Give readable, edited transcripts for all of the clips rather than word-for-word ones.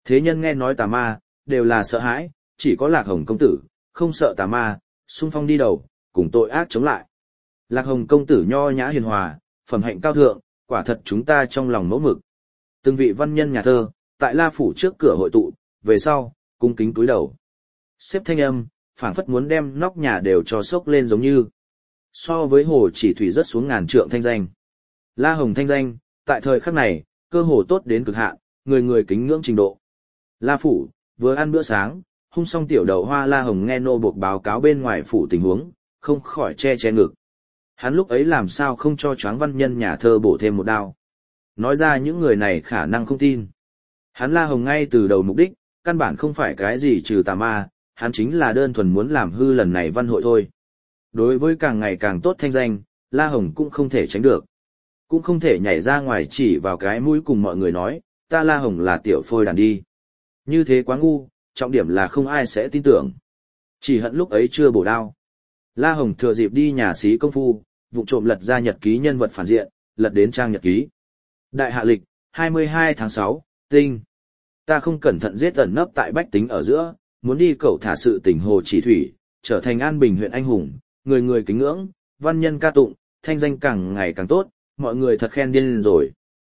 Thế nhân nghe nói tà ma, đều là sợ hãi, chỉ có Lạc Hồng công tử, không sợ tà ma, xung phong đi đầu, cùng tội ác chống lại. Lạc Hồng công tử nho nhã hiền hòa, phẩm hạnh cao thượng, quả thật chúng ta trong lòng mẫu mực. Từng vị văn nhân nhà thơ, tại La Phủ trước cửa hội tụ, về sau, cung kính cúi đầu. Xếp thanh âm, phảng phất muốn đem nóc nhà đều cho sốc lên giống như. So với Hồ Chỉ Thủy rất xuống ngàn trượng thanh danh. La Hồng thanh danh, tại thời khắc này, cơ hồ tốt đến cực hạn, người người kính ngưỡng trình độ. La Phủ, vừa ăn bữa sáng, hung xong tiểu đậu hoa La Hồng nghe nô buộc báo cáo bên ngoài phủ tình huống, không khỏi che che ngực. Hắn lúc ấy làm sao không cho choáng văn nhân nhà thơ bổ thêm một đao. Nói ra những người này khả năng không tin. Hắn La Hồng ngay từ đầu mục đích, căn bản không phải cái gì trừ tà ma, hắn chính là đơn thuần muốn làm hư lần này văn hội thôi. Đối với càng ngày càng tốt thanh danh, La Hồng cũng không thể tránh được. Cũng không thể nhảy ra ngoài chỉ vào cái mũi cùng mọi người nói, ta La Hồng là tiểu phôi đàn đi. Như thế quá ngu, trọng điểm là không ai sẽ tin tưởng. Chỉ hận lúc ấy chưa bổ đao. La Hồng thừa dịp đi nhà xí công phu, vụng trộm lật ra nhật ký nhân vật phản diện, lật đến trang nhật ký. Đại hạ lịch, 22 tháng 6, tinh. Ta không cẩn thận giết ẩn nấp tại bách tính ở giữa, muốn đi cẩu thả sự tỉnh Hồ Chỉ Thủy, trở thành An Bình huyện anh hùng, người người kính ngưỡng, văn nhân ca tụng, thanh danh càng ngày càng tốt, mọi người thật khen điên rồi.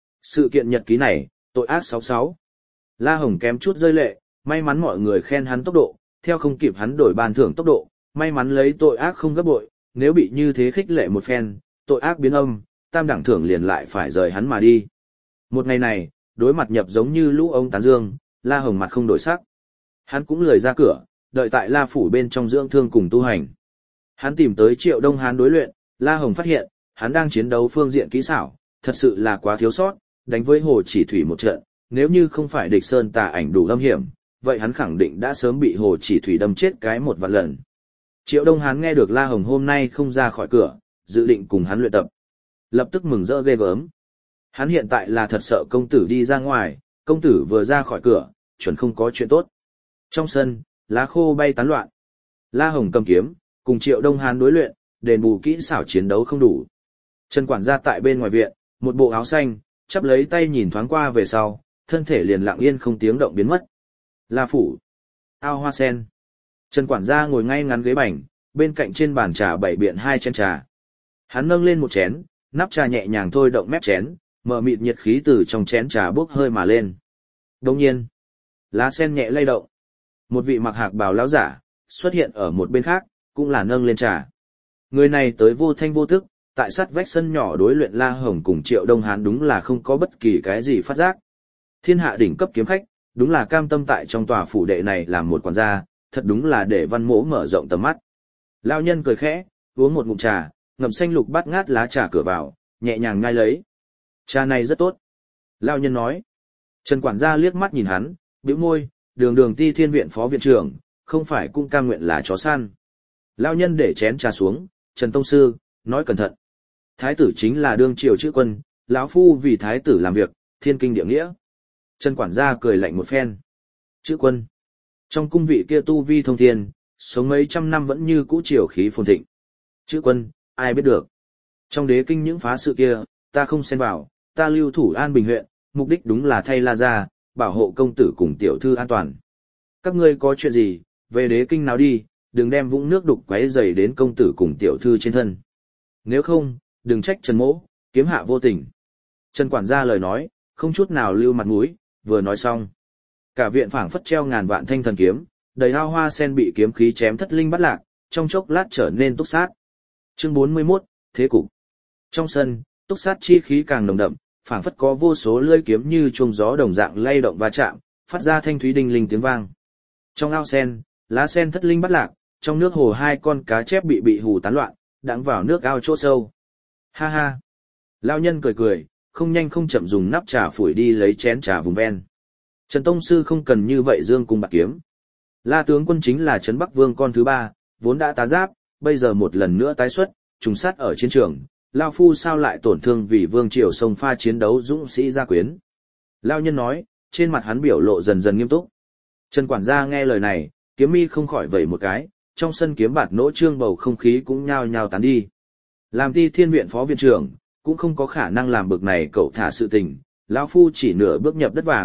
Sự kiện nhật ký này, tội ác 66. La Hồng kém chút rơi lệ, may mắn mọi người khen hắn tốc độ, theo không kịp hắn đổi ban thưởng tốc độ, may mắn lấy tội ác không gấp bội, nếu bị như thế khích lệ một phen, tội ác biến âm, tam đẳng thưởng liền lại phải rời hắn mà đi. Một ngày này, đối mặt nhập giống như lũ ông tán dương, La Hồng mặt không đổi sắc. Hắn cũng lười ra cửa, đợi tại La Phủ bên trong dưỡng thương cùng tu hành. Hắn tìm tới Triệu Đông Hán đối luyện, La Hồng phát hiện, hắn đang chiến đấu phương diện kỹ xảo, thật sự là quá thiếu sót, đánh với Hồ Chỉ Thủy một trận, nếu như không phải địch sơn tà ảnh đủ âm hiểm, vậy hắn khẳng định đã sớm bị Hồ Chỉ Thủy đâm chết cái một vạn lần. Triệu Đông Hán nghe được La Hồng hôm nay không ra khỏi cửa, dự định cùng hắn luyện tập. Lập tức mừng rỡ ghê gớm. Hắn hiện tại là thật sợ công tử đi ra ngoài, công tử vừa ra khỏi cửa, chuẩn không có chuyện tốt. Trong sân, lá khô bay tán loạn. La Hồng cầm kiếm, cùng Triệu Đông Hán đối luyện, đền bù kỹ xảo chiến đấu không đủ. Trần quản gia tại bên ngoài viện, một bộ áo xanh, chắp lấy tay nhìn thoáng qua về sau, thân thể liền lặng yên không tiếng động biến mất. La Phủ, ao hoa sen. Trần quản gia ngồi ngay ngắn ghế bành, bên cạnh trên bàn trà bày biện hai chén trà. Hắn nâng lên một chén, nắp trà nhẹ nhàng thôi động mép chén, mờ mịt nhiệt khí từ trong chén trà bốc hơi mà lên. Đồng nhiên, lá sen nhẹ lay động. Một vị mặc hạc bào lão giả xuất hiện ở một bên khác, cũng là nâng lên trà. Người này tới vô thanh vô tức, tại sát vách sân nhỏ đối luyện La Hồng cùng Triệu Đông Hán đúng là không có bất kỳ cái gì phát giác. Thiên hạ đỉnh cấp kiếm khách, đúng là cam tâm tại trong tòa phủ đệ này làm một quản gia, thật đúng là để Văn Mỗ mở rộng tầm mắt. Lão nhân cười khẽ, uống một ngụm trà, ngậm xanh lục bát ngát lá trà cửa vào, nhẹ nhàng nhai lấy. Trà này rất tốt. Lão nhân nói. Trần quản gia liếc mắt nhìn hắn, bĩu môi, đường Ti Thiên viện phó viện trưởng, không phải cũng cam nguyện là chó săn. Lão nhân để chén trà xuống, Trần tông sư, nói cẩn thận. Thái tử chính là đương triều chữ quân, lão phu vì thái tử làm việc, thiên kinh địa nghĩa. Trần quản gia cười lạnh một phen. Chữ quân. Trong cung vị kia tu vi thông thiên, sống mấy trăm năm vẫn như cũ triều khí phồn thịnh. Chữ quân, ai biết được. Trong đế kinh những phá sự kia, ta không xen vào, ta lưu thủ An Bình huyện, mục đích đúng là thay La gia, bảo hộ công tử cùng tiểu thư an toàn. Các ngươi có chuyện gì, về đế kinh nào đi, đừng đem vũng nước đục quấy rầy đến công tử cùng tiểu thư trên thân. Nếu không, đừng trách Trần Mỗ, kiếm hạ vô tình. Trần quản gia lời nói, không chút nào lưu mặt mũi, vừa nói xong. Cả viện phảng phất treo ngàn vạn thanh thần kiếm, đầy ao hoa sen bị kiếm khí chém thất linh bắt lạc, trong chốc lát trở nên túc sát. Chương 41, Thế cục. Trong sân, túc sát chi khí càng nồng đậm, phảng phất có vô số lưỡi kiếm như chuông gió đồng dạng lay động va chạm, phát ra thanh thúy đinh linh tiếng vang. Trong ao sen, lá sen thất linh bắt lạc, trong nước hồ hai con cá chép bị hù tán loạn, đãng vào nước ao chỗ sâu. Ha ha. Lão nhân cười cười, không nhanh không chậm dùng nắp trà phủi đi lấy chén trà vùng ven. Trần tông sư không cần như vậy dương cung bạc kiếm. La tướng quân chính là Trấn Bắc Vương con thứ ba, vốn đã tá giáp, bây giờ một lần nữa tái xuất, trùng sát ở chiến trường, lão phu sao lại tổn thương vì vương triều sông pha chiến đấu dũng sĩ gia quyến. Lão nhân nói, trên mặt hắn biểu lộ dần dần nghiêm túc. Trần quản gia nghe lời này, kiếm mi không khỏi vẩy một cái, trong sân kiếm bạt nỗ trương bầu không khí cũng nhao nhao tán đi. Làm Ti Thiên viện phó viện trưởng, cũng không có khả năng làm bực này cậu thả sự tình, lão phu chỉ nửa bước nhập đất vàng,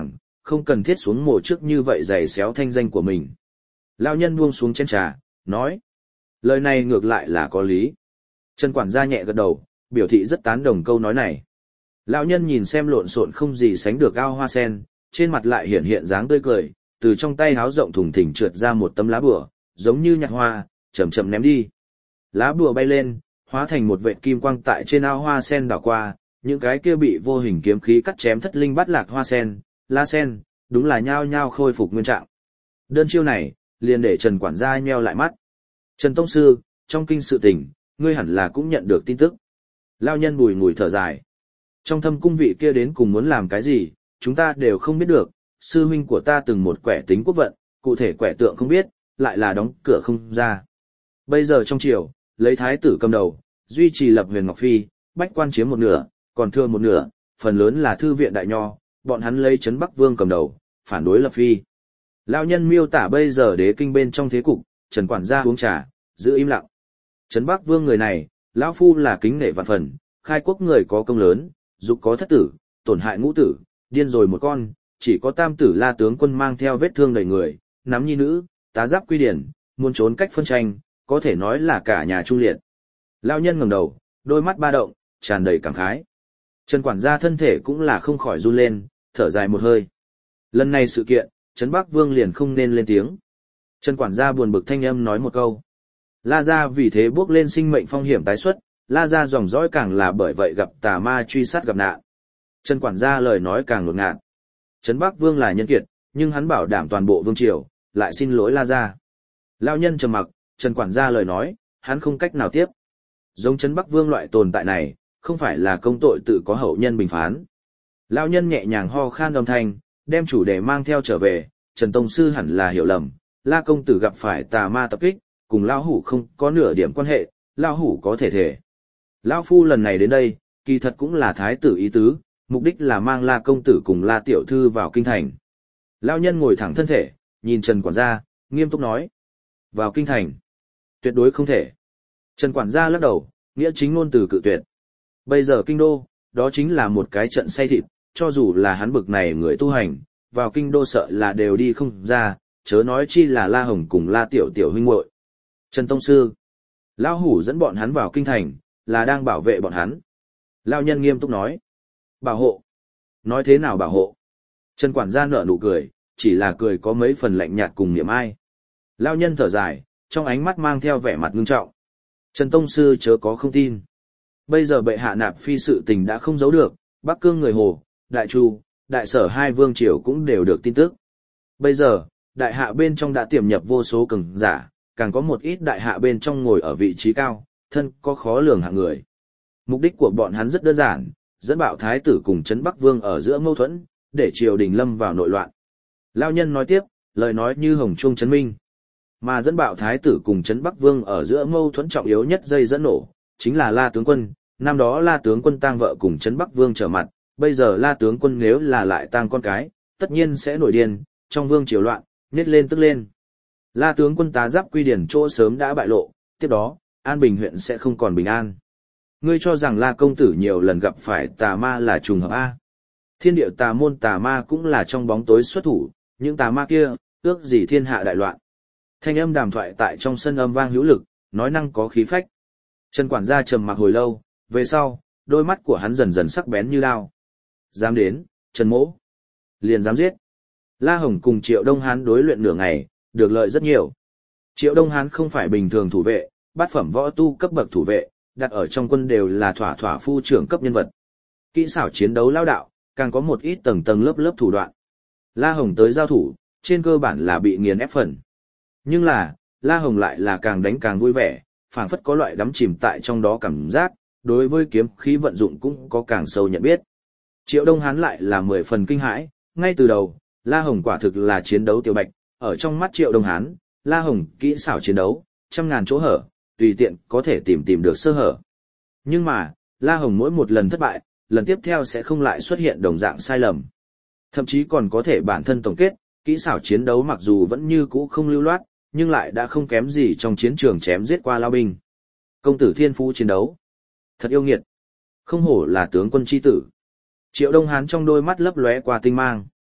không cần thiết xuống mồ trước như vậy giày xéo thanh danh của mình. Lão nhân buông xuống chén trà, nói. Lời này ngược lại là có lý. Trần quản gia nhẹ gật đầu, biểu thị rất tán đồng câu nói này. Lão nhân nhìn xem lộn xộn không gì sánh được ao hoa sen, trên mặt lại hiện hiện dáng tươi cười, từ trong tay háo rộng thùng thình trượt ra một tấm lá bùa, giống như nhặt hoa, chậm chậm ném đi. Lá bùa bay lên, hóa thành một vệt kim quang tại trên ao hoa sen đảo qua, những cái kia bị vô hình kiếm khí cắt chém thất linh bắt lạc hoa sen, lá sen, đúng là nhao nhao khôi phục nguyên trạng. Đơn chiêu này, liền để Trần quản gia nheo lại mắt. Trần tông sư, trong kinh sự tình, ngươi hẳn là cũng nhận được tin tức. Lão nhân bùi ngùi thở dài. Trong thâm cung vị kia đến cùng muốn làm cái gì, chúng ta đều không biết được, sư huynh của ta từng một quẻ tính quốc vận, cụ thể quẻ tượng không biết, lại là đóng cửa không ra. Bây giờ trong triều, lấy thái tử cầm đầu, duy trì lập Huyền Ngọc Phi, bách quan chiếm một nửa, còn thừa một nửa, phần lớn là thư viện đại nho, bọn hắn lấy Trấn Bắc Vương cầm đầu, phản đối lập Phi. Lão nhân miêu tả bây giờ đế kinh bên trong thế cục, Trần quản gia uống trà, giữ im lặng. Trấn Bắc Vương người này, lão phu là kính nể vạn phần, khai quốc người có công lớn, dục có thất tử, tổn hại ngũ tử, điên rồi một con, chỉ có tam tử La tướng quân mang theo vết thương đầy người, nắm nhi nữ, tá giáp quy điển, muốn trốn cách phân tranh, có thể nói là cả nhà trung liệt. Lão nhân ngẩng đầu, đôi mắt ba động, tràn đầy cảm khái. Trần quản gia thân thể cũng là không khỏi run lên, thở dài một hơi. Lần này sự kiện, Trấn Bắc Vương liền không nên lên tiếng. Trần quản gia buồn bực thanh âm nói một câu. La gia vì thế bước lên sinh mệnh phong hiểm tái xuất, La gia dòng dõi càng là bởi vậy gặp tà ma truy sát gặp nạn. Trần quản gia lời nói càng ngột ngạt. Trấn Bắc Vương là nhân kiệt, nhưng hắn bảo đảm toàn bộ vương triều, lại xin lỗi La gia. Lão nhân trầm mặc, Trần quản gia lời nói, hắn không cách nào tiếp. Giống Trấn Bắc Vương loại tồn tại này, không phải là công tội tự có hậu nhân bình phán. Lão nhân nhẹ nhàng ho khan âm thanh, đem chủ đề mang theo trở về, Trần tông sư hẳn là hiểu lầm, La công tử gặp phải tà ma tập kích, cùng lão hủ không có nửa điểm quan hệ, lão hủ có thể thể. Lão phu lần này đến đây, kỳ thật cũng là thái tử ý tứ, mục đích là mang La công tử cùng La tiểu thư vào kinh thành. Lão nhân ngồi thẳng thân thể, nhìn Trần quản gia, nghiêm túc nói: "Vào kinh thành? Tuyệt đối không thể." Trần quản gia lắc đầu, nghĩa chính ngôn từ cự tuyệt. Bây giờ kinh đô, đó chính là một cái trận say thịt, cho dù là hắn bực này người tu hành, vào kinh đô sợ là đều đi không ra, chớ nói chi là La Hồng cùng La Tiểu Tiểu huynh muội. Trần tông sư, lão hủ dẫn bọn hắn vào kinh thành, là đang bảo vệ bọn hắn. Lão nhân nghiêm túc nói. Bảo hộ? Nói thế nào bảo hộ? Trần quản gia nở nụ cười, chỉ là cười có mấy phần lạnh nhạt cùng niệm ai. Lão nhân thở dài, trong ánh mắt mang theo vẻ mặt ngưng trọng. Trần tông sư chớ có không tin. Bây giờ bệ hạ nạp phi sự tình đã không giấu được, Bắc Cương người Hồ, Đại Chu, Đại Sở hai vương triều cũng đều được tin tức. Bây giờ, đại hạ bên trong đã tiềm nhập vô số cường giả, càng có một ít đại hạ bên trong ngồi ở vị trí cao, thân có khó lường hạng người. Mục đích của bọn hắn rất đơn giản, dẫn bạo thái tử cùng Trấn Bắc Vương ở giữa mâu thuẫn, để triều đình lâm vào nội loạn. Lão nhân nói tiếp, lời nói như hồng chuông chấn minh. Mà dẫn bạo thái tử cùng Trấn Bắc Vương ở giữa mâu thuẫn trọng yếu nhất dây dẫn nổ, chính là La tướng quân. Năm đó La tướng quân tang vợ cùng Trấn Bắc Vương trở mặt, bây giờ La tướng quân nếu là lại tang con cái, tất nhiên sẽ nổi điên, trong vương triều loạn, nết lên tức lên. La tướng quân tá giáp quy điển chỗ sớm đã bại lộ, tiếp đó, An Bình huyện sẽ không còn bình an. Ngươi cho rằng La công tử nhiều lần gặp phải tà ma là trùng hợp A. Thiên địa tà môn tà ma cũng là trong bóng tối xuất thủ, những tà ma kia, ước gì thiên hạ đại loạn. Thanh âm đàm thoại tại trong sân âm vang hữu lực, nói năng có khí phách. Trần quản gia trầm mặc hồi lâu, về sau, đôi mắt của hắn dần dần sắc bén như đao. Dám đến, Trần mỗ. Liền dám giết. La Hồng cùng Triệu Đông Hán đối luyện nửa ngày, được lợi rất nhiều. Triệu Đông Hán không phải bình thường thủ vệ, bát phẩm võ tu cấp bậc thủ vệ, đặt ở trong quân đều là thỏa thỏa phu trưởng cấp nhân vật. Kỹ xảo chiến đấu lao đạo, càng có một ít tầng tầng lớp lớp thủ đoạn. La Hồng tới giao thủ, trên cơ bản là bị nghiền ép phần. Nhưng là, La Hồng lại là càng đánh càng vui vẻ, phảng phất có loại đắm chìm tại trong đó cảm giác, đối với kiếm khí vận dụng cũng có càng sâu nhận biết. Triệu Đông Hán lại là 10 phần kinh hãi, ngay từ đầu, La Hồng quả thực là chiến đấu tiểu bạch, ở trong mắt Triệu Đông Hán, La Hồng kỹ xảo chiến đấu, trăm ngàn chỗ hở, tùy tiện có thể tìm được sơ hở. Nhưng mà, La Hồng mỗi một lần thất bại, lần tiếp theo sẽ không lại xuất hiện đồng dạng sai lầm. Thậm chí còn có thể bản thân tổng kết, kỹ xảo chiến đấu mặc dù vẫn như cũ không lưu loát, nhưng lại đã không kém gì trong chiến trường chém giết qua lao binh. Công tử thiên phú chiến đấu. Thật yêu nghiệt. Không hổ là tướng quân chi tử. Triệu Đông Hán trong đôi mắt lấp lóe qua tinh mang.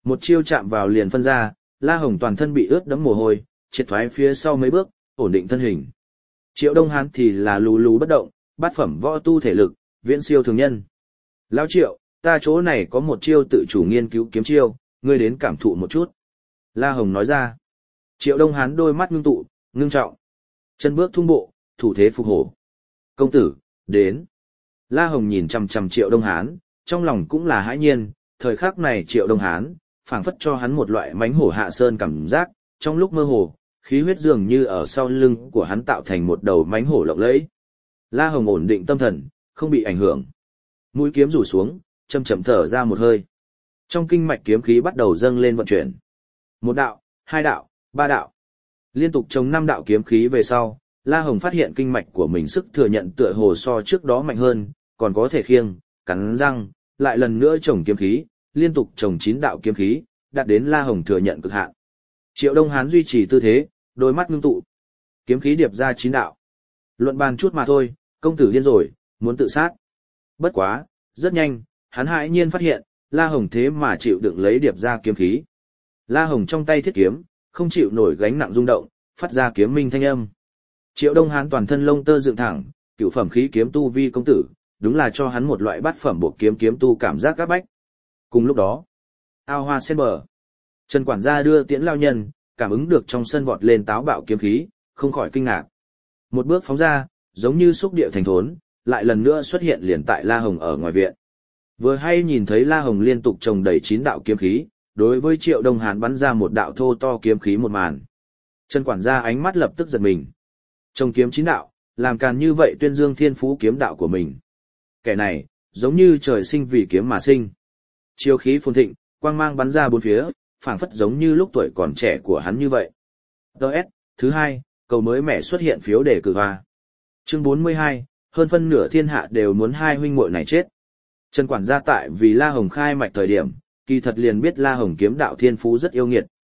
Một chiêu chạm vào liền phân ra, La Hồng toàn thân bị ướt đẫm mồ hôi, triệt thoái phía sau mấy bước, ổn định thân hình. Triệu Đông Hán thì là lù lù bất động, bát phẩm võ tu thể lực, viễn siêu thường nhân. Lão Triệu, ta chỗ này có một chiêu tự chủ nghiên cứu kiếm chiêu, ngươi đến cảm thụ một chút. La Hồng nói ra. Triệu Đông Hán đôi mắt ngưng tụ, ngưng trọng. Chân bước thung bộ, thủ thế phục hổ. Công tử, đến. La Hồng nhìn chằm chằm Triệu Đông Hán, trong lòng cũng là hãi nhiên, thời khắc này Triệu Đông Hán, phảng phất cho hắn một loại mãnh hổ hạ sơn cảm giác, trong lúc mơ hồ, khí huyết dường như ở sau lưng của hắn tạo thành một đầu mãnh hổ lộng lẫy. La Hồng ổn định tâm thần, không bị ảnh hưởng. Mũi kiếm rủ xuống, chậm chậm thở ra một hơi. Trong kinh mạch kiếm khí bắt đầu dâng lên vận chuyển. Một đạo, hai đạo, ba đạo. Liên tục trồng 5 đạo kiếm khí về sau, La Hồng phát hiện kinh mạch của mình sức thừa nhận tựa hồ so trước đó mạnh hơn, còn có thể khiêng, cắn răng, lại lần nữa trồng kiếm khí, liên tục trồng 9 đạo kiếm khí, đạt đến La Hồng thừa nhận cực hạn. Triệu Đông Hán duy trì tư thế, đôi mắt ngưng tụ. Kiếm khí điệp ra 9 đạo. Luận bàn chút mà thôi, công tử điên rồi, muốn tự sát. Bất quá, rất nhanh, hắn hãi nhiên phát hiện, La Hồng thế mà chịu đựng lấy điệp ra kiếm khí. La Hồng trong tay thiết kiếm, không chịu nổi gánh nặng rung động, phát ra kiếm minh thanh âm. Triệu Đông Hán toàn thân lông tơ dựng thẳng, cửu phẩm khí kiếm tu vi công tử, đúng là cho hắn một loại bát phẩm bộ kiếm kiếm tu cảm giác các bách. Cùng lúc đó, ao hoa sen bờ, Trần quản gia đưa tiễn lao nhân, cảm ứng được trong sân vọt lên táo bạo kiếm khí, không khỏi kinh ngạc. Một bước phóng ra, giống như xúc địa thành thốn, lại lần nữa xuất hiện liền tại La Hồng ở ngoài viện. Vừa hay nhìn thấy La Hồng liên tục trồng đầy 9 đạo kiếm khí, đối với Triệu Đông Hán bắn ra một đạo thô to kiếm khí một màn. Trần quản gia ánh mắt lập tức giật mình. Trồng kiếm 9 đạo, làm càn như vậy tuyên dương thiên phú kiếm đạo của mình. Kẻ này, giống như trời sinh vì kiếm mà sinh. Chiêu khí phồn thịnh, quang mang bắn ra bốn phía, phảng phất giống như lúc tuổi còn trẻ của hắn như vậy. DS, thứ 2, cầu mới mẻ xuất hiện phiếu đề cử hoa. Chương 42, hơn phân nửa thiên hạ đều muốn hai huynh muội này chết. Trần quản gia tại vì La Hồng khai mạch thời điểm, kỳ thật liền biết La Hồng kiếm đạo thiên phú rất yêu nghiệt.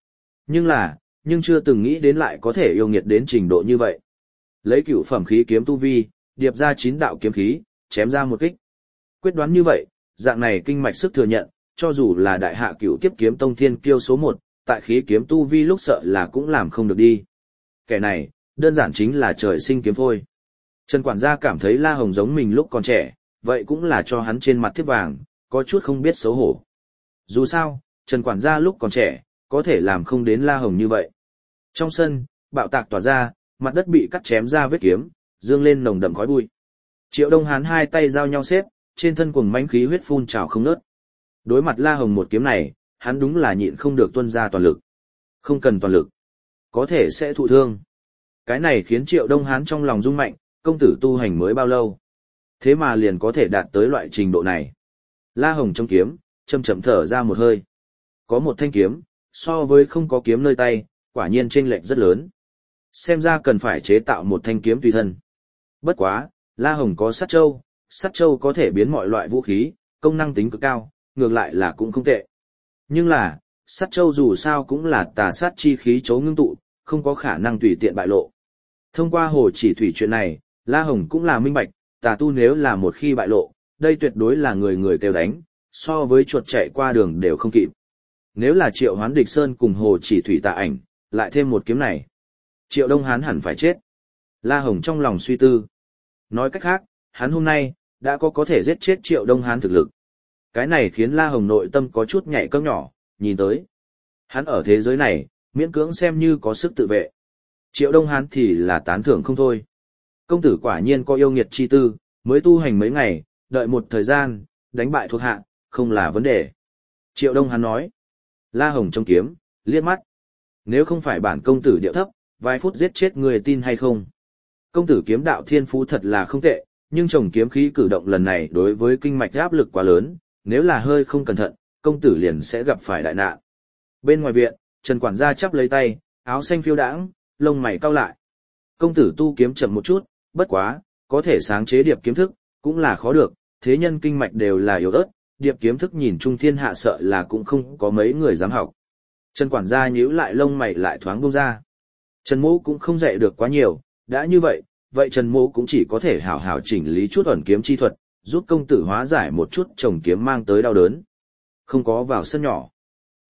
Nhưng chưa từng nghĩ đến lại có thể yêu nghiệt đến trình độ như vậy. Lấy cửu phẩm khí kiếm tu vi, điệp ra 9 đạo kiếm khí, chém ra một kích. Quyết đoán như vậy, dạng này kinh mạch sức thừa nhận, cho dù là đại hạ cửu kiếp kiếm tông thiên kiêu số 1, tại khí kiếm tu vi lúc sợ là cũng làm không được đi. Kẻ này, đơn giản chính là trời sinh kiếm phôi. Trần quản gia cảm thấy La Hồng giống mình lúc còn trẻ, vậy cũng là cho hắn trên mặt thiếp vàng, có chút không biết xấu hổ. Dù sao, Trần quản gia lúc còn trẻ, có thể làm không đến La Hồng như vậy. Trong sân, bạo tạc tỏa ra, mặt đất bị cắt chém ra vết kiếm, dương lên nồng đậm khói bụi. Triệu Đông Hán hai tay giao nhau xếp, trên thân cuồng mãnh khí huyết phun trào không ngớt. Đối mặt La Hồng một kiếm này, hắn đúng là nhịn không được tuôn ra toàn lực. Không cần toàn lực, có thể sẽ thụ thương. Cái này khiến Triệu Đông Hán trong lòng rung mạnh, công tử tu hành mới bao lâu, thế mà liền có thể đạt tới loại trình độ này. La Hồng trong kiếm, chậm chậm thở ra một hơi. Có một thanh kiếm, so với không có kiếm nơi tay, quả nhiên chênh lệch rất lớn. Xem ra cần phải chế tạo một thanh kiếm tùy thân. Bất quá, La Hồng có sát châu có thể biến mọi loại vũ khí, công năng tính cực cao, ngược lại là cũng không tệ. Nhưng là, sát châu dù sao cũng là tà sát chi khí chấu ngưng tụ, không có khả năng tùy tiện bại lộ. Thông qua hồ chỉ thủy chuyện này, La Hồng cũng là minh bạch, tà tu nếu là một khi bại lộ, đây tuyệt đối là người người kêu đánh, so với chuột chạy qua đường đều không kịp. Nếu là Triệu Hoán Địch Sơn cùng hồ chỉ thủy tà ảnh, lại thêm một kiếm này, Triệu Đông Hán hẳn phải chết. La Hồng trong lòng suy tư. Nói cách khác, hắn hôm nay, đã có thể giết chết Triệu Đông Hán thực lực. Cái này khiến La Hồng nội tâm có chút nhảy cẫng nhỏ, nhìn tới. Hắn ở thế giới này, miễn cưỡng xem như có sức tự vệ. Triệu Đông Hán thì là tán thưởng không thôi. Công tử quả nhiên có yêu nghiệt chi tư, mới tu hành mấy ngày, đợi một thời gian, đánh bại thuộc hạ, không là vấn đề. Triệu Đông Hán nói. La Hồng trong kiếm, liếc mắt. Nếu không phải bản công tử điệu thấp, vài phút giết chết người tin hay không? Công tử kiếm đạo thiên phú thật là không tệ, nhưng chồng kiếm khí cử động lần này đối với kinh mạch áp lực quá lớn, nếu là hơi không cẩn thận, công tử liền sẽ gặp phải đại nạn. Bên ngoài viện, Trần quản gia chắp lấy tay, áo xanh phiêu đãng, lông mày cau lại. Công tử tu kiếm chậm một chút, bất quá, có thể sáng chế điệp kiếm thức, cũng là khó được, thế nhân kinh mạch đều là yếu ớt, điệp kiếm thức nhìn trung thiên hạ sợ là cũng không có mấy người dám học. Trần quản gia nhíu lại lông mày lại thoáng buông ra. Trần Mỗ cũng không dạy được quá nhiều, đã như vậy Trần Mỗ cũng chỉ có thể hảo hảo chỉnh lý chút ẩn kiếm chi thuật, giúp công tử hóa giải một chút chồng kiếm mang tới đau đớn. Không có vào sân nhỏ.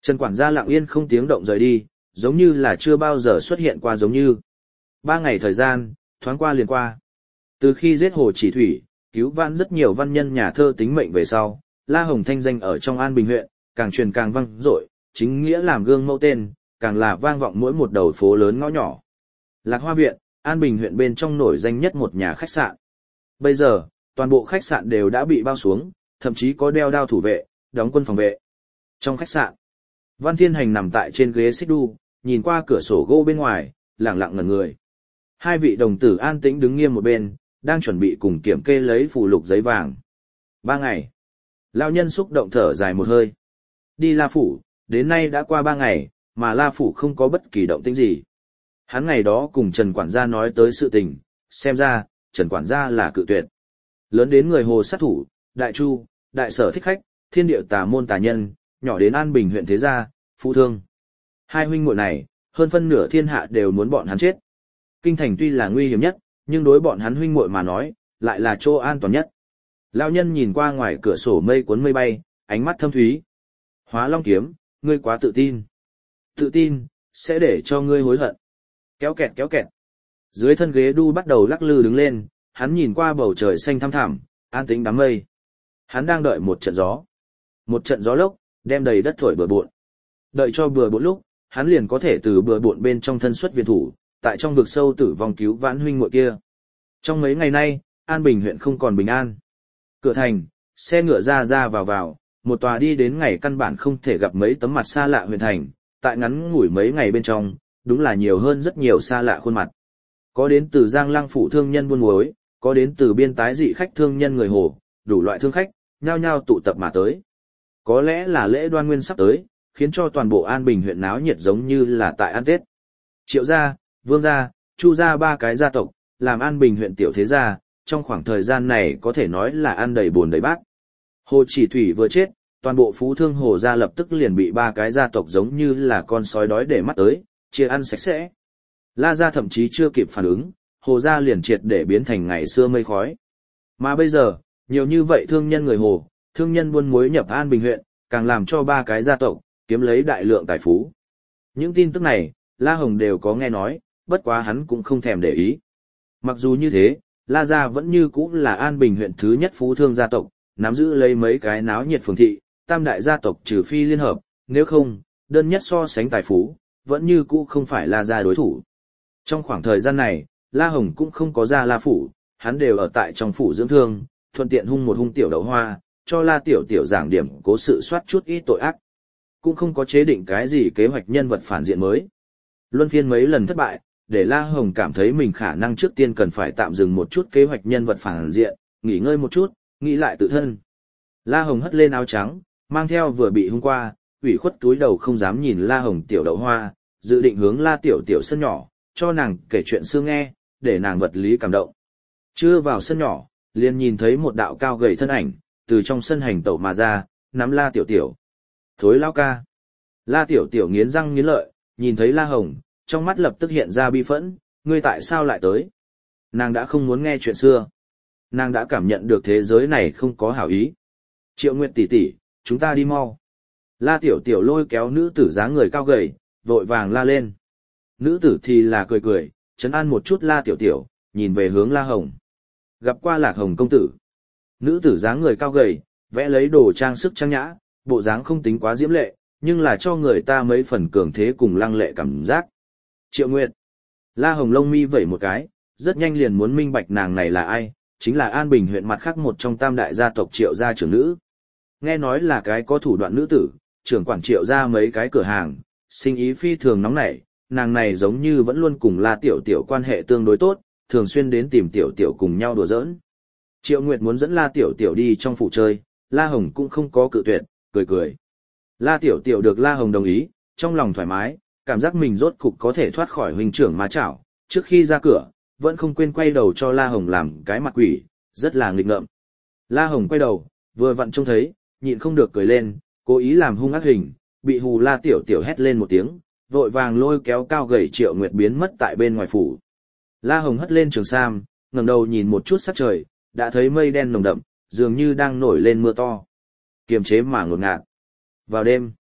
Trần quản gia lặng yên không tiếng động rời đi, giống như là chưa bao giờ xuất hiện qua giống như. 3 ngày thời gian, thoáng qua liền qua. Từ khi giết Hồ Chỉ Thủy, cứu vãn rất nhiều văn nhân nhà thơ tính mệnh về sau, La Hồng thanh danh ở trong An Bình huyện, càng truyền càng vang dội, chính nghĩa làm gương mẫu tên, càng là vang vọng mỗi một đầu phố lớn ngõ nhỏ. Lạc Hoa Viện, An Bình huyện bên trong nổi danh nhất một nhà khách sạn. Bây giờ, toàn bộ khách sạn đều đã bị bao xuống, thậm chí có đeo đao thủ vệ, đóng quân phòng vệ. Trong khách sạn, Văn Thiên Hành nằm tại trên ghế xích đu, nhìn qua cửa sổ gỗ bên ngoài, lặng lặng ngẩn người. Hai vị đồng tử an tĩnh đứng nghiêm một bên, đang chuẩn bị cùng kiểm kê lấy phù lục giấy vàng. 3 ngày. Lão nhân xúc động thở dài một hơi. Đi La Phủ, đến nay đã qua 3 ngày, mà La Phủ không có bất kỳ động tĩnh gì. Hắn ngày đó cùng Trần Quản gia nói tới sự tình, xem ra, Trần Quản gia là cự tuyệt. Lớn đến người Hồ sát thủ, Đại Chu, Đại Sở thích khách, Thiên Điệu tà môn tà nhân, nhỏ đến An Bình huyện thế gia, Phú Thương. Hai huynh muội này, hơn phân nửa thiên hạ đều muốn bọn hắn chết. Kinh thành tuy là nguy hiểm nhất, nhưng đối bọn hắn huynh muội mà nói, lại là chỗ an toàn nhất. Lão nhân nhìn qua ngoài cửa sổ mây cuốn mây bay, ánh mắt thâm thúy. Hóa Long kiếm, ngươi quá tự tin. Tự tin, sẽ để cho ngươi hối hận. Kéo kẹt kéo kẹt. Dưới thân ghế đu bắt đầu lắc lư đứng lên, hắn nhìn qua bầu trời xanh thăm thẳm, an tĩnh đám mây. Hắn đang đợi một trận gió. Một trận gió lốc, đem đầy đất thổi bừa bộn. Đợi cho bừa bộn lúc, hắn liền có thể từ bừa bộn bên trong thân xuất viện thủ, tại trong vực sâu tử vong cứu vãn huynh muội kia. Trong mấy ngày nay, An Bình huyện không còn bình an. Cửa thành, xe ngựa ra ra vào, một tòa đi đến ngày căn bản không thể gặp mấy tấm mặt xa lạ huyện thành, tại ngắn ngủi mấy ngày bên trong, đúng là nhiều hơn rất nhiều xa lạ khuôn mặt. Có đến từ Giang Lăng phủ thương nhân buôn muối, có đến từ biên tái dị khách thương nhân người Hồ, đủ loại thương khách, nhao nhao tụ tập mà tới. Có lẽ là lễ Đoan Nguyên sắp tới, khiến cho toàn bộ An Bình huyện náo nhiệt giống như là tại ăn Tết. Triệu gia, Vương gia, Chu gia 3 cái gia tộc, làm An Bình huyện tiểu thế gia, trong khoảng thời gian này có thể nói là ăn đầy buồn đầy bát. Hồ Chỉ Thủy vừa chết, toàn bộ Phú Thương Hồ gia lập tức liền bị 3 cái gia tộc giống như là con sói đói để mắt tới, chia ăn sạch sẽ. La gia thậm chí chưa kịp phản ứng, Hồ gia liền triệt để biến thành ngày xưa mây khói. Mà bây giờ, nhiều như vậy thương nhân người Hồ, thương nhân buôn muối nhập An Bình huyện, càng làm cho 3 cái gia tộc kiếm lấy đại lượng tài phú. Những tin tức này, La Hồng đều có nghe nói, bất quá hắn cũng không thèm để ý. Mặc dù như thế, La gia vẫn như cũ là An Bình huyện thứ nhất phú thương gia tộc, nắm giữ lấy mấy cái náo nhiệt phường thị, tam đại gia tộc trừ phi liên hợp, nếu không, đơn nhất so sánh tài phú, vẫn như cũ không phải La gia đối thủ. Trong khoảng thời gian này, La Hồng cũng không có ra La phủ, hắn đều ở tại trong phủ dưỡng thương, thuận tiện hung tiểu đậu hoa, cho La tiểu tiểu giảng điểm cố sự soát chút ít tội ác. Cũng không có chế định cái gì kế hoạch nhân vật phản diện mới. Luân phiên mấy lần thất bại, để La Hồng cảm thấy mình khả năng trước tiên cần phải tạm dừng một chút kế hoạch nhân vật phản diện, nghỉ ngơi một chút, nghĩ lại tự thân. La Hồng hất lên áo trắng, mang theo vừa bị hung qua, ủy khuất túi đầu không dám nhìn La Hồng tiểu đậu hoa, dự định hướng La tiểu tiểu sân nhỏ, cho nàng kể chuyện xưa nghe, để nàng vật lý cảm động. Chưa vào sân nhỏ, liền nhìn thấy một đạo cao gầy thân ảnh, từ trong sân hành tẩu mà ra, nắm La tiểu tiểu. Thối lao ca. La tiểu tiểu nghiến răng nghiến lợi, nhìn thấy La Hồng, trong mắt lập tức hiện ra bi phẫn, ngươi tại sao lại tới? Nàng đã không muốn nghe chuyện xưa. Nàng đã cảm nhận được thế giới này không có hảo ý. Triệu Nguyệt tỷ tỷ, chúng ta đi mau. La tiểu tiểu lôi kéo nữ tử dáng người cao gầy, vội vàng la lên. Nữ tử thì là cười cười, trấn an một chút La tiểu tiểu, nhìn về hướng La Hồng. Gặp qua Lạc Hồng công tử. Nữ tử dáng người cao gầy, vẽ lấy đồ trang sức trang nhã, bộ dáng không tính quá diễm lệ, nhưng là cho người ta mấy phần cường thế cùng lăng lệ cảm giác. Triệu Nguyệt. La Hồng lông mi vẩy một cái, rất nhanh liền muốn minh bạch nàng này là ai, chính là An Bình huyện mặt khác một trong tam đại gia tộc Triệu gia trưởng nữ. Nghe nói là cái có thủ đoạn nữ tử, trưởng quản Triệu gia mấy cái cửa hàng, sinh ý phi thường nóng nảy, nàng này giống như vẫn luôn cùng La Tiểu Tiểu quan hệ tương đối tốt, thường xuyên đến tìm Tiểu Tiểu cùng nhau đùa giỡn. Triệu Nguyệt muốn dẫn La Tiểu Tiểu đi trong phủ chơi, La Hồng cũng không có cự tuyệt, cười cười. La Tiểu Tiểu được La Hồng đồng ý, trong lòng thoải mái, cảm giác mình rốt cục có thể thoát khỏi huynh trưởng ma chảo, trước khi ra cửa, vẫn không quên quay đầu cho La Hồng làm cái mặt quỷ, rất là nghịch ngợm. La Hồng quay đầu, vừa vặn trông thấy, nhịn không được cười lên, cố ý làm hung ác hình, bị hù La Tiểu Tiểu hét lên một tiếng, vội vàng lôi kéo cao gầy Triệu Nguyệt biến mất tại bên ngoài phủ. La Hồng hất lên trường sam, ngẩng đầu nhìn một chút sắc trời, đã thấy mây đen nồng đậm, dường như đang nổi lên mưa to. Kiềm chế mà ngột ngạt. Vào đêm,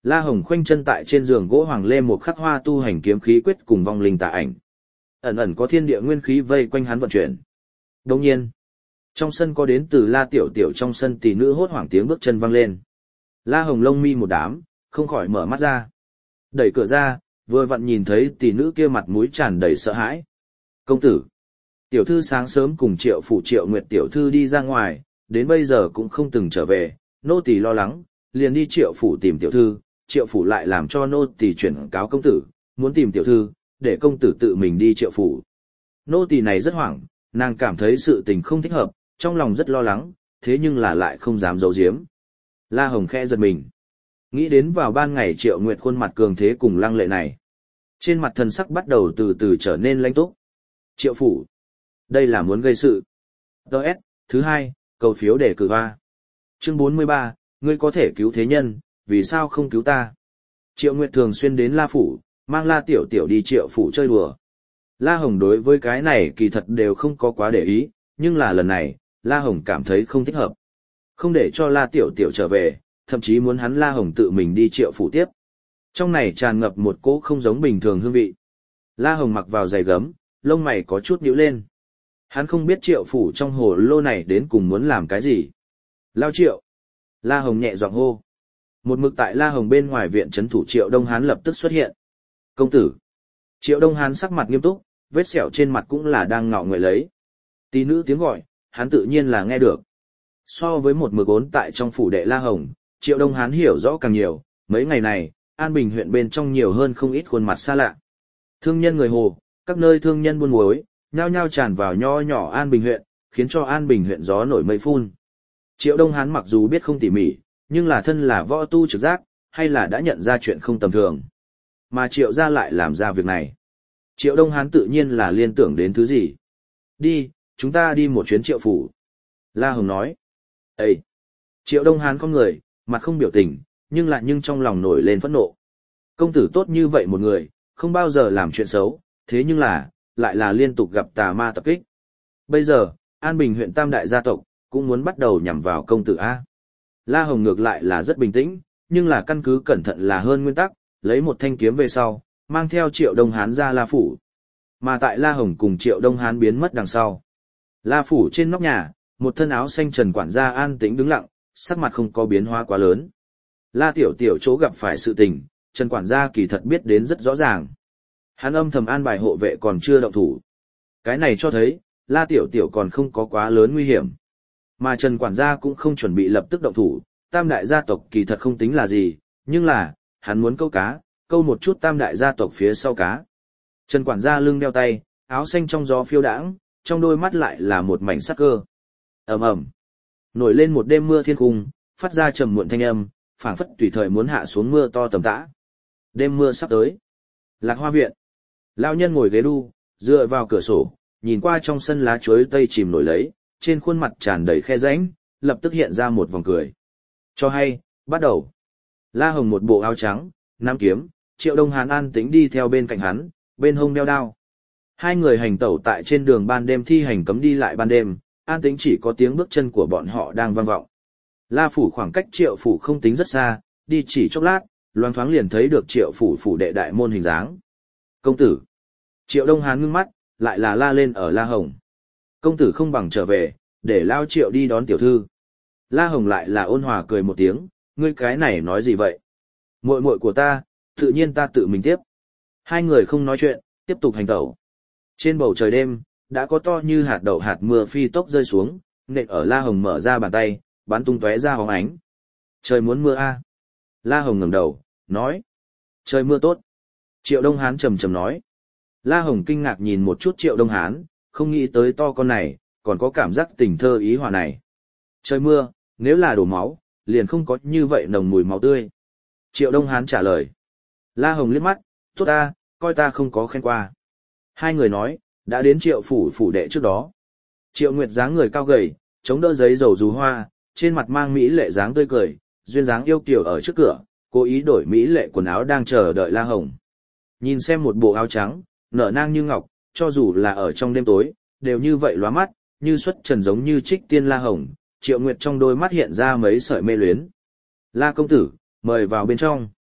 La Hồng khoanh chân tại trên giường gỗ hoàng lê một khắc hoa tu hành kiếm khí quyết cùng vong linh tà ảnh. Ẩn ẩn có thiên địa nguyên khí vây quanh hắn vận chuyển. Đồng nhiên, trong sân có đến từ La Tiểu Tiểu trong sân tỷ nữ hốt hoảng tiếng bước chân vang lên. La Hồng lông mi một đám, không khỏi mở mắt ra. Đẩy cửa ra, vừa vặn nhìn thấy tỷ nữ kia mặt mũi tràn đầy sợ hãi. Công tử. Tiểu thư sáng sớm cùng Triệu phủ Triệu Nguyệt tiểu thư đi ra ngoài, đến bây giờ cũng không từng trở về, nô tỳ lo lắng, liền đi Triệu phủ tìm tiểu thư, Triệu phủ lại làm cho nô tỳ chuyển cáo công tử, muốn tìm tiểu thư, để công tử tự mình đi Triệu phủ. Nô tỳ này rất hoảng, nàng cảm thấy sự tình không thích hợp, trong lòng rất lo lắng, thế nhưng là lại không dám giấu giếm. La Hồng khẽ giật mình. Nghĩ đến vào ban ngày Triệu Nguyệt khuôn mặt cường thế cùng lăng lệ này. Trên mặt thần sắc bắt đầu từ từ trở nên lãnh túc. Triệu phủ. Đây là muốn gây sự. Đợt, thứ 2, cầu phiếu để cử hoa. Chương 43, ngươi có thể cứu thế nhân, vì sao không cứu ta? Triệu Nguyệt thường xuyên đến La phủ, mang La Tiểu Tiểu đi Triệu phủ chơi đùa. La Hồng đối với cái này kỳ thật đều không có quá để ý, nhưng là lần này, La Hồng cảm thấy không thích hợp. Không để cho La Tiểu Tiểu trở về, thậm chí muốn hắn La Hồng tự mình đi Triệu phủ tiếp. Trong này tràn ngập một cỗ không giống bình thường hương vị. La Hồng mặc vào giày gấm, lông mày có chút nhíu lên. Hắn không biết Triệu phủ trong hồ lô này đến cùng muốn làm cái gì. Lao Triệu. La Hồng nhẹ giọng hô. Một mực tại La Hồng bên ngoài viện trấn thủ Triệu Đông Hán lập tức xuất hiện. Công tử. Triệu Đông Hán sắc mặt nghiêm túc, vết sẹo trên mặt cũng là đang ngọ nguậy lấy. Tí nữ tiếng gọi, hắn tự nhiên là nghe được. So với một mực ốn tại trong phủ đệ La Hồng, Triệu Đông Hán hiểu rõ càng nhiều, mấy ngày này, An Bình huyện bên trong nhiều hơn không ít khuôn mặt xa lạ. Thương nhân người Hồ, các nơi thương nhân buôn muối, nhao nhao tràn vào nho nhỏ An Bình huyện, khiến cho An Bình huyện gió nổi mây phun. Triệu Đông Hán mặc dù biết không tỉ mỉ, nhưng là thân là võ tu trực giác, hay là đã nhận ra chuyện không tầm thường. Mà Triệu gia lại làm ra việc này. Triệu Đông Hán tự nhiên là liên tưởng đến thứ gì. Đi, chúng ta đi một chuyến Triệu phủ. La Hồng nói. Ê! Triệu Đông Hán con người, mặt không biểu tình, nhưng trong lòng nổi lên phẫn nộ. Công tử tốt như vậy một người, không bao giờ làm chuyện xấu, thế nhưng là, lại là liên tục gặp tà ma tập kích. Bây giờ, An Bình huyện tam đại gia tộc, cũng muốn bắt đầu nhằm vào công tử A. La Hồng ngược lại là rất bình tĩnh, nhưng là căn cứ cẩn thận là hơn nguyên tắc, lấy một thanh kiếm về sau, mang theo Triệu Đông Hán ra La phủ. Mà tại La Hồng cùng Triệu Đông Hán biến mất đằng sau. La phủ trên nóc nhà, một thân áo xanh trần quản gia an tĩnh đứng lặng, sắc mặt không có biến hóa quá lớn. La Tiểu Tiểu chỗ gặp phải sự tình, Trần quản gia kỳ thật biết đến rất rõ ràng. Hắn âm thầm an bài hộ vệ còn chưa động thủ. Cái này cho thấy, La Tiểu Tiểu còn không có quá lớn nguy hiểm. Mà Trần quản gia cũng không chuẩn bị lập tức động thủ, tam đại gia tộc kỳ thật không tính là gì, nhưng là, hắn muốn câu cá, câu một chút tam đại gia tộc phía sau cá. Trần quản gia lưng đeo tay, áo xanh trong gió phiêu đãng, trong đôi mắt lại là một mảnh sắc cơ. Ầm ầm, nổi lên một đêm mưa thiên cung, phát ra trầm muộn thanh âm, phảng phất tùy thời muốn hạ xuống mưa to tầm tã. Đêm mưa sắp tới. Lạc Hoa viện. Lão nhân ngồi ghế đu, dựa vào cửa sổ, nhìn qua trong sân lá chuối tây chìm nổi lấy, trên khuôn mặt tràn đầy khe rãnh, lập tức hiện ra một vòng cười. Cho hay, bắt đầu. La Hồng một bộ áo trắng, nắm kiếm, Triệu Đông Hán an tĩnh đi theo bên cạnh hắn, bên hông đeo đao. Hai người hành tẩu tại trên đường ban đêm thi hành cấm đi lại ban đêm, an tĩnh chỉ có tiếng bước chân của bọn họ đang vang vọng. La phủ khoảng cách Triệu phủ không tính rất xa, đi chỉ chốc lát, loáng thoáng liền thấy được Triệu phủ phủ đệ đại môn hình dáng. Công tử. Triệu Đông Hán ngưng mắt, lại là la lên ở La Hồng. Công tử không bằng trở về, để lao Triệu đi đón tiểu thư. La Hồng lại là ôn hòa cười một tiếng, ngươi cái này nói gì vậy? Muội muội của ta, tự nhiên ta tự mình tiếp. Hai người không nói chuyện, tiếp tục hành tẩu. Trên bầu trời đêm, đã có to như hạt đậu hạt mưa phi tốc rơi xuống, nện ở La Hồng mở ra bàn tay, bắn tung tóe ra hóng ánh. Trời muốn mưa a. La Hồng ngẩng đầu, nói. Trời mưa tốt. Triệu Đông Hán trầm trầm nói. La Hồng kinh ngạc nhìn một chút Triệu Đông Hán, không nghĩ tới to con này, còn có cảm giác tình thơ ý hòa này. Trời mưa, nếu là đổ máu, liền không có như vậy nồng mùi máu tươi. Triệu Đông Hán trả lời. La Hồng liếc mắt, tốt ta, coi ta không có khen qua. Hai người nói, đã đến Triệu phủ phủ đệ trước đó. Triệu Nguyệt dáng người cao gầy, chống đỡ giấy dầu dù hoa, trên mặt mang mỹ lệ dáng tươi cười, duyên dáng yêu kiều ở trước cửa, cố ý đổi mỹ lệ quần áo đang chờ đợi La Hồng. Nhìn xem một bộ áo trắng, nở nang như ngọc, cho dù là ở trong đêm tối, đều như vậy lóa mắt, như xuất trần giống như trích tiên La Hồng, Triệu Nguyệt trong đôi mắt hiện ra mấy sợi mê luyến. La công tử, mời vào bên trong.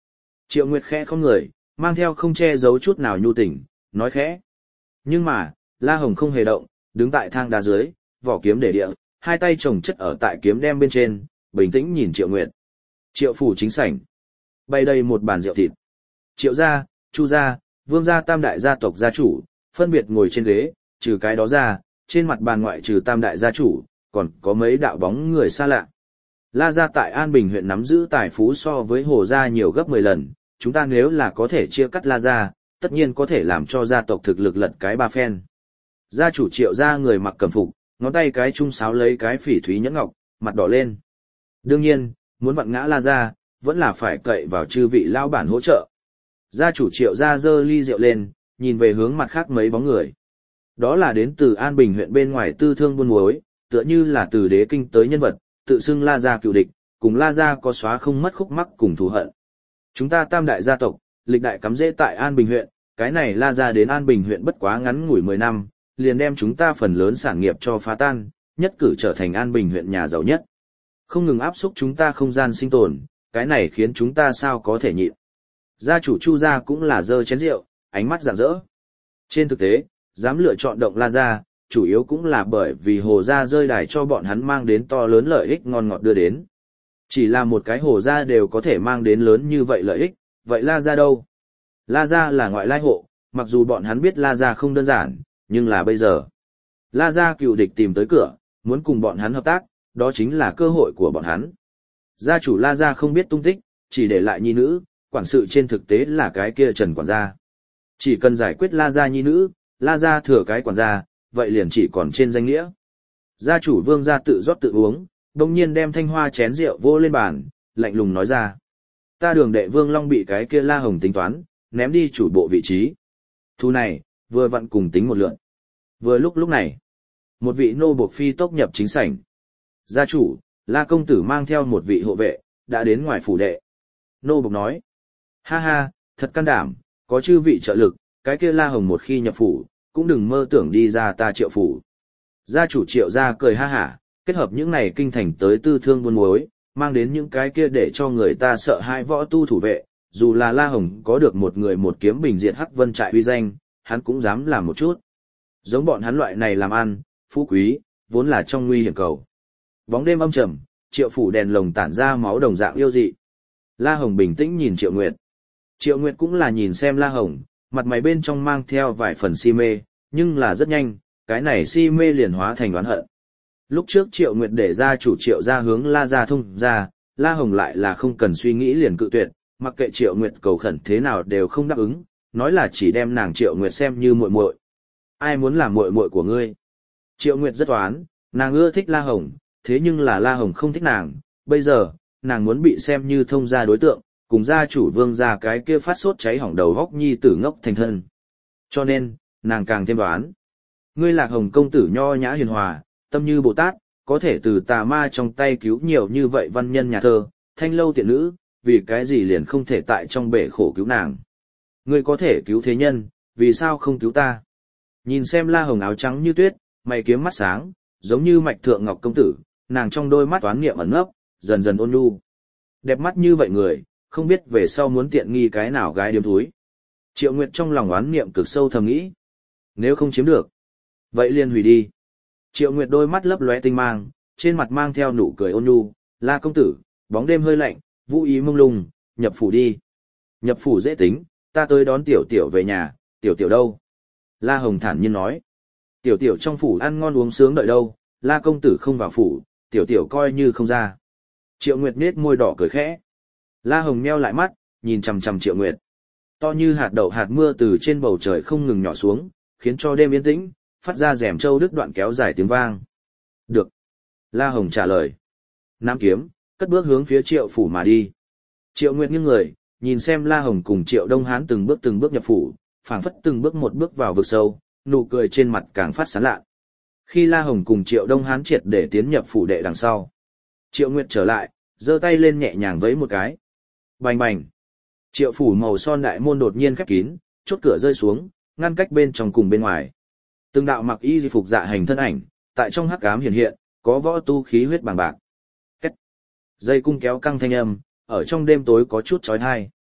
Triệu Nguyệt khẽ không người, mang theo không che giấu chút nào nhu tình, nói khẽ. Nhưng mà, La Hồng không hề động, đứng tại thang đá dưới, vỏ kiếm để địa, hai tay chồng chất ở tại kiếm đem bên trên, bình tĩnh nhìn Triệu Nguyệt. Triệu phủ chính sảnh. Bày đầy một bàn rượu thịt. Triệu gia, Chu gia, Vương gia tam đại gia tộc gia chủ, phân biệt ngồi trên ghế, trừ cái đó ra, trên mặt bàn ngoại trừ tam đại gia chủ, còn có mấy đạo bóng người xa lạ. La gia tại An Bình huyện nắm giữ tài phú so với Hồ gia nhiều gấp 10 lần, chúng ta nếu là có thể chia cắt La gia, tất nhiên có thể làm cho gia tộc thực lực lật cái ba phen. Gia chủ Triệu gia người mặc cẩm phục, ngón tay cái trung sáo lấy cái phỉ thúy nhẫn ngọc, mặt đỏ lên. Đương nhiên, muốn vặn ngã La gia, vẫn là phải cậy vào chư vị lao bản hỗ trợ. Gia chủ Triệu gia giơ ly rượu lên, nhìn về hướng mặt khác mấy bóng người. Đó là đến từ An Bình huyện bên ngoài tư thương buôn muối, tựa như là từ đế kinh tới nhân vật, tự xưng La gia cựu địch, cùng La gia có xóa không mất khúc mắc cùng thù hận. Chúng ta tam đại gia tộc, lịch đại cắm rễ tại An Bình huyện, cái này La gia đến An Bình huyện bất quá ngắn ngủi 10 năm, liền đem chúng ta phần lớn sản nghiệp cho phá tan, nhất cử trở thành An Bình huyện nhà giàu nhất. Không ngừng áp xúc chúng ta không gian sinh tồn, cái này khiến chúng ta sao có thể nhịn. Gia chủ Chu gia cũng là giơ chén rượu, ánh mắt rạng rỡ. Trên thực tế, dám lựa chọn động La gia, chủ yếu cũng là bởi vì Hồ gia rơi đài cho bọn hắn mang đến to lớn lợi ích ngon ngọt đưa đến. Chỉ là một cái Hồ gia đều có thể mang đến lớn như vậy lợi ích, vậy La gia đâu? La gia là ngoại lai hộ, mặc dù bọn hắn biết La gia không đơn giản, nhưng là bây giờ. La gia cựu địch tìm tới cửa, muốn cùng bọn hắn hợp tác, đó chính là cơ hội của bọn hắn. Gia chủ La gia không biết tung tích, chỉ để lại nhi nữ, quản sự trên thực tế là cái kia Trần quản gia. Chỉ cần giải quyết La gia nhi nữ, La gia thừa cái quản gia, vậy liền chỉ còn trên danh nghĩa. Gia chủ Vương gia tự rót tự uống, đồng nhiên đem thanh hoa chén rượu vô lên bàn, lạnh lùng nói ra. Ta đường đệ Vương Long bị cái kia La Hồng tính toán, ném đi chủ bộ vị trí. Thu này, vừa vặn cùng tính một lượn. Vừa lúc này, một vị nô buộc phi tốc nhập chính sảnh. Gia chủ, La công tử mang theo một vị hộ vệ, đã đến ngoài phủ đệ. Nô buộc nói, ha ha, thật can đảm, có chư vị trợ lực, cái kia La Hồng một khi nhập phủ, cũng đừng mơ tưởng đi ra ta Triệu phủ. Gia chủ Triệu gia cười ha hả, kết hợp những này kinh thành tới tư thương buôn muối, mang đến những cái kia để cho người ta sợ hai võ tu thủ vệ, dù là La Hồng có được một người một kiếm bình diệt Hắc Vân trại uy danh, hắn cũng dám làm một chút. Giống bọn hắn loại này làm ăn, phú quý, vốn là trong nguy hiểm cầu. Bóng đêm âm trầm, Triệu phủ đèn lồng tản ra máu đồng dạng yêu dị. La Hồng bình tĩnh nhìn Triệu Nguyệt. Triệu Nguyệt cũng là nhìn xem La Hồng, mặt mày bên trong mang theo vài phần si mê, nhưng là rất nhanh, cái này si mê liền hóa thành oán hận. Lúc trước Triệu Nguyệt để ra chủ Triệu ra hướng La gia thông ra, La Hồng lại là không cần suy nghĩ liền cự tuyệt, mặc kệ Triệu Nguyệt cầu khẩn thế nào đều không đáp ứng, nói là chỉ đem nàng Triệu Nguyệt xem như muội muội. Ai muốn làm muội muội của ngươi? Triệu Nguyệt rất oán, nàng ưa thích La Hồng, thế nhưng là La Hồng không thích nàng, bây giờ, nàng muốn bị xem như thông gia đối tượng, cùng gia chủ Vương gia cái kia phát sốt cháy hỏng đầu góc nhi tử ngốc thành thân. Cho nên, nàng càng thêm đoán. Ngươi Lạc Hồng công tử nho nhã hiền hòa, tâm như Bồ Tát, có thể từ tà ma trong tay cứu nhiều như vậy văn nhân nhà thơ, thanh lâu tiện nữ, vì cái gì liền không thể tại trong bể khổ cứu nàng. Ngươi có thể cứu thế nhân, vì sao không cứu ta? Nhìn xem La Hồng áo trắng như tuyết, mày kiếm mắt sáng, giống như mạch thượng ngọc công tử, nàng trong đôi mắt toán nghiệm ẩn nấp, dần dần ôn nhu. Đẹp mắt như vậy người, không biết về sau muốn tiện nghi cái nào gái điếm thúi. Triệu Nguyệt trong lòng oán niệm cực sâu thầm nghĩ. Nếu không chiếm được, vậy liền hủy đi. Triệu Nguyệt đôi mắt lấp lóe tinh mang, trên mặt mang theo nụ cười ôn nhu. La công tử, bóng đêm hơi lạnh, vũ ý mông lung, nhập phủ đi. Nhập phủ dễ tính, ta tới đón tiểu tiểu về nhà, tiểu tiểu đâu? La Hồng thản nhiên nói. Tiểu tiểu trong phủ ăn ngon uống sướng đợi đâu, La công tử không vào phủ, tiểu tiểu coi như không ra. Triệu Nguyệt nết môi đỏ cười khẽ. La Hồng meo lại mắt, nhìn chằm chằm Triệu Nguyệt. To như hạt đậu hạt mưa từ trên bầu trời không ngừng nhỏ xuống, khiến cho đêm yên tĩnh, phát ra rèm trâu đứt đoạn kéo dài tiếng vang. Được. La Hồng trả lời. Nam kiếm, cất bước hướng phía Triệu phủ mà đi. Triệu Nguyệt nghiêng người, nhìn xem La Hồng cùng Triệu Đông Hán từng bước nhập phủ, phảng phất từng bước một bước vào vực sâu, nụ cười trên mặt càng phát sán lạ. Khi La Hồng cùng Triệu Đông Hán triệt để tiến nhập phủ đệ đằng sau, Triệu Nguyệt trở lại, giơ tay lên nhẹ nhàng vẫy một cái. Bành bành. Triệu phủ màu son đại môn đột nhiên khép kín, chốt cửa rơi xuống, ngăn cách bên trong cùng bên ngoài. Từng đạo mặc y phục dạ hành thân ảnh, tại trong hắc ám hiện hiện, có võ tu khí huyết bàng bạc. Cách. Dây cung kéo căng thanh âm, ở trong đêm tối có chút chói tai.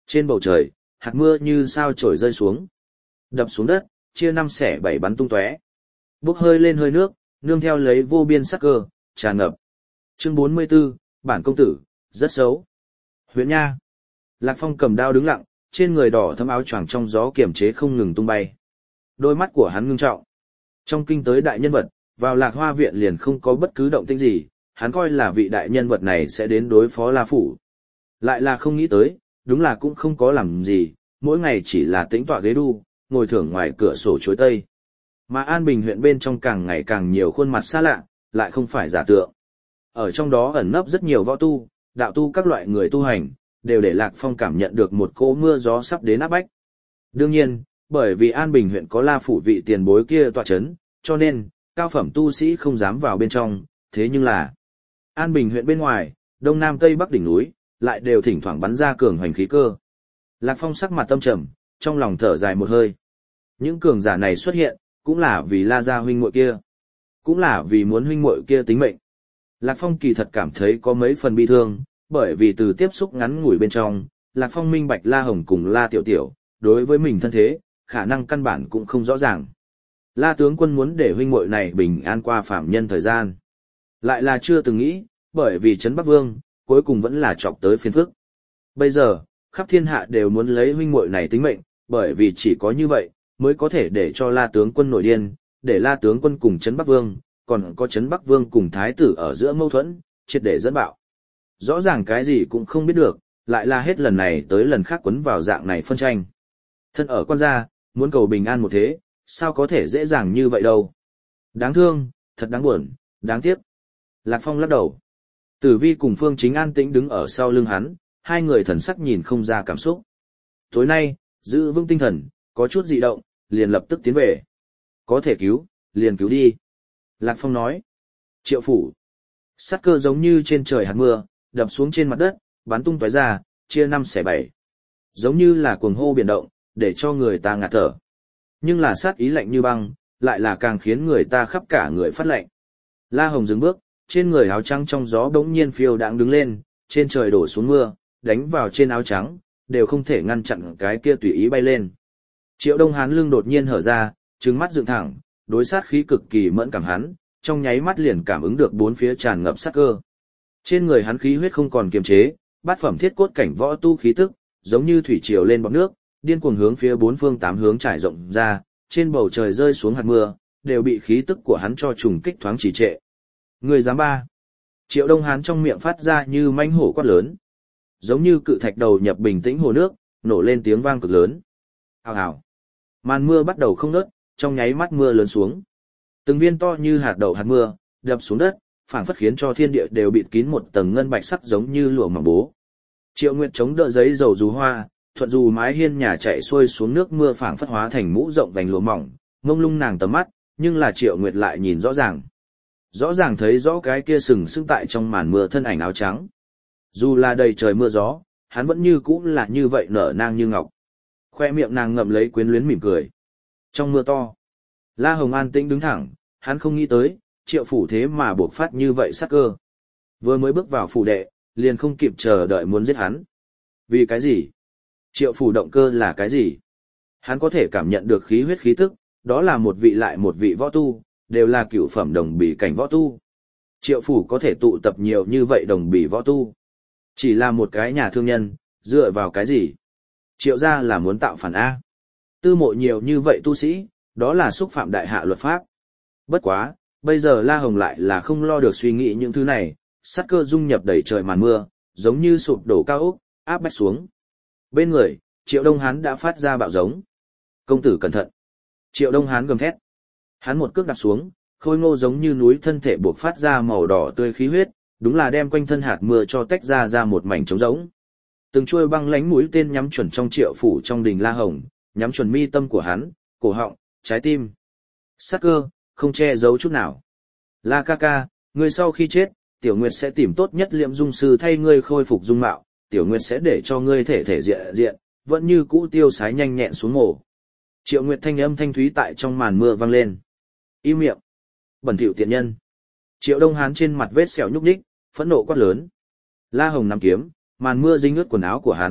Trên bầu trời, hạt mưa như sao trổi rơi xuống. Đập xuống đất, chia năm xẻ bảy bắn tung tóe. Bốc hơi lên hơi nước, nương theo lấy vô biên sắc cơ, tràn ngập. Chương 44, bản công tử, rất xấu. Huyện Nha. Lạc Phong cầm đao đứng lặng, trên người đỏ thấm áo choàng trong gió kiềm chế không ngừng tung bay. Đôi mắt của hắn ngưng trọng. Trong kinh tới đại nhân vật, vào Lạc Hoa viện liền không có bất cứ động tĩnh gì, hắn coi là vị đại nhân vật này sẽ đến đối phó La Phủ. Lại là không nghĩ tới, đúng là cũng không có làm gì, mỗi ngày chỉ là tĩnh tọa ghế đu, ngồi thưởng ngoài cửa sổ chối tây. Mà An Bình huyện bên trong càng ngày càng nhiều khuôn mặt xa lạ, lại không phải giả tượng. Ở trong đó ẩn nấp rất nhiều võ tu, đạo tu các loại người tu hành, đều để Lạc Phong cảm nhận được một cỗ mưa gió sắp đến áp bách. Đương nhiên, bởi vì An Bình huyện có La Phủ vị tiền bối kia tọa chấn, cho nên, cao phẩm tu sĩ không dám vào bên trong, thế nhưng là An Bình huyện bên ngoài, đông nam tây bắc đỉnh núi, lại đều thỉnh thoảng bắn ra cường hoành khí cơ. Lạc Phong sắc mặt tâm trầm, trong lòng thở dài một hơi. Những cường giả này xuất hiện, cũng là vì La gia huynh muội kia, cũng là vì muốn huynh muội kia tính mệnh. Lạc Phong kỳ thật cảm thấy có mấy phần bi thương, bởi vì từ tiếp xúc ngắn ngủi bên trong, Lạc Phong minh bạch La Hồng cùng La Tiểu Tiểu, đối với mình thân thế, khả năng căn bản cũng không rõ ràng. La tướng quân muốn để huynh muội này bình an qua phạm nhân thời gian. Lại là chưa từng nghĩ, bởi vì Trấn Bắc Vương, cuối cùng vẫn là chọc tới phiền phức. Bây giờ, khắp thiên hạ đều muốn lấy huynh muội này tính mệnh, bởi vì chỉ có như vậy, mới có thể để cho La tướng quân nổi điên, để La tướng quân cùng Trấn Bắc Vương, còn có Trấn Bắc Vương cùng Thái tử ở giữa mâu thuẫn, triệt để dẫn bạo. Rõ ràng cái gì cũng không biết được, lại là hết lần này tới lần khác quấn vào dạng này phân tranh. Thân ở quan gia, muốn cầu bình an một thế, sao có thể dễ dàng như vậy đâu. Đáng thương, thật đáng buồn, đáng tiếc. Lạc Phong lắc đầu. Tử Vi cùng Phương Chính an tĩnh đứng ở sau lưng hắn, hai người thần sắc nhìn không ra cảm xúc. Tối nay, giữ vững tinh thần, có chút dị động, liền lập tức tiến về. Có thể cứu, liền cứu đi. Lạc Phong nói. Triệu phủ. Sát cơ giống như trên trời hạt mưa, đập xuống trên mặt đất, bắn tung tóe ra, chia năm xẻ bảy. Giống như là cuồng hô biển động, để cho người ta ngạt thở. Nhưng là sát ý lạnh như băng, lại là càng khiến người ta khắp cả người phát lạnh. La Hồng dừng bước, trên người áo trắng trong gió bỗng nhiên phiêu đãng đứng lên, trên trời đổ xuống mưa, đánh vào trên áo trắng, đều không thể ngăn chặn cái kia tùy ý bay lên. Triệu Đông Hán lưng đột nhiên hở ra, trừng mắt dựng thẳng, đối sát khí cực kỳ mẫn cảm hắn, trong nháy mắt liền cảm ứng được bốn phía tràn ngập sát cơ. Trên người hắn khí huyết không còn kiềm chế, bát phẩm thiết cốt cảnh võ tu khí tức, giống như thủy triều lên bọt nước, điên cuồng hướng phía bốn phương tám hướng trải rộng ra, trên bầu trời rơi xuống hạt mưa, đều bị khí tức của hắn cho trùng kích thoáng trì trệ. Người dám ba. Triệu Đông Hán trong miệng phát ra như mãnh hổ quát lớn. Giống như cự thạch đầu nhập bình tĩnh hồ nước, nổ lên tiếng vang cực lớn. Hào hào. Màn mưa bắt đầu không ngớt, trong nháy mắt mưa lớn xuống. Từng viên to như hạt đậu hạt mưa, đập xuống đất, phảng phất khiến cho thiên địa đều bịt kín một tầng ngân bạch sắc giống như lụa mỏng bố. Triệu Nguyệt chống đỡ giấy dầu dù hoa, thuận dù mái hiên nhà chạy xuôi xuống nước mưa phảng phất hóa thành mũ rộng vành lụa mỏng, mông lung nàng tầm mắt, nhưng là Triệu Nguyệt lại nhìn rõ ràng. Rõ ràng thấy rõ cái kia sừng sững tại trong màn mưa thân ảnh áo trắng. Dù là đầy trời mưa gió, hắn vẫn như cũ là như vậy nở nang như ngọc. Khoe miệng nàng ngậm lấy quyến luyến mỉm cười. Trong mưa to, La Hồng an tĩnh đứng thẳng, hắn không nghĩ tới, Triệu phủ thế mà buộc phát như vậy sắc cơ. Vừa mới bước vào phủ đệ, liền không kịp chờ đợi muốn giết hắn. Vì cái gì? Triệu phủ động cơ là cái gì? Hắn có thể cảm nhận được khí huyết khí tức, đó là một vị lại một vị võ tu, đều là cửu phẩm đồng bì cảnh võ tu. Triệu phủ có thể tụ tập nhiều như vậy đồng bì võ tu. Chỉ là một cái nhà thương nhân, dựa vào cái gì? Triệu gia là muốn tạo phản A. Tư mộ nhiều như vậy tu sĩ, đó là xúc phạm đại hạ luật pháp. Bất quá, bây giờ La Hồng lại là không lo được suy nghĩ những thứ này, sát cơ dung nhập đầy trời màn mưa, giống như sụp đổ cao ốc, áp bách xuống. Bên người, Triệu Đông Hán đã phát ra bạo giống. Công tử cẩn thận. Triệu Đông Hán gầm thét. Hắn một cước đạp xuống, khôi ngô giống như núi thân thể buộc phát ra màu đỏ tươi khí huyết, đúng là đem quanh thân hạt mưa cho tách ra một mảnh trống rỗng. Từng chuôi băng lánh mũi tên nhắm chuẩn trong Triệu phủ trong đình La Hồng, nhắm chuẩn mi tâm của hắn, cổ họng, trái tim. Sát cơ, không che giấu chút nào. La ca ca, ngươi sau khi chết, Tiểu Nguyệt sẽ tìm tốt nhất Liệm Dung sư thay ngươi khôi phục dung mạo, Tiểu Nguyệt sẽ để cho ngươi thể thể diện, vẫn như cũ tiêu sái nhanh nhẹn xuống mổ. Triệu Nguyệt thanh âm thanh thúy tại trong màn mưa vang lên. Im miệng. Bẩn thỉu tiện nhân. Triệu Đông Hán trên mặt vết sẹo nhúc nhích, phẫn nộ quát lớn. La Hồng nắm kiếm, màn mưa dính ướt quần áo của hắn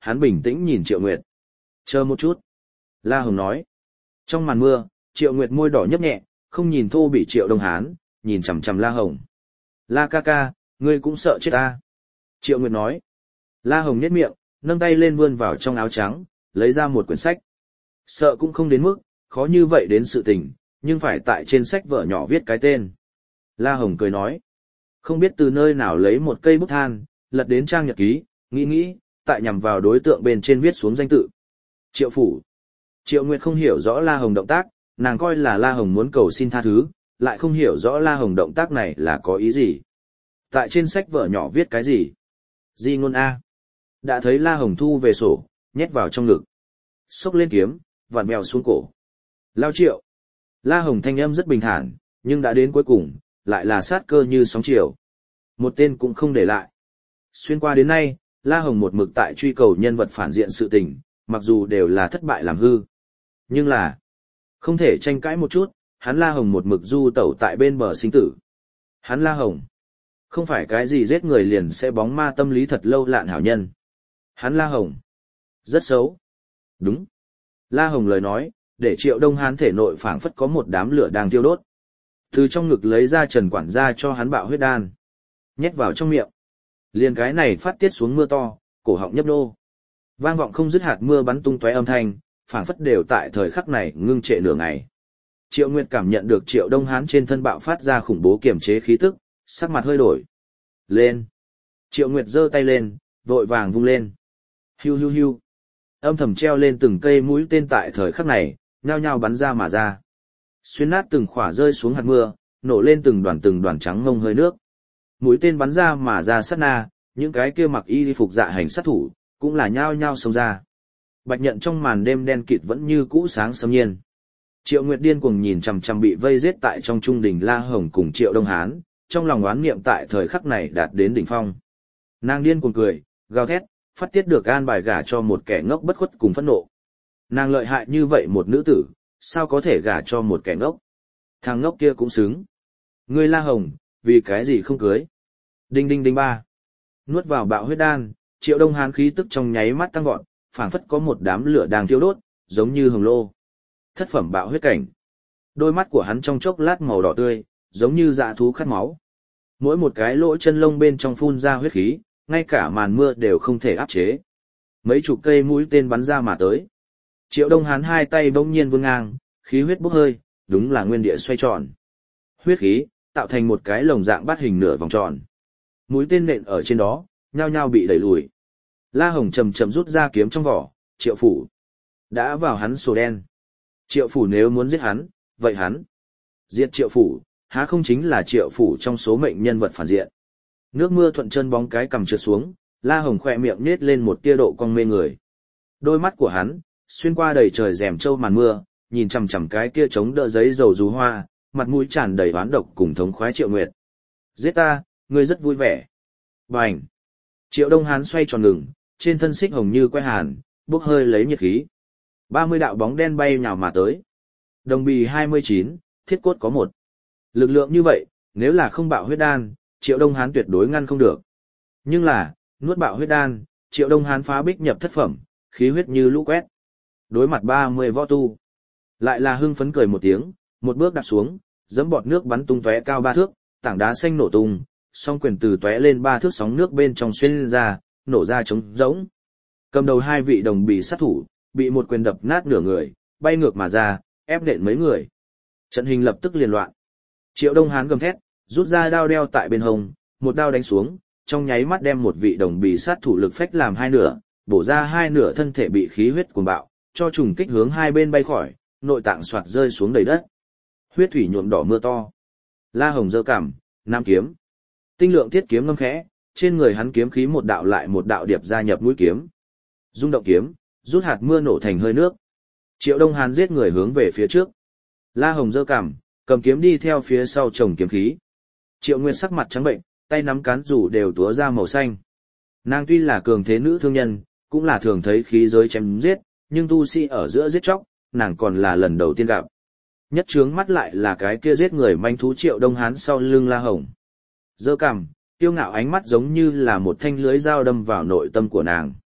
hắn bình tĩnh nhìn Triệu Nguyệt. Chờ một chút. La Hồng nói. Trong màn mưa, Triệu Nguyệt môi đỏ nhấp nhẹ, không nhìn thô bị Triệu Đông Hán, nhìn chằm chằm La Hồng. La ca ca, ngươi cũng sợ chết ta. Triệu Nguyệt nói. La Hồng nhếch miệng, nâng tay lên vươn vào trong áo trắng, lấy ra một quyển sách. Sợ cũng không đến mức, khó như vậy đến sự tình, nhưng phải tại trên sách vở nhỏ viết cái tên. La Hồng cười nói. Không biết từ nơi nào lấy một cây bút than, lật đến trang nhật ký, nghĩ, tại nhằm vào đối tượng bên trên viết xuống danh tự. Triệu phủ. Triệu Nguyệt không hiểu rõ La Hồng động tác, nàng coi là La Hồng muốn cầu xin tha thứ, lại không hiểu rõ La Hồng động tác này là có ý gì. Tại trên sách vở nhỏ viết cái gì? Di ngôn A. Đã thấy La Hồng thu về sổ, nhét vào trong ngực. Xốc lên kiếm, vặn vẹo xuống cổ. Lao Triệu. La Hồng thanh âm rất bình thản, nhưng đã đến cuối cùng, lại là sát cơ như sóng chiều. Một tên cũng không để lại. Xuyên qua đến nay, La Hồng một mực tại truy cầu nhân vật phản diện sự tình, mặc dù đều là thất bại làm hư. Nhưng là, không thể tranh cãi một chút, hắn La Hồng một mực du tẩu tại bên bờ sinh tử. Hắn La Hồng, không phải cái gì giết người liền sẽ bóng ma tâm lý thật lâu lạn hảo nhân. Hắn La Hồng, rất xấu. Đúng. La Hồng lời nói, để Triệu Đông Hán thể nội phảng phất có một đám lửa đang thiêu đốt. Từ trong ngực lấy ra Trần quản gia cho hắn bạo huyết đan. Nhét vào trong miệng. Liền cái này phát tiết xuống mưa to, cổ họng nhấp nô. Vang vọng không dứt hạt mưa bắn tung tóe âm thanh, phảng phất đều tại thời khắc này ngưng trệ nửa ngày. Triệu Nguyệt cảm nhận được Triệu Đông Hán trên thân bạo phát ra khủng bố kiềm chế khí tức, sắc mặt hơi đổi. Lên. Triệu Nguyệt giơ tay lên, vội vàng vung lên. Hiu hiu hiu. Âm thầm treo lên từng cây mũi tên tại thời khắc này, nhao nhao bắn ra mà ra. Xuyên nát từng khỏa rơi xuống hạt mưa, nổ lên từng đoàn trắng ngông hơi nước. Mũi tên bắn ra mà ra sát na, những cái kia mặc y phục dạ hành sát thủ, cũng là nhao nhao xông ra. Bạch Nhận trong màn đêm đen kịt vẫn như cũ sáng sớm nhiên. Triệu Nguyệt điên cuồng nhìn chằm chằm bị vây giết tại trong trung đình La Hồng cùng Triệu Đông Hán, trong lòng oán niệm tại thời khắc này đạt đến đỉnh phong. Nàng điên cuồng cười, gào thét, phát tiết được an bài gả cho một kẻ ngốc bất khuất cùng phẫn nộ. Nàng lợi hại như vậy một nữ tử, sao có thể gả cho một kẻ ngốc? Thằng ngốc kia cũng xứng. Ngươi La Hồng, vì cái gì không cưới? Đinh đinh đinh ba. Nuốt vào bạo huyết đan, Triệu Đông Hán khí tức trong nháy mắt tăng vọt, phảng phất có một đám lửa đang thiêu đốt, giống như hồng lô. Thất phẩm bạo huyết cảnh. Đôi mắt của hắn trong chốc lát màu đỏ tươi, giống như dã thú khát máu. Mỗi một cái lỗ chân lông bên trong phun ra huyết khí, ngay cả màn mưa đều không thể áp chế. Mấy chục cây mũi tên bắn ra mà tới. Triệu Đông Hán hai tay bỗng nhiên vươn ngang, khí huyết bốc hơi, đúng là nguyên địa xoay tròn. Huyết khí tạo thành một cái lồng dạng bát hình nửa vòng tròn. Mũi tên nện ở trên đó, nhao nhao bị đẩy lùi. La Hồng chậm chậm rút ra kiếm trong vỏ, Triệu phủ đã vào hắn sổ đen. Triệu phủ nếu muốn giết hắn, vậy hắn diệt Triệu phủ, há không chính là Triệu phủ trong số mệnh nhân vật phản diện. Nước mưa thuận chân bóng cái cầm trượt xuống, La Hồng khỏe miệng nết lên một tia độ cong mê người. Đôi mắt của hắn xuyên qua đầy trời rèm trâu màn mưa, nhìn chằm chằm cái kia chống đỡ giấy dầu dù hoa, mặt mũi tràn đầy oán độc cùng thống khoái Triệu Nguyệt. Giết ta, ngươi rất vui vẻ. Bành! Triệu Đông Hán xoay tròn ngừng, trên thân xích hồng như que hàn, bốc hơi lấy nhiệt khí. 30 đạo bóng đen bay nhào mà tới. Đồng bì 29, thiết cốt có 1. Lực lượng như vậy, nếu là không bạo huyết đan, Triệu Đông Hán tuyệt đối ngăn không được. Nhưng là, nuốt bạo huyết đan, Triệu Đông Hán phá bích nhập thất phẩm, khí huyết như lũ quét. Đối mặt 30 võ tu, lại là hưng phấn cười một tiếng, một bước đạp xuống, giẫm bọt nước bắn tung tóe cao 3 thước, tảng đá xanh nổ tung, song quyền từ tóe lên 3 thước sóng nước bên trong xuyên ra, nổ ra trống rỗng. Cầm đầu hai vị đồng bì sát thủ, bị một quyền đập nát nửa người, bay ngược mà ra, ép đện mấy người. Trận hình lập tức liền loạn. Triệu Đông Hán gầm thét, rút ra đao đeo tại bên hông, một đao đánh xuống, trong nháy mắt đem một vị đồng bì sát thủ lực phách làm hai nửa, bổ ra hai nửa thân thể bị khí huyết cuồng bạo, cho trùng kích hướng hai bên bay khỏi, nội tạng xoạt rơi xuống đầy đất. Huyết thủy nhuộm đỏ mưa to. La Hồng giơ cằm, nam kiếm. Tinh lượng thiết kiếm ngâm khẽ, trên người hắn kiếm khí một đạo lại một đạo điệp gia nhập mũi kiếm. Rung động kiếm, rút hạt mưa nổ thành hơi nước. Triệu Đông Hán giết người hướng về phía trước. La Hồng giơ cằm, cầm kiếm đi theo phía sau chồng kiếm khí. Triệu Nguyệt sắc mặt trắng bệnh, tay nắm cán rủ đều túa ra màu xanh. Nàng tuy là cường thế nữ thương nhân, cũng là thường thấy khí giới chém giết, nhưng tu sĩ ở giữa giết chóc, nàng còn là lần đầu tiên gặp. Nhất trướng mắt lại là cái kia giết người manh thú Triệu Đông Hán sau lưng La Hồng. Giơ cằm, kiêu ngạo ánh mắt giống như là một thanh lưới dao đâm vào nội tâm của nàng.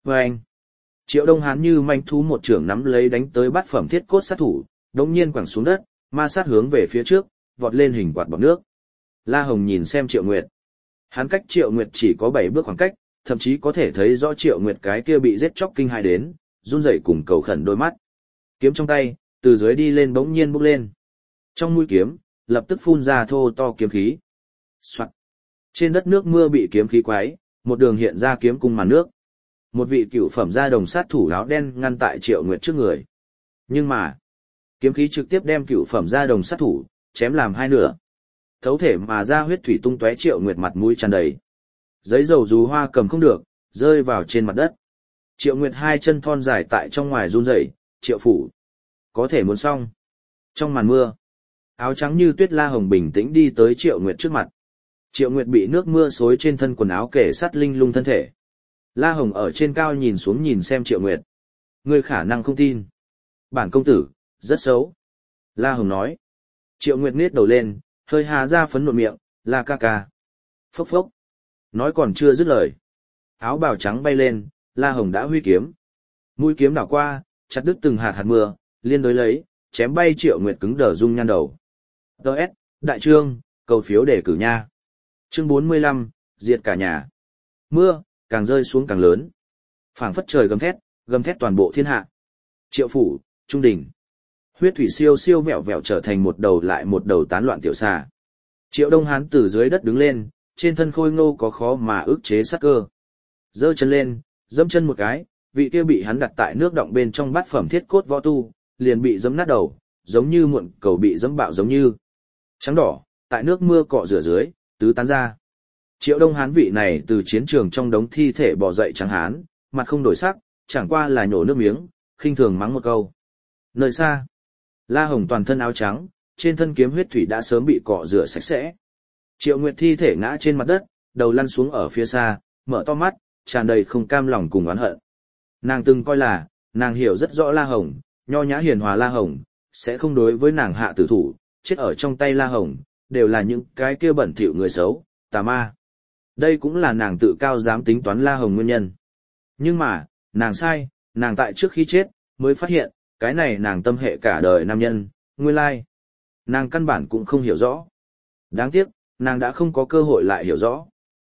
Vâng! Triệu Đông Hán như manh thú một trưởng nắm lấy đánh tới bát phẩm thiết cốt sát thủ, đống nhiên quẳng xuống đất, ma sát hướng về phía trước, vọt lên hình quạt bọt nước. La Hồng nhìn xem Triệu Nguyệt. Hắn cách Triệu Nguyệt chỉ có 7 bước khoảng cách, thậm chí có thể thấy rõ Triệu Nguyệt cái kia bị giết chóc kinh hãi đến, run rẩy cùng cầu khẩn đôi mắt. Kiếm trong tay, từ dưới đi lên bỗng nhiên bốc lên. Trong mũi kiếm, lập tức phun ra thô to kiếm khí. Soạt. Trên đất nước mưa bị kiếm khí quái, một đường hiện ra kiếm cung màn nước. Một vị cựu phẩm gia đồng sát thủ áo đen ngăn tại Triệu Nguyệt trước người. Nhưng mà, kiếm khí trực tiếp đem cựu phẩm gia đồng sát thủ chém làm hai nửa. Thấu thể mà ra huyết thủy tung tóe, Triệu Nguyệt mặt mũi tràn đầy. Giấy dầu dù hoa cầm không được, rơi vào trên mặt đất. Triệu Nguyệt hai chân thon dài tại trong ngoài run rẩy, Triệu phủ, có thể muốn xong. Trong màn mưa, áo trắng như tuyết La Hồng bình tĩnh đi tới Triệu Nguyệt trước mặt. Triệu Nguyệt bị nước mưa xối trên thân quần áo kể sát linh lung thân thể. La Hồng ở trên cao nhìn xuống nhìn xem Triệu Nguyệt. Ngươi khả năng không tin. Bản công tử, rất xấu. La Hồng nói. Triệu Nguyệt nhếch đầu lên, hơi hà ra phấn nộn miệng, La ca ca. Phốc phốc. Nói còn chưa dứt lời. Áo bào trắng bay lên, La Hồng đã huy kiếm. Mũi kiếm đảo qua, chặt đứt từng hạt hạt mưa, liên đối lấy, chém bay Triệu Nguyệt cứng đờ rung nhan đầu. Đợt, đại trương, cầu phiếu để cử nha. Chương 45, diệt cả nhà. Mưa, càng rơi xuống càng lớn. Phảng phất trời gầm thét toàn bộ thiên hạ. Triệu phủ, trung đình. Huyết thủy siêu siêu vẹo vẹo trở thành một đầu lại một đầu tán loạn tiểu xà. Triệu Đông Hán từ dưới đất đứng lên, trên thân khôi ngô có khó mà ức chế sát cơ. Giơ chân lên, dẫm chân một cái, vị kia bị hắn đặt tại nước động bên trong bát phẩm thiết cốt võ tu, liền bị giẫm nát đầu, giống như muộn cầu bị giẫm bạo giống như. Trắng đỏ, tại nước mưa cọ rửa dưới, tứ tán ra. Triệu Đông Hán vị này từ chiến trường trong đống thi thể bò dậy trắng hán, mặt không đổi sắc, chẳng qua là nhổ nước miếng, khinh thường mắng một câu. Nơi xa, La Hồng toàn thân áo trắng, trên thân kiếm huyết thủy đã sớm bị cọ rửa sạch sẽ. Triệu Nguyệt thi thể ngã trên mặt đất, đầu lăn xuống ở phía xa, mở to mắt, tràn đầy không cam lòng cùng oán hận. Nàng từng coi là, nàng hiểu rất rõ La Hồng, nho nhã hiền hòa La Hồng, sẽ không đối với nàng hạ tử thủ, chết ở trong tay La Hồng, đều là những cái kia bẩn thỉu người xấu, tà ma. Đây cũng là nàng tự cao dám tính toán La Hồng nguyên nhân. Nhưng mà, nàng sai, nàng tại trước khi chết, mới phát hiện, cái này nàng tâm hệ cả đời nam nhân, nguyên lai. Nàng căn bản cũng không hiểu rõ. Đáng tiếc, nàng đã không có cơ hội lại hiểu rõ.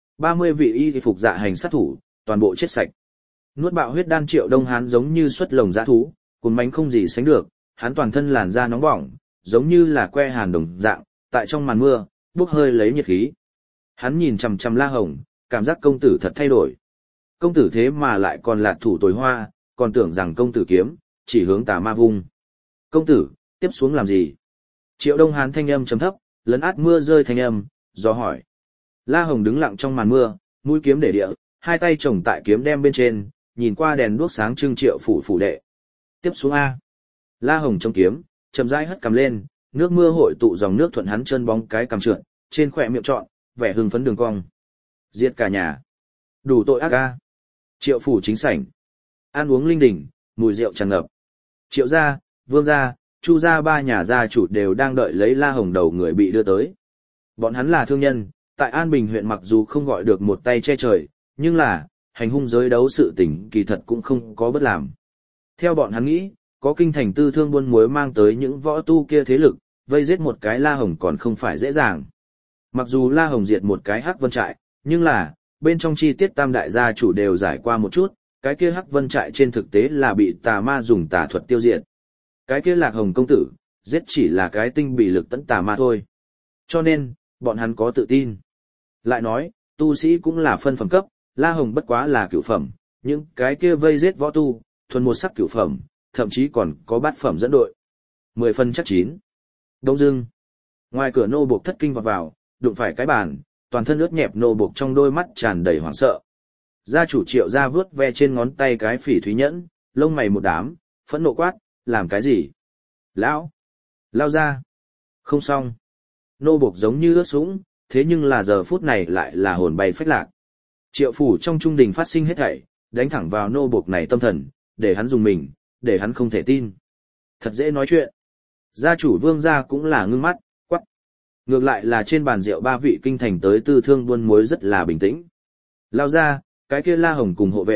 30 vị y phục dạ hành sát thủ, toàn bộ chết sạch. Nuốt bạo huyết đan Triệu Đông Hán giống như xuất lồng dã thú, cuốn bánh không gì sánh được, hắn toàn thân làn da nóng bỏng, giống như là que hàn đồng dạng, tại trong màn mưa, bốc hơi lấy nhiệt khí. Hắn nhìn chằm chằm La Hồng, cảm giác công tử thật thay đổi. Công tử thế mà lại còn lạc thủ tối hoa, còn tưởng rằng công tử kiếm, chỉ hướng tà ma vung. Công tử, tiếp xuống làm gì? Triệu Đông Hán thanh âm trầm thấp, lấn át mưa rơi thanh âm, do hỏi. La Hồng đứng lặng trong màn mưa, mũi kiếm để địa, hai tay chồng tại kiếm đem bên trên, nhìn qua đèn đuốc sáng trưng Triệu phủ đệ. Tiếp xuống A. La Hồng trong kiếm, chậm rãi hất cằm lên, nước mưa hội tụ dòng nước thuận hắn chân bóng cái cằm trượt, trên khỏe miệng trọn, vẻ hưng phấn đường cong. Giết cả nhà. Đủ tội ác A. Triệu phủ chính sảnh. Ăn uống linh đình, mùi rượu tràn ngập. Triệu gia, Vương gia, Chu gia ba nhà gia chủ đều đang đợi lấy La Hồng đầu người bị đưa tới. Bọn hắn là thương nhân, tại An Bình huyện mặc dù không gọi được một tay che trời, nhưng là, hành hung giới đấu sự tình kỳ thật cũng không có bất làm. Theo bọn hắn nghĩ, có kinh thành tư thương buôn muối mang tới những võ tu kia thế lực, vây giết một cái La Hồng còn không phải dễ dàng. Mặc dù La Hồng diệt một cái Hắc Vân trại, nhưng là, bên trong chi tiết tam đại gia chủ đều giải qua một chút, cái kia Hắc Vân trại trên thực tế là bị tà ma dùng tà thuật tiêu diệt. Cái kia Lạc Hồng công tử, giết chỉ là cái tinh bị lực tấn tà ma thôi. Cho nên, bọn hắn có tự tin. Lại nói, tu sĩ cũng là phân phẩm cấp, La Hồng bất quá là cửu phẩm, những cái kia vây giết võ tu, thuần một sắc cửu phẩm, thậm chí còn có bát phẩm dẫn đội. 10 phần chắc chín. Đông dưng. Ngoài cửa nô buộc thất kinh vào, đụng phải cái bàn, toàn thân ướt nhẹp nô buộc trong đôi mắt tràn đầy hoảng sợ. Gia chủ Triệu gia vướt ve trên ngón tay cái phỉ thúy nhẫn, lông mày một đám, phẫn nộ quát, làm cái gì? Lão! Lao ra! Không xong! Nô buộc giống như ướt sũng, thế nhưng là giờ phút này lại là hồn bay phách lạc. Triệu phủ trong trung đình phát sinh hết thảy, đánh thẳng vào nô buộc này tâm thần, để hắn dùng mình, để hắn không thể tin. Thật dễ nói chuyện. Gia chủ Vương gia cũng là ngưng mắt, quắc. Ngược lại là trên bàn rượu ba vị kinh thành tới tư thương buôn muối rất là bình tĩnh. Lao ra, cái kia La Hồng cùng hộ vệ,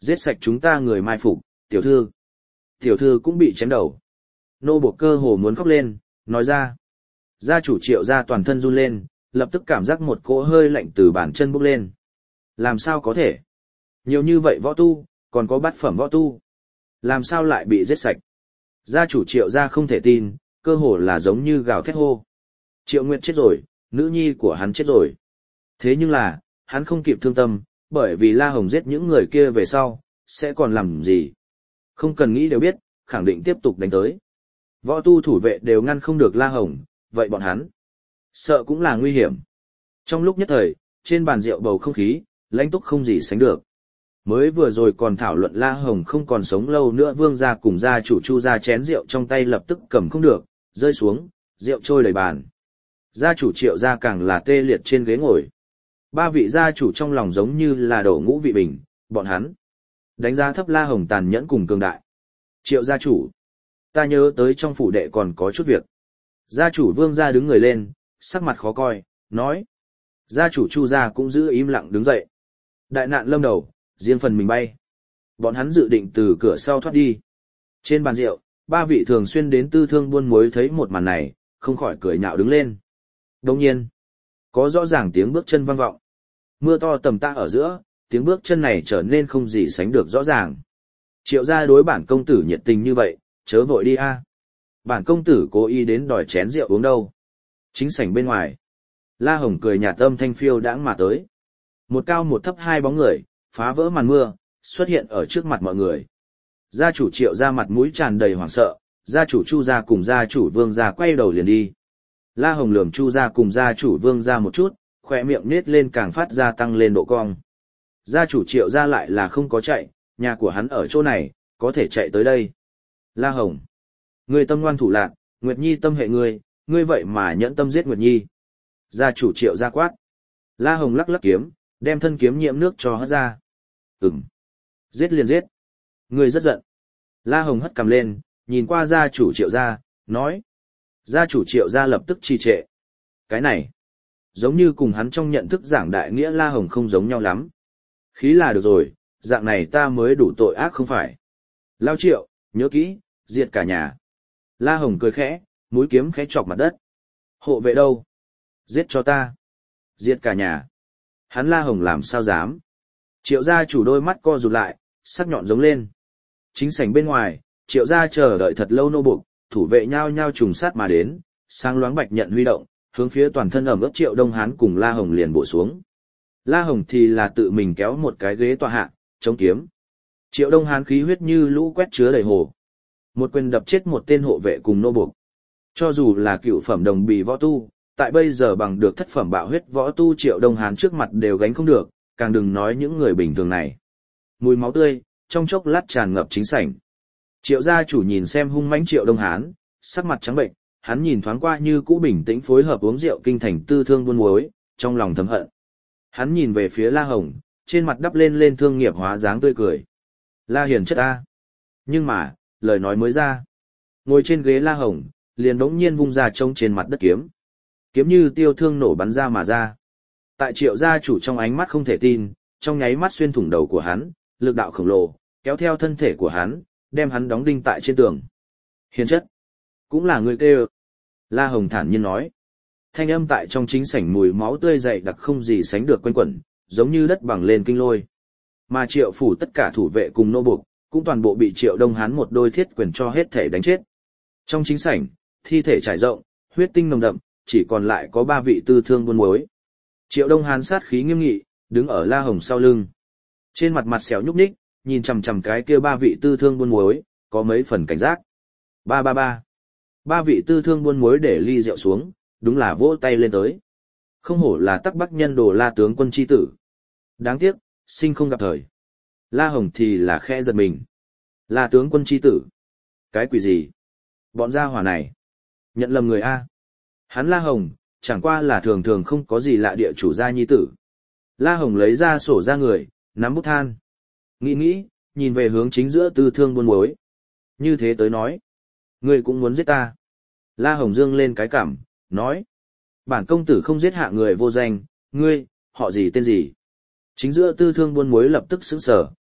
giết sạch chúng ta người mai phục, tiểu thư. Tiểu thư cũng bị chém đầu. Nô buộc cơ hồ muốn khóc lên, nói ra. Gia chủ Triệu gia toàn thân run lên, lập tức cảm giác một cỗ hơi lạnh từ bàn chân bốc lên. Làm sao có thể? Nhiều như vậy võ tu, còn có bát phẩm võ tu. Làm sao lại bị giết sạch? Gia chủ Triệu gia không thể tin, cơ hồ là giống như gào thét hô. Triệu Nguyệt chết rồi, nữ nhi của hắn chết rồi. Thế nhưng là, hắn không kịp thương tâm, bởi vì La Hồng giết những người kia về sau, sẽ còn làm gì? Không cần nghĩ đều biết, khẳng định tiếp tục đánh tới. Võ tu thủ vệ đều ngăn không được La Hồng, vậy bọn hắn sợ cũng là nguy hiểm. Trong lúc nhất thời, trên bàn rượu bầu không khí, lãnh túc không gì sánh được. Mới vừa rồi còn thảo luận La Hồng không còn sống lâu nữa, Vương gia cùng gia chủ Chu gia chén rượu trong tay lập tức cầm không được, rơi xuống, rượu trôi đầy bàn. Gia chủ Triệu gia càng là tê liệt trên ghế ngồi. Ba vị gia chủ trong lòng giống như là đổ ngũ vị bình, bọn hắn đánh giá thấp La Hồng tàn nhẫn cùng cường đại. Triệu gia chủ, ta nhớ tới trong phủ đệ còn có chút việc. Gia chủ Vương gia đứng người lên, sắc mặt khó coi, nói. Gia chủ Chu gia cũng giữ im lặng đứng dậy. Đại nạn lâm đầu, riêng phần mình bay. Bọn hắn dự định từ cửa sau thoát đi. Trên bàn rượu, ba vị thường xuyên đến tư thương buôn muối thấy một màn này, không khỏi cười nhạo đứng lên. Đồng nhiên, có rõ ràng tiếng bước chân vang vọng. Mưa to tầm tã ở giữa, tiếng bước chân này trở nên không gì sánh được rõ ràng. Triệu gia đối bản công tử nhiệt tình như vậy, chớ vội đi a. Bản công tử cố ý đến đòi chén rượu uống đâu. Chính sảnh bên ngoài, La Hồng cười nhạt âm thanh phiêu đãng mà tới. Một cao một thấp hai bóng người, phá vỡ màn mưa, xuất hiện ở trước mặt mọi người. Gia chủ Triệu gia mặt mũi tràn đầy hoảng sợ, gia chủ Chu gia cùng gia chủ Vương gia quay đầu liền đi. La Hồng lườm Chu gia cùng gia chủ Vương gia một chút, khỏe miệng nết lên càng phát ra tăng lên độ cong. Gia chủ Triệu gia lại là không có chạy, nhà của hắn ở chỗ này, có thể chạy tới đây. La Hồng, ngươi tâm ngoan thủ lạn, Nguyệt Nhi tâm hệ ngươi vậy mà nhẫn tâm giết Nguyệt Nhi. Gia chủ Triệu gia quát. La Hồng lắc lắc kiếm, đem thân kiếm nhiễm nước cho hất ra. Giết liền giết. Ngươi rất giận. La Hồng hất cằm lên, nhìn qua gia chủ Triệu gia, nói. Gia chủ Triệu gia lập tức trì trệ. Cái này, giống như cùng hắn trong nhận thức giảng đại nghĩa La Hồng không giống nhau lắm. Khí là được rồi, dạng này ta mới đủ tội ác không phải. Lao Triệu, nhớ kỹ, diệt cả nhà. La Hồng cười khẽ, mũi kiếm khẽ chọc mặt đất. Hộ vệ đâu? Giết cho ta. Diệt cả nhà. Hắn La Hồng làm sao dám? Triệu gia chủ đôi mắt co rụt lại, sắc nhọn giống lên. Chính sảnh bên ngoài, Triệu gia chờ đợi thật lâu nô buộc, thủ vệ nhao nhao trùng sát mà đến, sáng loáng bạch nhận huy động, hướng phía toàn thân ẩm ướt Triệu Đông Hán cùng La Hồng liền bổ xuống. La Hồng thì là tự mình kéo một cái ghế tọa hạ, chống kiếm. Triệu Đông Hán khí huyết như lũ quét chứa đầy hồ. Một quyền đập chết một tên hộ vệ cùng nô buộc. Cho dù là cựu phẩm đồng bì võ tu, tại bây giờ bằng được thất phẩm bạo huyết võ tu Triệu Đông Hán trước mặt đều gánh không được, càng đừng nói những người bình thường này. Mùi máu tươi, trong chốc lát tràn ngập chính sảnh. Triệu gia chủ nhìn xem hung mãnh Triệu Đông Hán, sắc mặt trắng bệnh, hắn nhìn thoáng qua như cũ bình tĩnh phối hợp uống rượu kinh thành tư thương buôn muối, trong lòng thầm hận. Hắn nhìn về phía La Hồng, trên mặt đắp lên thương nghiệp hóa dáng tươi cười. La hiền chất ta. Nhưng mà, lời nói mới ra. Ngồi trên ghế La Hồng, liền đống nhiên vung ra trông trên mặt đất kiếm. Kiếm như tiêu thương nổ bắn ra mà ra. Tại Triệu gia chủ trong ánh mắt không thể tin, trong nháy mắt xuyên thủng đầu của hắn, lực đạo khổng lồ, kéo theo thân thể của hắn, đem hắn đóng đinh tại trên tường. Hiền chất. Cũng là người kêu. La Hồng thản nhiên nói. Thanh âm tại trong chính sảnh mùi máu tươi dày đặc không gì sánh được quanh quẩn, giống như đất bằng lên kinh lôi. Mà Triệu phủ tất cả thủ vệ cùng nô buộc, cũng toàn bộ bị Triệu Đông Hán một đôi thiết quyền cho hết thể đánh chết. Trong chính sảnh, thi thể trải rộng, huyết tinh nồng đậm, chỉ còn lại có ba vị tư thương buôn muối. Triệu Đông Hán sát khí nghiêm nghị, đứng ở La Hồng sau lưng. Trên mặt mặt xẻo nhúc nhích, nhìn chằm chằm cái kia ba vị tư thương buôn muối, có mấy phần cảnh giác. Ba vị tư thương buôn muối để ly rượu xuống, đúng là vỗ tay lên tới. Không hổ là Tắc Bắc nhân đồ La tướng quân chi tử. Đáng tiếc, sinh không gặp thời. La Hồng thì là khẽ giật mình. La tướng quân chi tử. Cái quỷ gì? Bọn gia hỏa này. Nhận lầm người A. Hắn La Hồng, chẳng qua là thường thường không có gì lạ địa chủ gia nhi tử. La Hồng lấy ra sổ ra người, nắm bút than. Nghĩ, nhìn về hướng chính giữa tư thương buôn muối. Như thế tới nói. Ngươi cũng muốn giết ta. La Hồng dương lên cái cảm, nói. Bản công tử không giết hạ người vô danh, ngươi, họ gì tên gì. Chính giữa tư thương buôn muối lập tức sững sờ,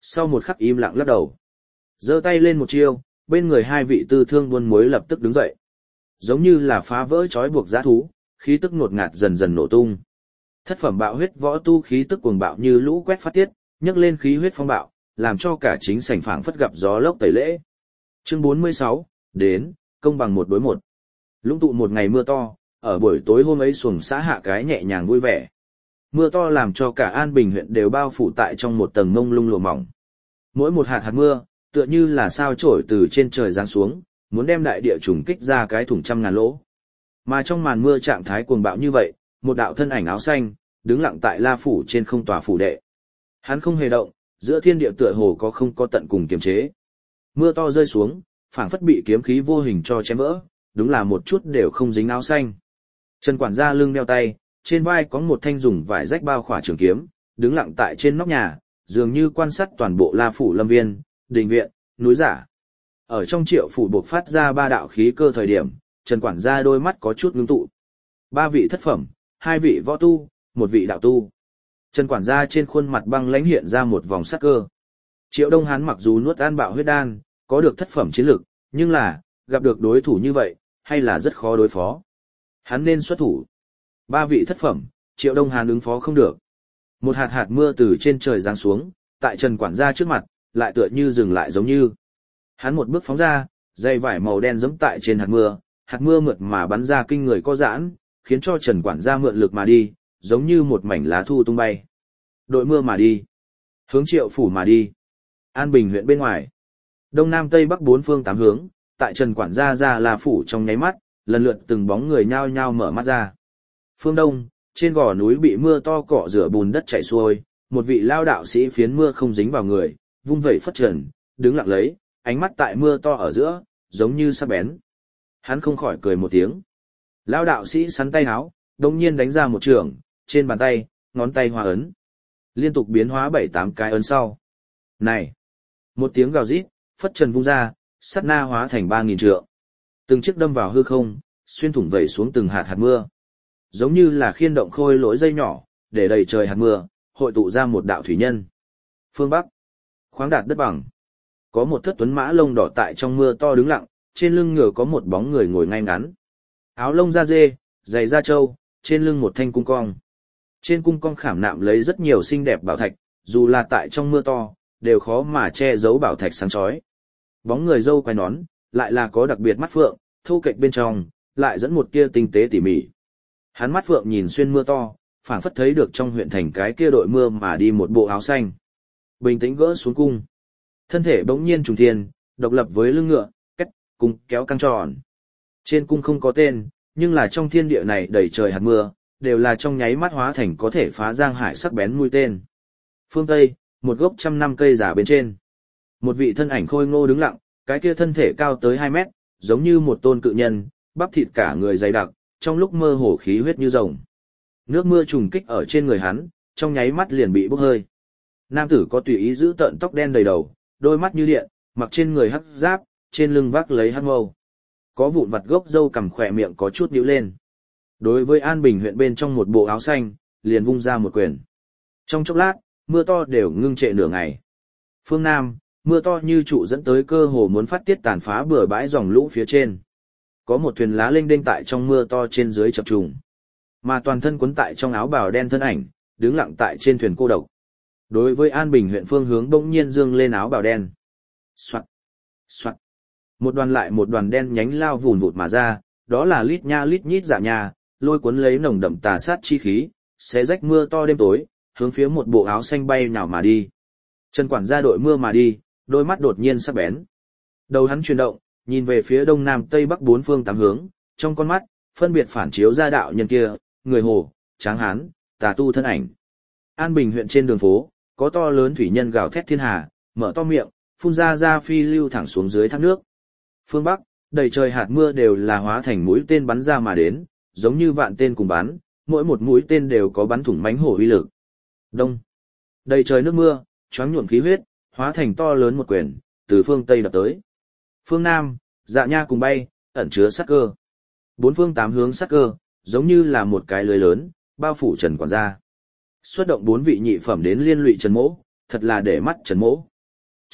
sau một khắc im lặng lắc đầu. Giơ tay lên một chiêu, bên người hai vị tư thương buôn muối lập tức đứng dậy. Giống như là phá vỡ trói buộc dã thú, khí tức ngột ngạt dần dần nổ tung. Thất phẩm bạo huyết võ tu khí tức cuồng bạo như lũ quét phát tiết, nhấc lên khí huyết phong bạo, làm cho cả chính sảnh phảng phất gặp gió lốc tẩy lễ. Chương 46, đến, công bằng 1 đối 1. Lũng tụ một ngày mưa to, ở buổi tối hôm ấy xuồng xã hạ cái nhẹ nhàng vui vẻ. Mưa to làm cho cả An Bình huyện đều bao phủ tại trong một tầng mông lung lụa mỏng. Mỗi một hạt mưa, tựa như là sao chổi từ trên trời giáng xuống, muốn đem đại địa trùng kích ra cái thủng trăm ngàn lỗ. Mà trong màn mưa trạng thái cuồng bạo như vậy, một đạo thân ảnh áo xanh, đứng lặng tại La phủ trên không tòa phủ đệ. Hắn không hề động, giữa thiên địa tựa hồ có không có tận cùng kiềm chế. Mưa to rơi xuống, phảng phất bị kiếm khí vô hình cho chém vỡ, đúng là một chút đều không dính áo xanh. Trần quản gia lưng đeo tay, trên vai có một thanh dùng vải rách bao khỏa trường kiếm, đứng lặng tại trên nóc nhà, dường như quan sát toàn bộ La phủ lâm viên, đình viện, núi giả. Ở trong Triệu phủ bộc phát ra 3 đạo khí cơ thời điểm, Trần quản gia đôi mắt có chút ngưng tụ. 3 vị thất phẩm, 2 vị võ tu, 1 vị đạo tu. Trần quản gia trên khuôn mặt băng lãnh hiện ra một vòng sắc cơ. Triệu Đông Hán mặc dù nuốt an bạo huyết đan, có được thất phẩm chiến lực, nhưng là, gặp được đối thủ như vậy, hay là rất khó đối phó. Hắn nên xuất thủ. 3 vị thất phẩm, Triệu Đông Hán ứng phó không được. Một hạt mưa từ trên trời giáng xuống, tại Trần quản gia trước mặt, lại tựa như dừng lại giống như. Hắn một bước phóng ra, dây vải màu đen giẫm tại trên hạt mưa mượt mà bắn ra kinh người có giãn, khiến cho Trần quản gia mượn lực mà đi, giống như một mảnh lá thu tung bay. Đội mưa mà đi, hướng Triệu phủ mà đi. An Bình huyện bên ngoài, đông nam tây bắc 4 phương 8 hướng, tại Trần quản gia ra La phủ trong nháy mắt, lần lượt từng bóng người nhao nhao mở mắt ra. Phương đông, trên gò núi bị mưa to cọ rửa bùn đất chảy xuôi, một vị lao đạo sĩ phiến mưa không dính vào người, vung vẩy phất trần, đứng lặng lấy, ánh mắt tại mưa to ở giữa, giống như sắc bén. Hắn không khỏi cười một tiếng. Lao đạo sĩ sắn tay háo, đồng nhiên đánh ra một trường, trên bàn tay, ngón tay hòa ấn. Liên tục biến hóa 7-8 cái ấn sau. Này! Một tiếng gào rít, phất trần vung ra, sát na hóa thành 3.000 trượng. Từng chiếc đâm vào hư không, xuyên thủng vẩy xuống từng hạt mưa. Giống như là khiên động khôi lỗi dây nhỏ, để đầy trời hạt mưa, hội tụ ra một đạo thủy nhân. Phương Bắc, khoáng đạt đất bằng. Có một thất tuấn mã lông đỏ tại trong mưa to đứng lặng, trên lưng ngựa có một bóng người ngồi ngay ngắn. Áo lông da dê, giày da trâu, trên lưng một thanh cung cong. Trên cung cong khảm nạm lấy rất nhiều xinh đẹp bảo thạch, dù là tại trong mưa to, đều khó mà che giấu bảo thạch sáng chói. Bóng người râu quai nón, lại là có đặc biệt mắt phượng, thô kệch bên trong, lại dẫn một tia tinh tế tỉ mỉ. Hắn mắt phượng nhìn xuyên mưa to, phảng phất thấy được trong huyện thành cái kia đội mưa mà đi một bộ áo xanh. Bình tĩnh gỡ xuống cung. Thân thể bỗng nhiên trùng thiên, độc lập với lưng ngựa, cách, cung kéo căng tròn. Trên cung không có tên, nhưng là trong thiên địa này đầy trời hạt mưa, đều là trong nháy mắt hóa thành có thể phá giang hải sắc bén mũi tên. Phương Tây, một gốc 100 năm cây giả bên trên. Một vị thân ảnh khôi ngô đứng lặng, cái kia thân thể cao tới 2 mét, giống như một tôn cự nhân, bắp thịt cả người dày đặc, trong lúc mơ hồ khí huyết như rồng. Nước mưa trùng kích ở trên người hắn, trong nháy mắt liền bị bốc hơi. Nam tử có tùy ý giữ tợn tóc đen đầy đầu, đôi mắt như điện, mặc trên người hắc giáp, trên lưng vác lấy hắc mâu. Có vụn vặt gốc râu cằm khỏe miệng có chút nhíu lên. Đối với An Bình huyện bên trong một bộ áo xanh, liền vung ra một quyền. Trong chốc lát, mưa to đều ngưng trệ nửa ngày. Phương Nam, mưa to như trụ dẫn tới cơ hồ muốn phát tiết tàn phá bừa bãi dòng lũ phía trên. Có một thuyền lá lênh đênh tại trong mưa to trên dưới chập trùng. Mà toàn thân quấn tại trong áo bào đen thân ảnh, đứng lặng tại trên thuyền cô độc. Đối với An Bình huyện phương hướng bỗng nhiên dương lên áo bào đen. Soạt, soạt. Một đoàn lại một đoàn đen nhánh lao vùn vụt mà ra, đó là lít nha lít nhít dạ nha, lôi cuốn lấy nồng đậm tà sát chi khí, xé rách mưa to đêm tối, hướng phía một bộ áo xanh bay nhào mà đi. Trần quản gia đội mưa mà đi, đôi mắt đột nhiên sắc bén. Đầu hắn chuyển động, nhìn về phía đông nam tây bắc 4 phương 8 hướng, trong con mắt, phân biệt phản chiếu ra đạo nhân kia, người Hồ, Tráng Hán, tà tu thân ảnh. An Bình huyện trên đường phố, có to lớn thủy nhân gào thét thiên hà, mở to miệng, phun ra phi lưu thẳng xuống dưới thác nước. Phương Bắc, đầy trời hạt mưa đều là hóa thành mũi tên bắn ra mà đến, giống như vạn tên cùng bắn, mỗi một mũi tên đều có bắn thủng mãnh hổ uy lực. Đông, đầy trời nước mưa, choáng nhuộm khí huyết, hóa thành to lớn một quyền, từ phương Tây đập tới. Phương Nam, dạ nha cùng bay, ẩn chứa sát cơ. 4 phương 8 hướng sát cơ, giống như là một cái lưới lớn, bao phủ Trần quản gia. Xuất động 4 vị nhị phẩm đến liên lụy Trần Mỗ, thật là để mắt Trần Mỗ.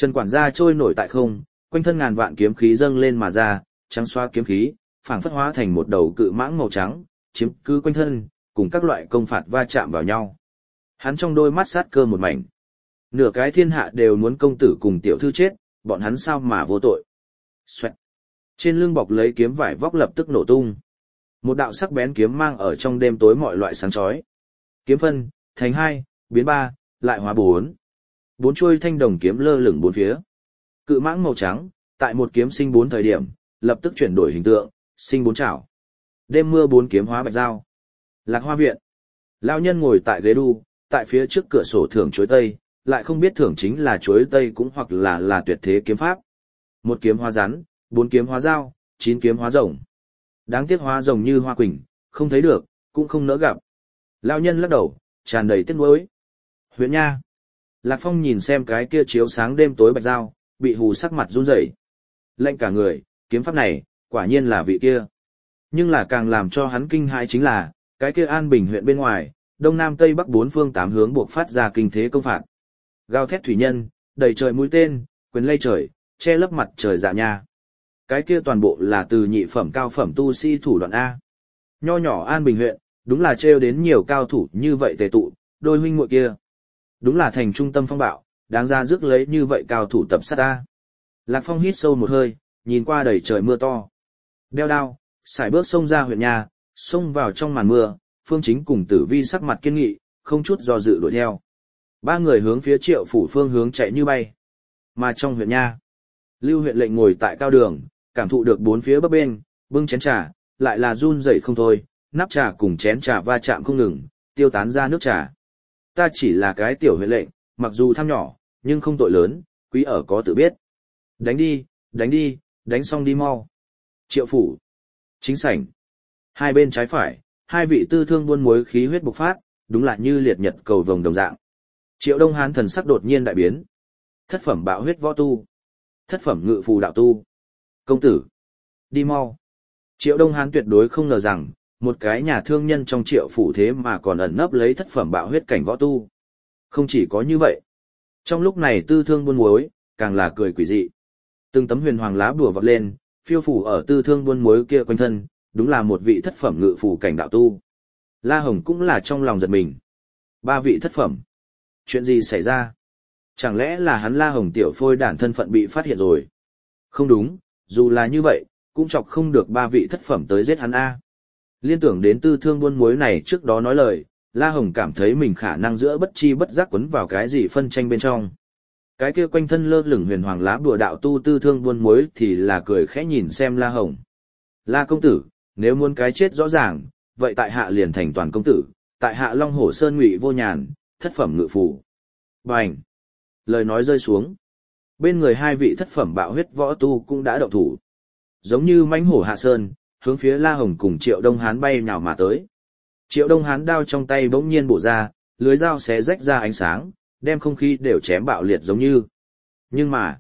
Trần quản gia trôi nổi tại không, quanh thân ngàn vạn kiếm khí dâng lên mà ra, trắng xóa kiếm khí, phảng phất hóa thành một đầu cự mãng màu trắng, chiếm cứ quanh thân, cùng các loại công phạt va chạm vào nhau. Hắn trong đôi mắt sát cơ một mảnh. Nửa cái thiên hạ đều muốn công tử cùng tiểu thư chết, bọn hắn sao mà vô tội. Xoẹt. Trên lưng bọc lấy kiếm vải vóc lập tức nổ tung. Một đạo sắc bén kiếm mang ở trong đêm tối mọi loại sáng chói. Kiếm phân, thành 2, biến 3, lại hóa 4. 4 chuôi thanh đồng kiếm lơ lửng bốn phía. Cự mãng màu trắng, tại một kiếm sinh 4 thời điểm, lập tức chuyển đổi hình tượng, sinh 4 chảo. Đêm mưa 4 kiếm hóa bạch dao. Lạc Hoa viện. Lão nhân ngồi tại ghế đu, tại phía trước cửa sổ thưởng chuối tây, lại không biết thưởng chính là chuối tây cũng hoặc là tuyệt thế kiếm pháp. 1 kiếm hóa rắn, 4 kiếm hóa dao, 9 kiếm hóa rồng. Đáng tiếc hóa rồng như hoa quỳnh, không thấy được, cũng không nỡ gặp. Lão nhân lắc đầu, tràn đầy tiếc nuối. Huyện nha. Lạc Phong nhìn xem cái kia chiếu sáng đêm tối bạch dao, bị hù sắc mặt run rẩy. Lệnh cả người, kiếm pháp này, quả nhiên là vị kia. Nhưng là càng làm cho hắn kinh hãi chính là, cái kia An Bình huyện bên ngoài, đông nam tây bắc 4 phương 8 hướng buộc phát ra kinh thế công phạt. Gào thét thủy nhân, đầy trời mũi tên, quyền lây trời, che lấp mặt trời dạ nha. Cái kia toàn bộ là từ nhị phẩm cao phẩm tu sĩ thủ đoạn A. Nho nhỏ An Bình huyện, đúng là trêu đến nhiều cao thủ như vậy tề tụ, đôi huynh muội kia. Đúng là thành trung tâm phong bạo, đáng ra rước lấy như vậy cao thủ tập sát A. Lạc Phong hít sâu một hơi, nhìn qua đầy trời mưa to. Đeo đao, sải bước xông ra huyện nhà, xông vào trong màn mưa, Phương Chính cùng Tử Vi sắc mặt kiên nghị, không chút do dự đuổi theo. 3 người hướng phía Triệu phủ phương hướng chạy như bay. Mà trong huyện nha, Lưu huyện lệnh ngồi tại cao đường, cảm thụ được bốn phía bấp bênh, bưng chén trà, lại là run rẩy không thôi, nắp trà cùng chén trà va chạm không ngừng, tiêu tán ra nước trà. Ta chỉ là cái tiểu huyện lệnh, mặc dù tham nhỏ, nhưng không tội lớn, quý ở có tự biết. Đánh đi, đánh xong đi mau. Triệu phủ, chính sảnh. Hai bên trái phải, hai vị tư thương buôn muối khí huyết bộc phát, đúng là như liệt nhật cầu vồng đồng dạng. Triệu Đông Hán thần sắc đột nhiên đại biến. Thất phẩm bạo huyết võ tu, thất phẩm ngự phù đạo tu. Công tử, đi mau. Triệu Đông Hán tuyệt đối không ngờ rằng, một cái nhà thương nhân trong Triệu phủ thế mà còn ẩn nấp lấy thất phẩm bạo huyết cảnh võ tu. Không chỉ có như vậy. Trong lúc này tư thương buôn muối, càng là cười quỷ dị. Từng tấm huyền hoàng lá bùa vọt lên, phiêu phủ ở tư thương buôn muối kia quanh thân, đúng là một vị thất phẩm ngự phù cảnh đạo tu. La Hồng cũng là trong lòng giật mình. 3 vị thất phẩm. Chuyện gì xảy ra? Chẳng lẽ là hắn La Hồng tiểu phôi đản thân phận bị phát hiện rồi? Không đúng, dù là như vậy, cũng chọc không được 3 vị thất phẩm tới giết hắn A. Liên tưởng đến tư thương buôn muối này trước đó nói lời, La Hồng cảm thấy mình khả năng giữa bất chi bất giác quấn vào cái gì phân tranh bên trong. Cái kia quanh thân lơ lửng huyền hoàng lá bùa đạo tu tư thương buôn muối thì là cười khẽ nhìn xem La Hồng. La công tử, nếu muốn cái chết rõ ràng, vậy tại hạ liền thành toàn công tử, tại hạ Long Hổ Sơn Ngụy Vô Nhàn, thất phẩm ngự phù. Bành! Lời nói rơi xuống. Bên người 2 vị thất phẩm bạo huyết võ tu cũng đã động thủ. Giống như mãnh hổ hạ sơn, hướng phía La Hồng cùng Triệu Đông Hán bay nhào mà tới. Triệu Đông Hán đao trong tay bỗng nhiên bổ ra, lưới dao xé rách ra ánh sáng, đem không khí đều chém bạo liệt giống như. Nhưng mà,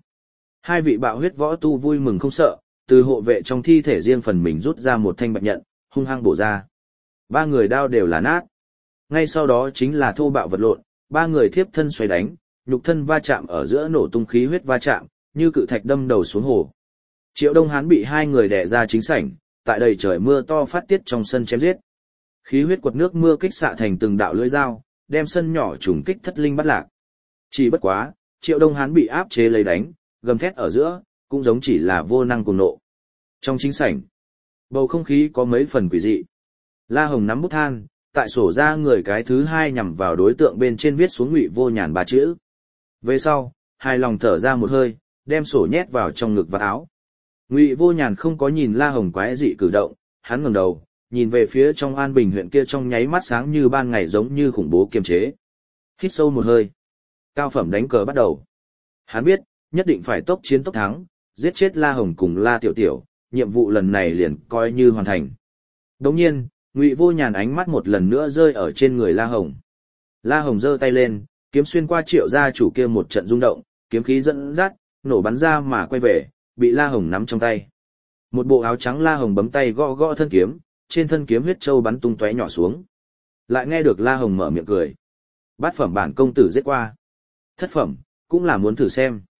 2 vị bạo huyết võ tu vui mừng không sợ, từ hộ vệ trong thi thể riêng phần mình rút ra một thanh bạch nhận, hung hăng bổ ra. 3 người đao đều là nát. Ngay sau đó chính là thô bạo vật lộn, 3 người thiếp thân xoay đánh, nhục thân va chạm ở giữa nổ tung khí huyết va chạm, như cự thạch đâm đầu xuống hồ. Triệu Đông Hán bị 2 người đè ra chính sảnh, tại đầy trời mưa to phát tiết trong sân chém giết. Khí huyết quật nước mưa kích xạ thành từng đạo lưỡi dao, đem sân nhỏ trùng kích thất linh bắt lạc. Chỉ bất quá, Triệu Đông Hán bị áp chế lấy đánh, gầm thét ở giữa, cũng giống chỉ là vô năng cùng nộ. Trong chính sảnh, bầu không khí có mấy phần quỷ dị. La Hồng nắm bút than, tại sổ ra người cái thứ 2 nhằm vào đối tượng bên trên viết xuống Ngụy Vô Nhàn 3 chữ. Về sau, hài lòng thở ra một hơi, đem sổ nhét vào trong ngực và áo. Ngụy Vô Nhàn không có nhìn La Hồng quái dị cử động, hắn ngẩng đầu, nhìn về phía trong An Bình huyện kia trong nháy mắt sáng như ban ngày giống như khủng bố kiềm chế. Hít sâu một hơi. Cao phẩm đánh cờ bắt đầu. Hắn biết, nhất định phải tốc chiến tốc thắng, giết chết La Hồng cùng La Tiểu Tiểu, nhiệm vụ lần này liền coi như hoàn thành. Đồng nhiên, Ngụy Vô Nhàn ánh mắt một lần nữa rơi ở trên người La Hồng. La Hồng giơ tay lên, kiếm xuyên qua Triệu gia chủ kia một trận rung động, kiếm khí dẫn dắt, nổ bắn ra mà quay về, bị La Hồng nắm trong tay. Một bộ áo trắng La Hồng bấm tay gõ gõ thân kiếm, trên thân kiếm huyết châu bắn tung tóe nhỏ xuống. Lại nghe được La Hồng mở miệng cười. Bát phẩm bản công tử giết qua. Thất phẩm, cũng là muốn thử xem.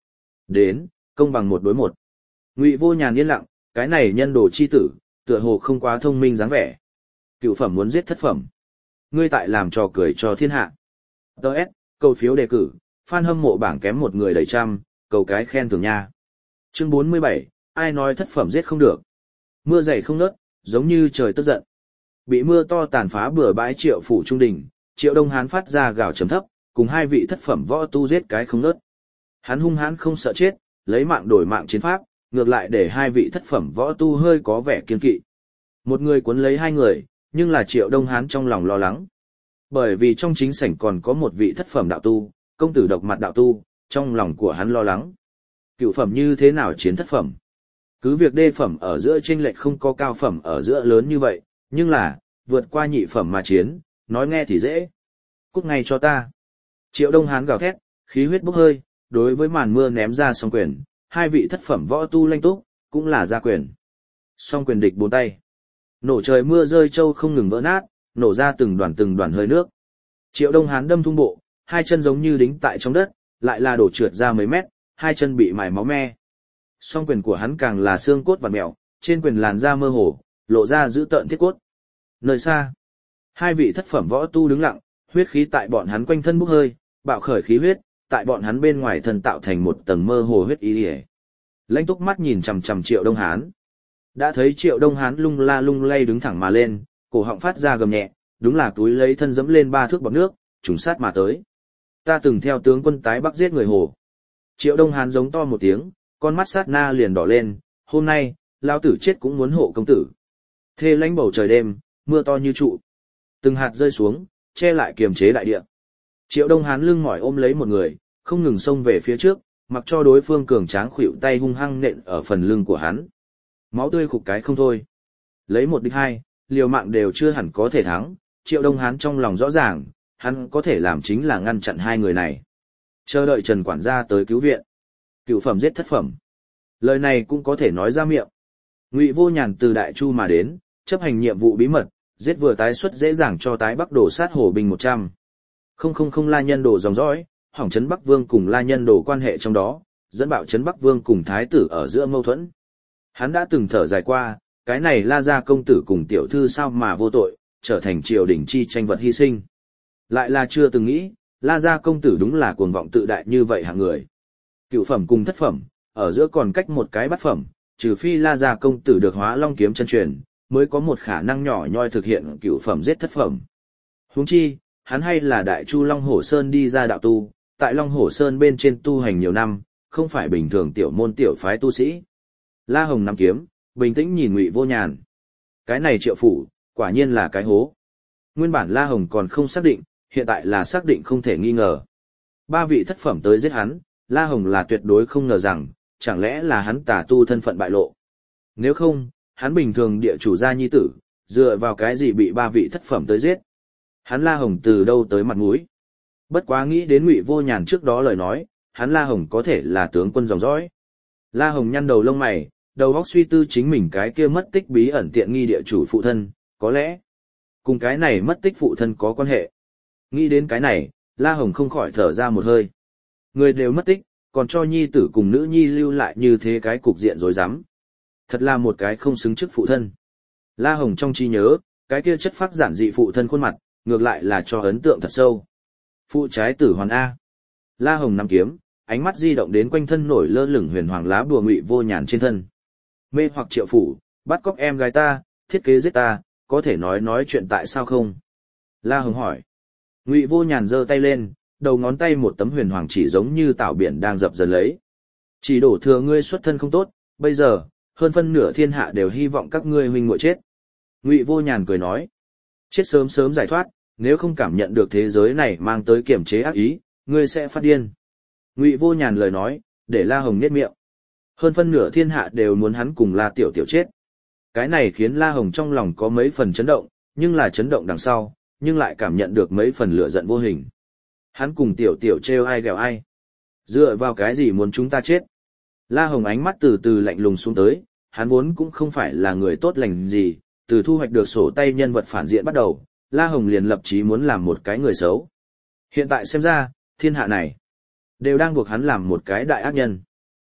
Đến, công bằng một đối một. Ngụy Vô Nhàn yên lặng, cái này nhân đồ chi tử, tựa hồ không quá thông minh dáng vẻ. Cựu phẩm muốn giết thất phẩm. Ngươi tại làm trò cười cho thiên hạ. Đợt, cầu phiếu đề cử, fan hâm mộ bảng kém một người đầy trăm, cầu cái khen thưởng nha. Chương 47, ai nói thất phẩm giết không được. Mưa dày không ngớt, giống như trời tức giận. Bị mưa to tàn phá bừa bãi Triệu phủ trung đình, Triệu Đông Hán phát ra gào trầm thấp, cùng hai vị thất phẩm võ tu giết cái không ngớt. Hắn hung hãn không sợ chết, lấy mạng đổi mạng chiến pháp, ngược lại để hai vị thất phẩm võ tu hơi có vẻ kiên kỵ. Một người cuốn lấy hai người, nhưng là Triệu Đông Hán trong lòng lo lắng. Bởi vì trong chính sảnh còn có một vị thất phẩm đạo tu, công tử độc mặt đạo tu, trong lòng của hắn lo lắng. Cựu phẩm như thế nào chiến thất phẩm? Cứ việc đê phẩm ở giữa chênh lệch không có cao phẩm ở giữa lớn như vậy, nhưng là, vượt qua nhị phẩm mà chiến, nói nghe thì dễ. Cút ngay cho ta. Triệu Đông Hán gào thét, khí huyết bốc hơi, đối với màn mưa ném ra song quyền, hai vị thất phẩm võ tu lanh túc, cũng là ra quyền. Song quyền địch bốn tay. Nổ trời mưa rơi châu không ngừng vỡ nát, nổ ra từng đoàn hơi nước. Triệu Đông Hán đâm thung bộ, hai chân giống như đính tại trong đất, lại là đổ trượt ra mấy mét, hai chân bị mài máu me. Song quyền của hắn càng là xương cốt vặn mèo, trên quyền làn da mơ hồ, lộ ra dữ tợn thiết cốt. Nơi xa, hai vị thất phẩm võ tu đứng lặng, huyết khí tại bọn hắn quanh thân bốc hơi, bạo khởi khí huyết, tại bọn hắn bên ngoài thân tạo thành một tầng mơ hồ huyết ý liễu. Lãnh Túc mắt nhìn chằm chằm Triệu Đông Hán. Đã thấy Triệu Đông Hán lung la lung lay đứng thẳng mà lên, cổ họng phát ra gầm nhẹ, đúng là túi lấy thân dẫm lên 3 thước bọt nước, trùng sát mà tới. Ta từng theo tướng quân tái bắc giết người Hồ. Triệu Đông Hán giống to một tiếng, con mắt sát na liền đỏ lên, hôm nay, lao tử chết cũng muốn hộ công tử. Thê lãnh bầu trời đêm, mưa to như trụ. Từng hạt rơi xuống, che lại kiềm chế đại địa. Triệu Đông Hán lưng mỏi ôm lấy một người, không ngừng xông về phía trước, mặc cho đối phương cường tráng khuỵu tay hung hăng nện ở phần lưng của hắn. Máu tươi khục cái không thôi. Lấy một địch hai, liều mạng đều chưa hẳn có thể thắng, Triệu Đông Hán trong lòng rõ ràng, hắn có thể làm chính là ngăn chặn hai người này. Chờ đợi Trần quản gia tới cứu viện. Cựu phẩm giết thất phẩm. Lời này cũng có thể nói ra miệng. Ngụy Vô Nhàn từ Đại Chu mà đến, chấp hành nhiệm vụ bí mật, giết vừa tái xuất dễ dàng cho tái Bắc đổ sát Hồ binh 100. Không La Nhân đổ dòng dõi, hỏng trấn Bắc Vương cùng La Nhân đổ quan hệ trong đó, dẫn bạo trấn Bắc Vương cùng thái tử ở giữa mâu thuẫn. Hắn đã từng thở dài qua, cái này La gia công tử cùng tiểu thư sao mà vô tội, trở thành triều đình chi tranh vật hy sinh. Lại là chưa từng nghĩ, La gia công tử đúng là cuồng vọng tự đại như vậy hạng người. Cựu phẩm cùng thất phẩm, ở giữa còn cách một cái bát phẩm, trừ phi La gia công tử được Hóa Long kiếm chân truyền, mới có một khả năng nhỏ nhoi thực hiện cựu phẩm giết thất phẩm. Huống chi, hắn hay là Đại Chu Long Hổ Sơn đi ra đạo tu, tại Long Hổ Sơn bên trên tu hành nhiều năm, không phải bình thường tiểu môn tiểu phái tu sĩ. La Hồng nắm kiếm, bình tĩnh nhìn Ngụy Vô Nhàn. Cái này Triệu phủ, quả nhiên là cái hố. Nguyên bản La Hồng còn không xác định, hiện tại là xác định không thể nghi ngờ. 3 vị thất phẩm tới giết hắn, La Hồng là tuyệt đối không ngờ rằng, chẳng lẽ là hắn tà tu thân phận bại lộ. Nếu không, hắn bình thường địa chủ gia nhi tử, dựa vào cái gì bị 3 vị thất phẩm tới giết. Hắn La Hồng từ đâu tới mặt mũi. Bất quá nghĩ đến Ngụy Vô Nhàn trước đó lời nói, hắn La Hồng có thể là tướng quân dòng dõi. La Hồng nhăn đầu lông mày, đầu óc suy tư chính mình cái kia mất tích bí ẩn tiện nghi địa chủ phụ thân, có lẽ cùng cái này mất tích phụ thân có quan hệ. Nghĩ đến cái này, La Hồng không khỏi thở ra một hơi. Người đều mất tích, còn cho nhi tử cùng nữ nhi lưu lại như thế cái cục diện rối rắm. Thật là một cái không xứng chức phụ thân. La Hồng trong trí nhớ, cái kia chất phác giản dị phụ thân khuôn mặt, ngược lại là cho ấn tượng thật sâu. Phụ trái tử hoàn A. La Hồng nắm kiếm, ánh mắt di động đến quanh thân nổi lơ lửng huyền hoàng lá bùa Ngụy Vô Nhàn trên thân. Mê hoặc Triệu phủ, bắt cóc em gái ta, thiết kế giết ta, có thể nói chuyện tại sao không? La Hồng hỏi. Ngụy Vô Nhàn giơ tay lên, đầu ngón tay một tấm huyền hoàng chỉ giống như tảo biển đang dập dần lấy. Chỉ đổ thừa ngươi xuất thân không tốt, bây giờ, hơn phân nửa thiên hạ đều hy vọng các ngươi huynh muội chết. Ngụy Vô Nhàn cười nói. Chết sớm sớm giải thoát, nếu không cảm nhận được thế giới này mang tới kiểm chế ác ý, ngươi sẽ phát điên. Ngụy Vô Nhàn lời nói, để La Hồng nhếch miệng. Hơn phân nửa thiên hạ đều muốn hắn cùng La Tiểu Tiểu chết. Cái này khiến La Hồng trong lòng có mấy phần chấn động, nhưng là chấn động đằng sau, nhưng lại cảm nhận được mấy phần lửa giận vô hình. Hắn cùng Tiểu Tiểu trêu ai ghẹo ai. Dựa vào cái gì muốn chúng ta chết? La Hồng ánh mắt từ từ lạnh lùng xuống tới, hắn vốn cũng không phải là người tốt lành gì, từ thu hoạch được sổ tay nhân vật phản diện bắt đầu, La Hồng liền lập chí muốn làm một cái người xấu. Hiện tại xem ra, thiên hạ này, đều đang buộc hắn làm một cái đại ác nhân.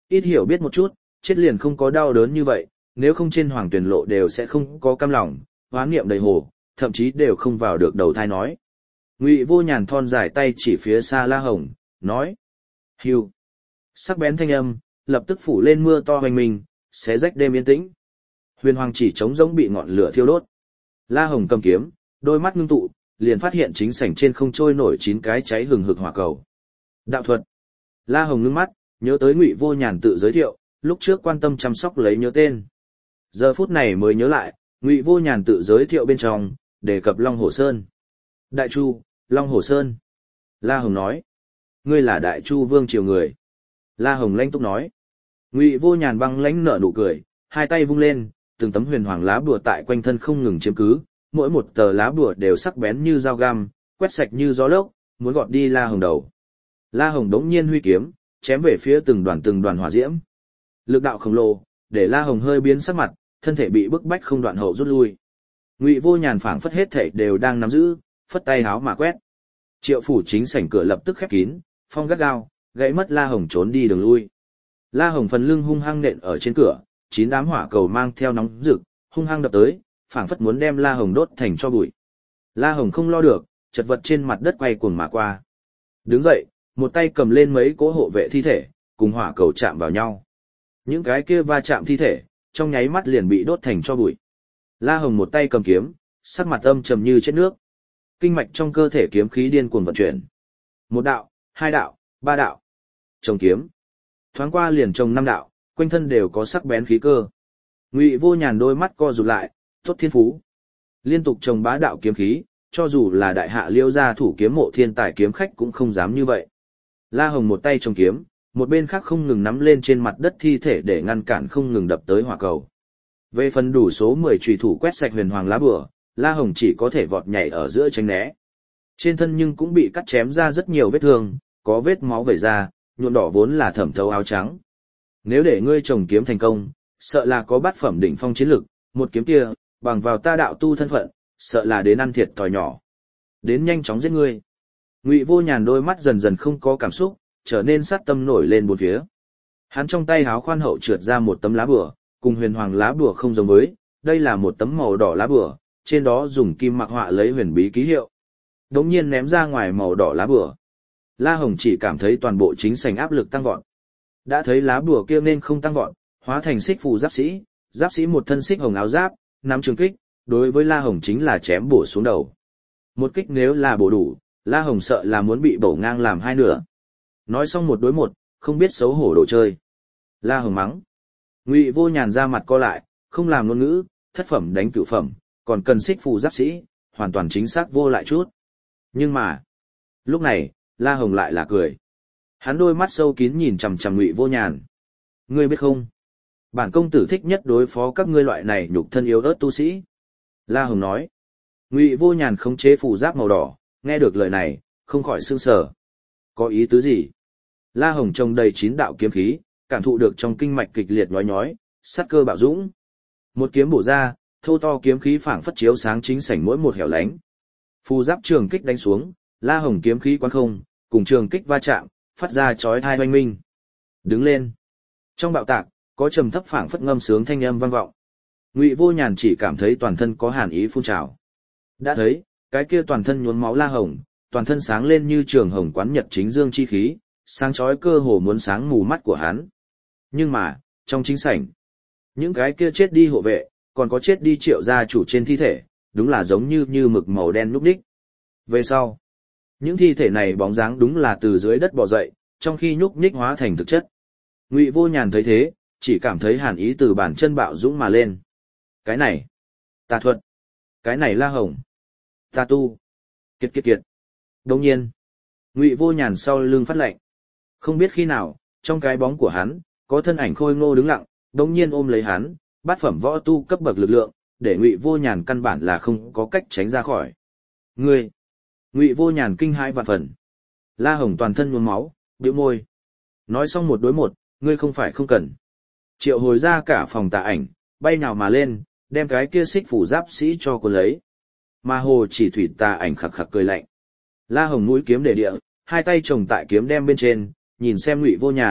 ít hiểu biết một chút, chết liền không có đau đớn như vậy, nếu không trên hoàng tuyển lộ đều sẽ không có cam lòng, hoán niệm đầy hồ, thậm chí đều không vào được đầu thai nói. Ngụy Vô Nhàn thon dài tay chỉ phía xa La Hồng, nói: "Hưu." Sắc bén thanh âm lập tức phủ lên mưa to hoành mình, xé rách đêm yên tĩnh. Huyền Hoàng chỉ trống rỗng bị ngọn lửa thiêu đốt. La Hồng cầm kiếm, đôi mắt ngưng tụ, liền phát hiện chính sảnh trên không trôi nổi 9 cái cháy hừng hực hỏa cầu. Đạo thuật. La Hồng ngưng mắt, nhớ tới Ngụy Vô Nhàn tự giới thiệu, lúc trước quan tâm chăm sóc lấy nhớ tên. Giờ phút này mới nhớ lại, Ngụy Vô Nhàn tự giới thiệu bên trong, đề cập Long Hổ Sơn. Đại Chu, Long Hổ Sơn. La Hồng nói: "Ngươi là Đại Chu vương triều người." La Hồng lãnh túc nói. Ngụy Vô Nhàn băng lãnh nở nụ cười, hai tay vung lên, từng tấm huyền hoàng lá bùa tại quanh thân không ngừng chiếm cứ, mỗi một tờ lá bùa đều sắc bén như dao găm, quét sạch như gió lốc, muốn gọt đi La Hồng đầu. La Hồng đống nhiên huy kiếm, chém về phía từng đoàn hỏa diễm. Lực đạo khổng lồ, để La Hồng hơi biến sắc mặt, thân thể bị bức bách không đoạn hậu rút lui. Ngụy Vô Nhàn phảng phất hết thể đều đang nắm giữ, phất tay háo mà quét. Triệu phủ chính sảnh cửa lập tức khép kín, phong gắt gao, gãy mất La Hồng trốn đi đường lui. La Hồng phần lưng hung hăng nện ở trên cửa, 9 đám hỏa cầu mang theo nóng rực, hung hăng đập tới, phảng phất muốn đem La Hồng đốt thành tro bụi. La Hồng không lo được, chật vật trên mặt đất quay cuồng mà qua. Đứng dậy, một tay cầm lên mấy cỗ hộ vệ thi thể, cùng hỏa cầu chạm vào nhau. Những cái kia va chạm thi thể, trong nháy mắt liền bị đốt thành tro bụi. La Hồng một tay cầm kiếm, sắc mặt âm trầm như chết nước. Kinh mạch trong cơ thể kiếm khí điên cuồng vận chuyển. Một đạo, hai đạo, ba đạo. Trồng kiếm. Thoáng qua liền trồng 5 đạo, quanh thân đều có sắc bén khí cơ. Ngụy Vô Nhàn đôi mắt co rụt lại, tốt thiên phú. Liên tục trồng bá đạo kiếm khí, cho dù là đại hạ Liêu gia thủ kiếm mộ thiên tài kiếm khách cũng không dám như vậy. La Hồng một tay trồng kiếm, một bên khác không ngừng nắm lên trên mặt đất thi thể để ngăn cản không ngừng đập tới hỏa cầu. Về phần đủ số 10 chùy thủ quét sạch huyền hoàng lá bùa, La Hồng chỉ có thể vọt nhảy ở giữa tránh né. Trên thân nhưng cũng bị cắt chém ra rất nhiều vết thương, có vết máu vẩy ra, nhuộm đỏ vốn là thẩm thấu áo trắng. Nếu để ngươi trồng kiếm thành công, sợ là có bát phẩm đỉnh phong chiến lực, một kiếm kia, bằng vào ta đạo tu thân phận, sợ là đến ăn thiệt thòi nhỏ. Đến nhanh chóng giết ngươi. Ngụy Vô Nhàn đôi mắt dần dần không có cảm xúc, trở nên sát tâm nổi lên bốn phía. Hắn trong tay háo khoan hậu trượt ra một tấm lá bùa, cùng huyền hoàng lá bùa không giống với, đây là một tấm màu đỏ lá bùa, trên đó dùng kim mặc họa lấy huyền bí ký hiệu. Đống nhiên ném ra ngoài màu đỏ lá bùa. La Hồng chỉ cảm thấy toàn bộ chính sảnh áp lực tăng vọt. Đã thấy lá bùa kia nên không tăng vọt, hóa thành xích phù giáp sĩ một thân xích hồng áo giáp, nắm trường kích, đối với La Hồng chính là chém bổ xuống đầu. Một kích nếu là bổ đủ, La Hồng sợ là muốn bị bổ ngang làm hai nửa. Nói xong một đối một, không biết xấu hổ đồ chơi. La Hồng mắng. Ngụy Vô Nhàn ra mặt co lại, không làm ngôn ngữ, thất phẩm đánh cửu phẩm, còn cần xích phù giáp sĩ, hoàn toàn chính xác vô lại chút. Nhưng mà, lúc này, La Hồng lại là cười. Hắn đôi mắt sâu kín nhìn chằm chằm Ngụy Vô Nhàn. Ngươi biết không? Bản công tử thích nhất đối phó các ngươi loại này nhục thân yếu ớt tu sĩ. La Hồng nói. Ngụy Vô Nhàn khống chế phù giáp màu đỏ, nghe được lời này, không khỏi sửng sờ. Có ý tứ gì? La Hồng trông đầy 9 đạo kiếm khí, cảm thụ được trong kinh mạch kịch liệt nhói nhói, sát cơ bạo dũng. Một kiếm bổ ra, thô to kiếm khí phảng phất chiếu sáng chính sảnh mỗi một hẻo lánh. Phù giáp trường kích đánh xuống, La Hồng kiếm khí quán không, cùng trường kích va chạm, phát ra chói tai oanh minh. Đứng lên. Trong bạo tạc, có trầm thấp phảng phất ngâm sướng thanh âm vang vọng. Ngụy Vô Nhàn chỉ cảm thấy toàn thân có hàn ý phun trào. Đã thấy, cái kia toàn thân nhuốm máu La Hồng, toàn thân sáng lên như trường hồng quán nhật chính dương chi khí, sáng chói cơ hồ muốn sáng mù mắt của hắn. Nhưng mà, trong chính sảnh, những cái kia chết đi hộ vệ, còn có chết đi Triệu gia chủ trên thi thể, đúng là giống như mực màu đen nhúc nhích. Về sau, những thi thể này bóng dáng đúng là từ dưới đất bò dậy, trong khi nhúc nhích hóa thành thực chất. Ngụy Vô Nhàn thấy thế, chỉ cảm thấy hàn ý từ bàn chân bạo dũng mà lên. Cái này, tà thuật. Cái này La Hồng. Tà tu. Kiệt. Đồng nhiên, Ngụy Vô Nhàn sau lưng phát lệnh. Không biết khi nào, trong cái bóng của hắn, có thân ảnh khôi ngô đứng lặng, đồng nhiên ôm lấy hắn, bát phẩm võ tu cấp bậc lực lượng, để Ngụy Vô Nhàn căn bản là không có cách tránh ra khỏi. Ngươi! Ngụy Vô Nhàn kinh hãi vạn phần. La Hồng toàn thân nhuốm máu, bĩu môi. Nói xong một đối một, ngươi không phải không cần. Triệu hồi ra cả phòng tà ảnh, bay nhào mà lên, đem cái kia xích phủ giáp sĩ cho cô lấy. Mà Hồ Chỉ Thủy tà ảnh khặc khặc cười lạnh. La Hồng mũi kiếm để địa, hai tay chồng tại kiếm đem bên trên, nhìn xem Ngụy Vô Nhàn,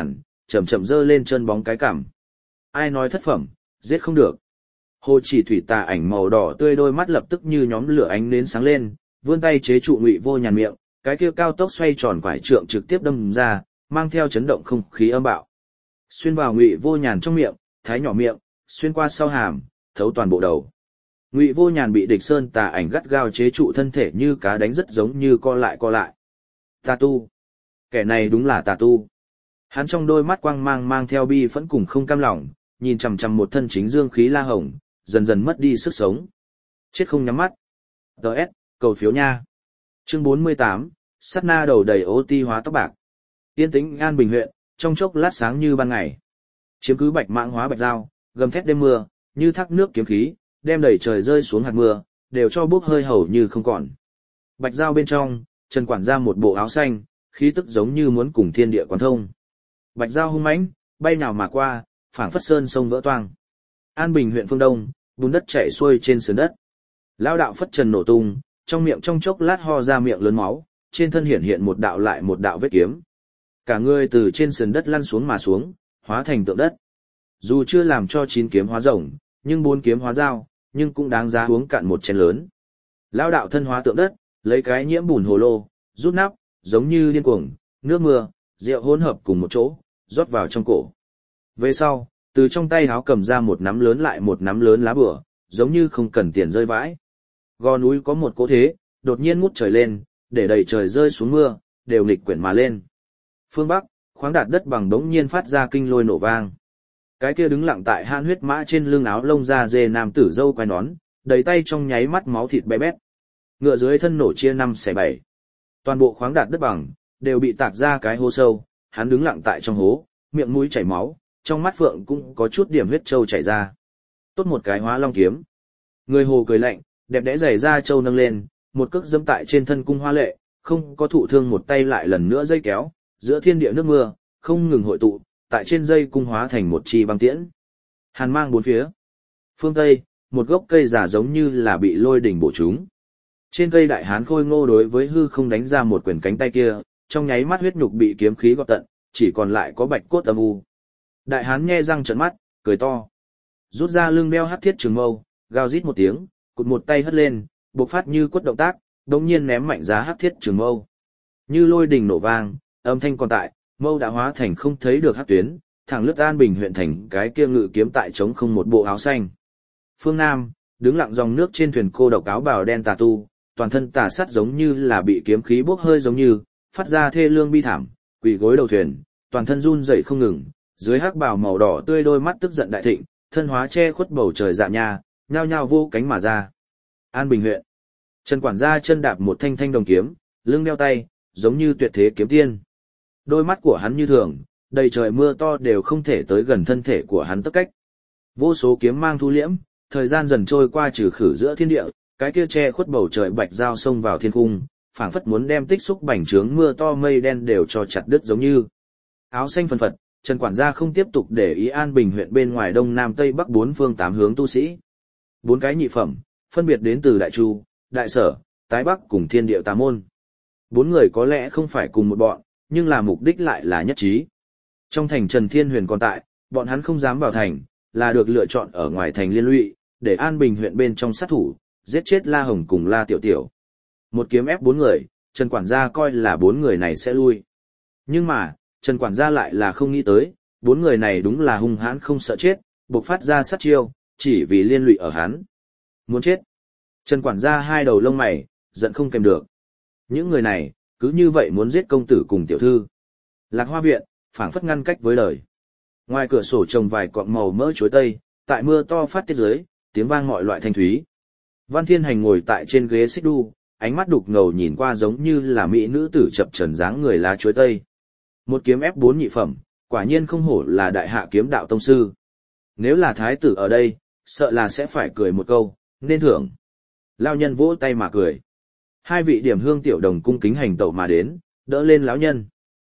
chậm chậm dơ lên chân bóng cái cằm. Ai nói thất phẩm, giết không được. Hồ Chỉ Thủy tà ảnh màu đỏ tươi đôi mắt lập tức như nhóm lửa ánh nến sáng lên, vươn tay chế trụ Ngụy Vô Nhàn miệng, cái kia cao tốc xoay tròn quải trượng trực tiếp đâm ra, mang theo chấn động không khí âm bạo. Xuyên vào Ngụy Vô Nhàn trong miệng, thái nhỏ miệng, xuyên qua sau hàm, thấu toàn bộ đầu. Ngụy Vô Nhàn bị Địch Sơn tà ảnh gắt gao chế trụ thân thể như cá đánh rất giống như co lại co lại. Tà tu. Kẻ này đúng là tà tu. Hắn trong đôi mắt quang mang mang theo bi phẫn cùng không cam lòng, nhìn chằm chằm một thân chính dương khí la hồng, dần dần mất đi sức sống. Chết không nhắm mắt. DS, cầu phiếu nha. Chương 48, sát na đầu đầy ô ti hóa tóc bạc. Yên tĩnh An Bình huyện, trong chốc lát sáng như ban ngày. Chiếm cứ Bạch Mãng hóa Bạch Dao, gầm thét đêm mưa, như thác nước kiếm khí, đem đầy trời rơi xuống hạt mưa, đều cho bốc hơi hầu như không còn. Bạch Dao bên trong, Trần quản gia một bộ áo xanh, khí tức giống như muốn cùng thiên địa quán thông. Bạch Dao hung mãnh, bay nào mà qua, phảng phất sơn sông vỡ toang. An Bình huyện phương đông, bùn đất chảy xuôi trên sườn đất. Lão đạo phất trần nổ tung, trong miệng trong chốc lát ho ra miệng lớn máu, trên thân hiện hiện một đạo lại một đạo vết kiếm. Cả người từ trên sườn đất lăn xuống mà xuống, hóa thành tượng đất. Dù chưa làm cho 9 kiếm hóa rồng, nhưng 4 kiếm hóa dao, nhưng cũng đáng giá uống cạn một chén lớn. Lão đạo thân hóa tượng đất, lấy cái nhiễm bùn hồ lô, rút nắp, giống như điên cuồng, nước mưa, rượu hỗn hợp cùng một chỗ, rót vào trong cổ. Về sau, từ trong tay háo cầm ra một nắm lớn lại một nắm lớn lá bùa, giống như không cần tiền rơi vãi. Gò núi có một cỗ thế, đột nhiên ngút trời lên, để đầy trời rơi xuống mưa, đều nghịch quyển mà lên. Phương Bắc, khoáng đạt đất bằng đống nhiên phát ra kinh lôi nổ vang. Cái kia đứng lặng tại han huyết mã trên lưng áo lông da dê nam tử dâu quai nón, đầy tay trong nháy mắt máu thịt bé bét. Ngựa dưới thân nổ chia 5 xẻ 7. Toàn bộ khoáng đạt đất bằng đều bị tạc ra cái hố sâu, hắn đứng lặng tại trong hố, miệng mũi chảy máu, trong mắt phượng cũng có chút điểm huyết trâu chảy ra. Tốt một cái Hóa Long kiếm. Người hồ cười lạnh, đẹp đẽ giày da trâu nâng lên, một cước dẫm tại trên thân cung hoa lệ, không có thụ thương một tay lại lần nữa dây kéo, giữa thiên địa nước mưa, không ngừng hội tụ, tại trên dây cung hóa thành một chi băng tiễn. Hàn mang bốn phía. Phương Tây, một gốc cây giả giống như là bị lôi đỉnh bổ trúng. Trên cây đại hán khôi ngô đối với hư không đánh ra một quyền cánh tay kia, trong nháy mắt huyết nhục bị kiếm khí gọt tận, chỉ còn lại có bạch cốt âm u. Đại hán nhe răng trợn mắt, cười to. Rút ra lưng đeo hắc thiết trường mâu, gào rít một tiếng, cụt một tay hất lên, bộc phát như quất động tác, đống nhiên ném mạnh giá hắc thiết trường mâu. Như lôi đình nổ vang, âm thanh còn tại, mâu đã hóa thành không thấy được hắc tuyến, thẳng lướt An Bình huyện thành cái kia ngự kiếm tại trống không một bộ áo xanh. Phương Nam, đứng lặng dòng nước trên thuyền cô độc áo bào đen tà tu, toàn thân tà sắt giống như là bị kiếm khí bốc hơi giống như, phát ra thê lương bi thảm, quỳ gối đầu thuyền, toàn thân run rẩy không ngừng, dưới hắc bào màu đỏ tươi đôi mắt tức giận đại thịnh, thân hóa che khuất bầu trời dạ nha, nhao nhao vô cánh mà ra. An Bình huyện. Trần quản gia chân đạp một thanh thanh đồng kiếm, lưng đeo tay, giống như tuyệt thế kiếm tiên. Đôi mắt của hắn như thường, đầy trời mưa to đều không thể tới gần thân thể của hắn tất cách. Vô số kiếm mang thu liễm, thời gian dần trôi qua trừ khử giữa thiên địa, cái kia che khuất bầu trời bạch dao xông vào thiên cung, phảng phất muốn đem tích xúc bành trướng mưa to mây đen đều cho chặt đứt giống như. Áo xanh phần phật, Trần quản gia không tiếp tục để ý An Bình huyện bên ngoài đông nam tây bắc 4 phương 8 hướng tu sĩ. 4 cái nhị phẩm, phân biệt đến từ Đại Chu, Đại Sở, Tái Bắc cùng Thiên Điệu Tà Môn. 4 người có lẽ không phải cùng một bọn, nhưng là mục đích lại là nhất trí. Trong thành Trần Thiên Huyền còn tại, bọn hắn không dám vào thành, là được lựa chọn ở ngoài thành liên lụy, để An Bình huyện bên trong sát thủ, giết chết La Hồng cùng La Tiểu Tiểu. Một kiếm ép 4 người, Trần quản gia coi là 4 người này sẽ lui. Nhưng mà, Trần quản gia lại là không nghĩ tới, 4 người này đúng là hung hãn không sợ chết, bộc phát ra sát chiêu, chỉ vì liên lụy ở hắn. Muốn chết. Trần quản gia hai đầu lông mày, giận không kèm được. Những người này, cứ như vậy muốn giết công tử cùng tiểu thư. Lạc Hoa viện, phảng phất ngăn cách với đời. Ngoài cửa sổ trồng vài cọng màu mỡ chuối tây, tại mưa to phát tiết dưới, tiếng vang mọi loại thanh thúy. Văn Thiên Hành ngồi tại trên ghế xích đu, ánh mắt đục ngầu nhìn qua giống như là mỹ nữ tử chập chờn dáng người lá chuối tây. Một kiếm ép 4 nhị phẩm, quả nhiên không hổ là đại hạ kiếm đạo tông sư. Nếu là thái tử ở đây, sợ là sẽ phải cười một câu, nên thưởng. Lão nhân vỗ tay mà cười. Hai vị điểm hương tiểu đồng cung kính hành tẩu mà đến, đỡ lên lão nhân.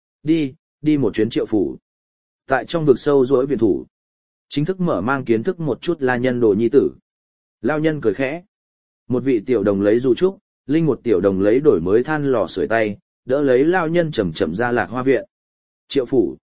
Đi một chuyến Triệu phủ. Tại trong vực sâu rỗi viện thủ. Chính thức mở mang kiến thức một chút La Nhân đồ nhi tử. Lão nhân cười khẽ. Một vị tiểu đồng lấy dù trúc, linh một tiểu đồng lấy đổi mới than lò sưởi tay, đỡ lấy lão nhân chậm chậm ra Lạc Hoa viện. Triệu phủ.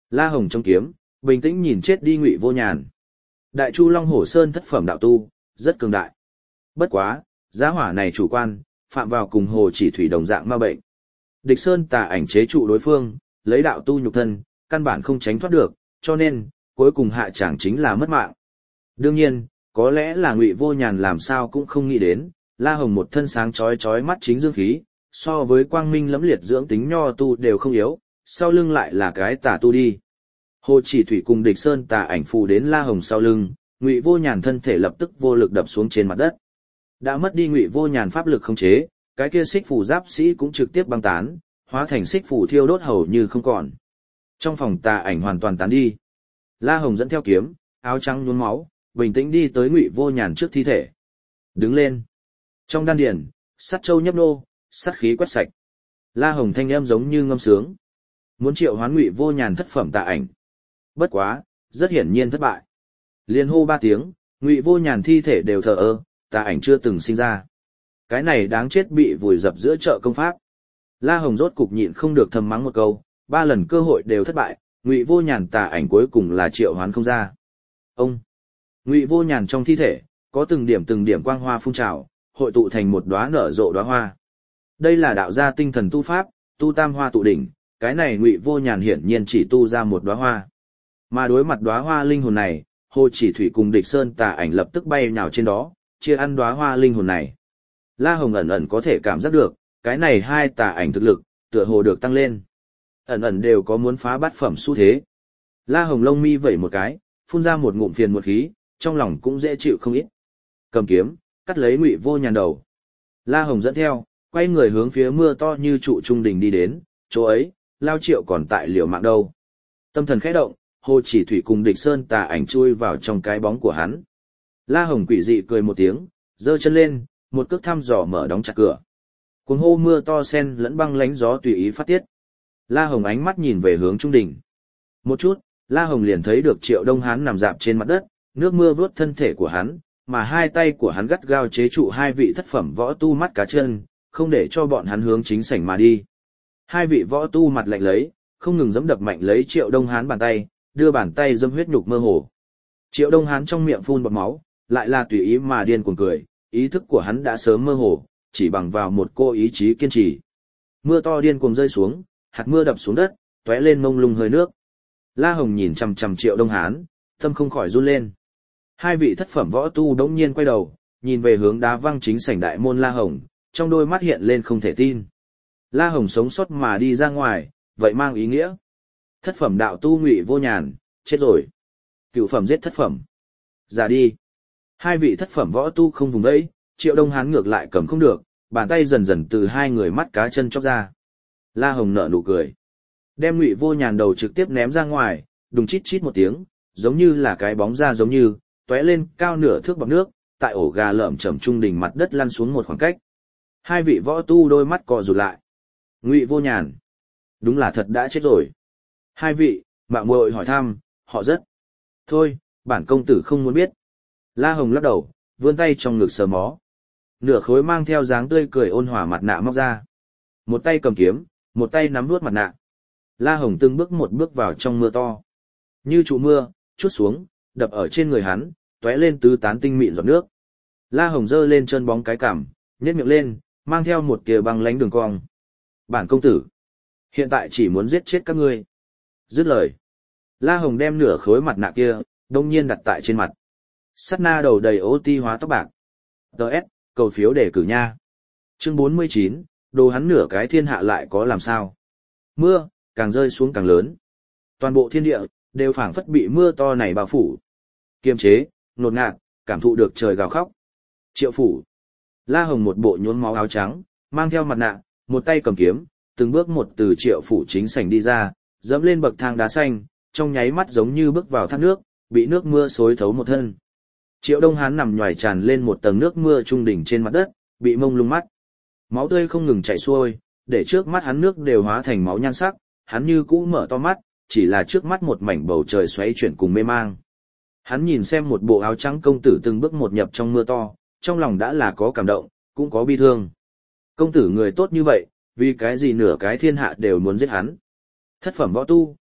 La Hồng trong kiếm, bình tĩnh nhìn chết đi Ngụy Vô Nhàn. Đại Chu Long Hổ Sơn thất phẩm đạo tu, rất cường đại. Bất quá, giá hỏa này chủ quan, phạm vào cùng Hồ Chỉ Thủy đồng dạng ma bệnh. Địch Sơn tà ảnh chế trụ đối phương, lấy đạo tu nhục thân, căn bản không tránh thoát được, cho nên, cuối cùng hạ chẳng chính là mất mạng. Đương nhiên, có lẽ là Ngụy Vô Nhàn làm sao cũng không nghĩ đến, La Hồng một thân sáng chói chói mắt chính dương khí, so với quang minh lẫm liệt dưỡng tính nho tu đều không yếu, sau lưng lại là cái tà tu đi. Hồ Chỉ Thủy cùng Địch Sơn tà ảnh phù đến La Hồng sau lưng, Ngụy Vô Nhàn thân thể lập tức vô lực đập xuống trên mặt đất. Đã mất đi Ngụy Vô Nhàn pháp lực khống chế, cái kia xích phù giáp sĩ cũng trực tiếp băng tán, hóa thành xích phù thiêu đốt hầu như không còn. Trong phòng tà ảnh hoàn toàn tán đi. La Hồng dẫn theo kiếm, áo trắng nhuốm máu, bình tĩnh đi tới Ngụy Vô Nhàn trước thi thể. Đứng lên. Trong đan điền, sắt châu nhấp nô, sắt khí quét sạch. La Hồng thanh âm giống như ngâm sướng. Muốn triệu hoán Ngụy Vô Nhàn thất phẩm tà ảnh. Bất quá, rất hiển nhiên thất bại. Liên hô 3 tiếng, Ngụy Vô Nhàn thi thể đều thờ ơ, tà ảnh chưa từng sinh ra. Cái này đáng chết bị vùi dập giữa chợ công pháp. La Hồng rốt cục nhịn không được thầm mắng một câu, 3 lần cơ hội đều thất bại, Ngụy Vô Nhàn tà ảnh cuối cùng là triệu hoán không ra. Ông, Ngụy Vô Nhàn trong thi thể, có từng điểm quang hoa phun trào, hội tụ thành một đóa nở rộ đóa hoa. Đây là đạo gia tinh thần tu pháp, tu tam hoa tụ đỉnh, cái này Ngụy Vô Nhàn hiển nhiên chỉ tu ra một đóa hoa. Mà đối mặt đóa hoa linh hồn này, Hồ Chỉ Thủy cùng Địch Sơn tà ảnh lập tức bay nhào trên đó, chia ăn đóa hoa linh hồn này. La Hồng ẩn ẩn có thể cảm giác được, cái này hai tà ảnh thực lực, tựa hồ được tăng lên. Ẩn ẩn đều có muốn phá bát phẩm xu thế. La Hồng lông mi vẩy một cái, phun ra một ngụm phiền một khí, trong lòng cũng dễ chịu không ít. Cầm kiếm, cắt lấy Ngụy Vô Nhàn đầu. La Hồng dẫn theo, quay người hướng phía mưa to như trụ trung đình đi đến, chỗ ấy, Lao Triệu còn tại liều mạng đâu. Tâm thần khẽ động, Hồ Chỉ Thủy cùng Địch Sơn tà ảnh chui vào trong cái bóng của hắn. La Hồng quỷ dị cười một tiếng, giơ chân lên, một cước thăm dò mở đóng chặt cửa. Cuồng hô mưa to sen lẫn băng lánh gió tùy ý phát tiết. La Hồng ánh mắt nhìn về hướng trung đỉnh. Một chút, La Hồng liền thấy được Triệu Đông Hán nằm dạp trên mặt đất, nước mưa vớt thân thể của hắn, mà hai tay của hắn gắt gao chế trụ hai vị thất phẩm võ tu mắt cá chân, không để cho bọn hắn hướng chính sảnh mà đi. Hai vị võ tu mặt lạnh lấy, không ngừng giẫm đập mạnh lấy Triệu Đông Hán bàn tay, đưa bàn tay dâm huyết nhục mơ hồ. Triệu Đông Hán trong miệng phun bọt máu, lại là tùy ý mà điên cuồng cười, ý thức của hắn đã sớm mơ hồ, chỉ bằng vào một cô ý chí kiên trì. Mưa to điên cuồng rơi xuống, hạt mưa đập xuống đất, tóe lên mông lung hơi nước. La Hồng nhìn chằm chằm Triệu Đông Hán, tâm không khỏi run lên. Hai vị thất phẩm võ tu đống nhiên quay đầu, nhìn về hướng đá văng chính sảnh đại môn La Hồng, trong đôi mắt hiện lên không thể tin. La Hồng sống sót mà đi ra ngoài, vậy mang ý nghĩa. Thất phẩm đạo tu Ngụy Vô Nhàn, chết rồi. Cửu phẩm giết thất phẩm. Ra đi. Hai vị thất phẩm võ tu không vùng đấy, Triệu Đông Hán ngược lại cầm không được, bàn tay dần dần từ hai người mắt cá chân chóc ra. La Hồng nở nụ cười. Đem Ngụy Vô Nhàn đầu trực tiếp ném ra ngoài, đùng chít chít một tiếng, giống như là cái bóng ra giống như, tóe lên cao nửa thước bọt nước, tại ổ gà lởm chởm trung đỉnh mặt đất lăn xuống một khoảng cách. Hai vị võ tu đôi mắt co rụt lại. Ngụy Vô Nhàn, đúng là thật đã chết rồi. Hai vị, mạo muội hỏi thăm, họ rất. Thôi, bản công tử không muốn biết. La Hồng lắc đầu, vươn tay trong ngực sờ mó. Nửa khối mang theo dáng tươi cười ôn hòa mặt nạ móc ra. Một tay cầm kiếm, một tay nắm nuốt mặt nạ. La Hồng từng bước một bước vào trong mưa to. Như trụ mưa, chút xuống, đập ở trên người hắn, tóe lên tứ tán tinh mịn giọt nước. La Hồng giơ lên chân bóng cái cằm, nhếch miệng lên, mang theo một tia băng lánh đường cong. Bản công tử, hiện tại chỉ muốn giết chết các ngươi. Dứt lời, La Hồng đem nửa khối mặt nạ kia, đông nhiên đặt tại trên mặt. Sát na đầu đầy oxy hóa tóc bạc. DS, cầu phiếu để cử nha. Chương 49, đồ hắn nửa cái thiên hạ lại có làm sao. Mưa, càng rơi xuống càng lớn. Toàn bộ thiên địa, đều phảng phất bị mưa to này bao phủ. Kiềm chế, nột ngạt, cảm thụ được trời gào khóc. Triệu phủ. La Hồng một bộ nhuốm máu áo trắng, mang theo mặt nạ, một tay cầm kiếm, từng bước một từ Triệu phủ chính sảnh đi ra, dẫm lên bậc thang đá xanh, trong nháy mắt giống như bước vào thác nước, bị nước mưa xối thấu một thân. Triệu Đông Hán nằm nhoài tràn lên một tầng nước mưa trung đỉnh trên mặt đất, bị mông lung mắt. Máu tươi không ngừng chảy xuôi, để trước mắt hắn nước đều hóa thành máu nhan sắc, hắn như cũ mở to mắt, chỉ là trước mắt một mảnh bầu trời xoáy chuyển cùng mê mang. Hắn nhìn xem một bộ áo trắng công tử từng bước một nhập trong mưa to, trong lòng đã là có cảm động, cũng có bi thương. Công tử người tốt như vậy, vì cái gì nửa cái thiên hạ đều muốn giết hắn. Thất phẩm võ tu,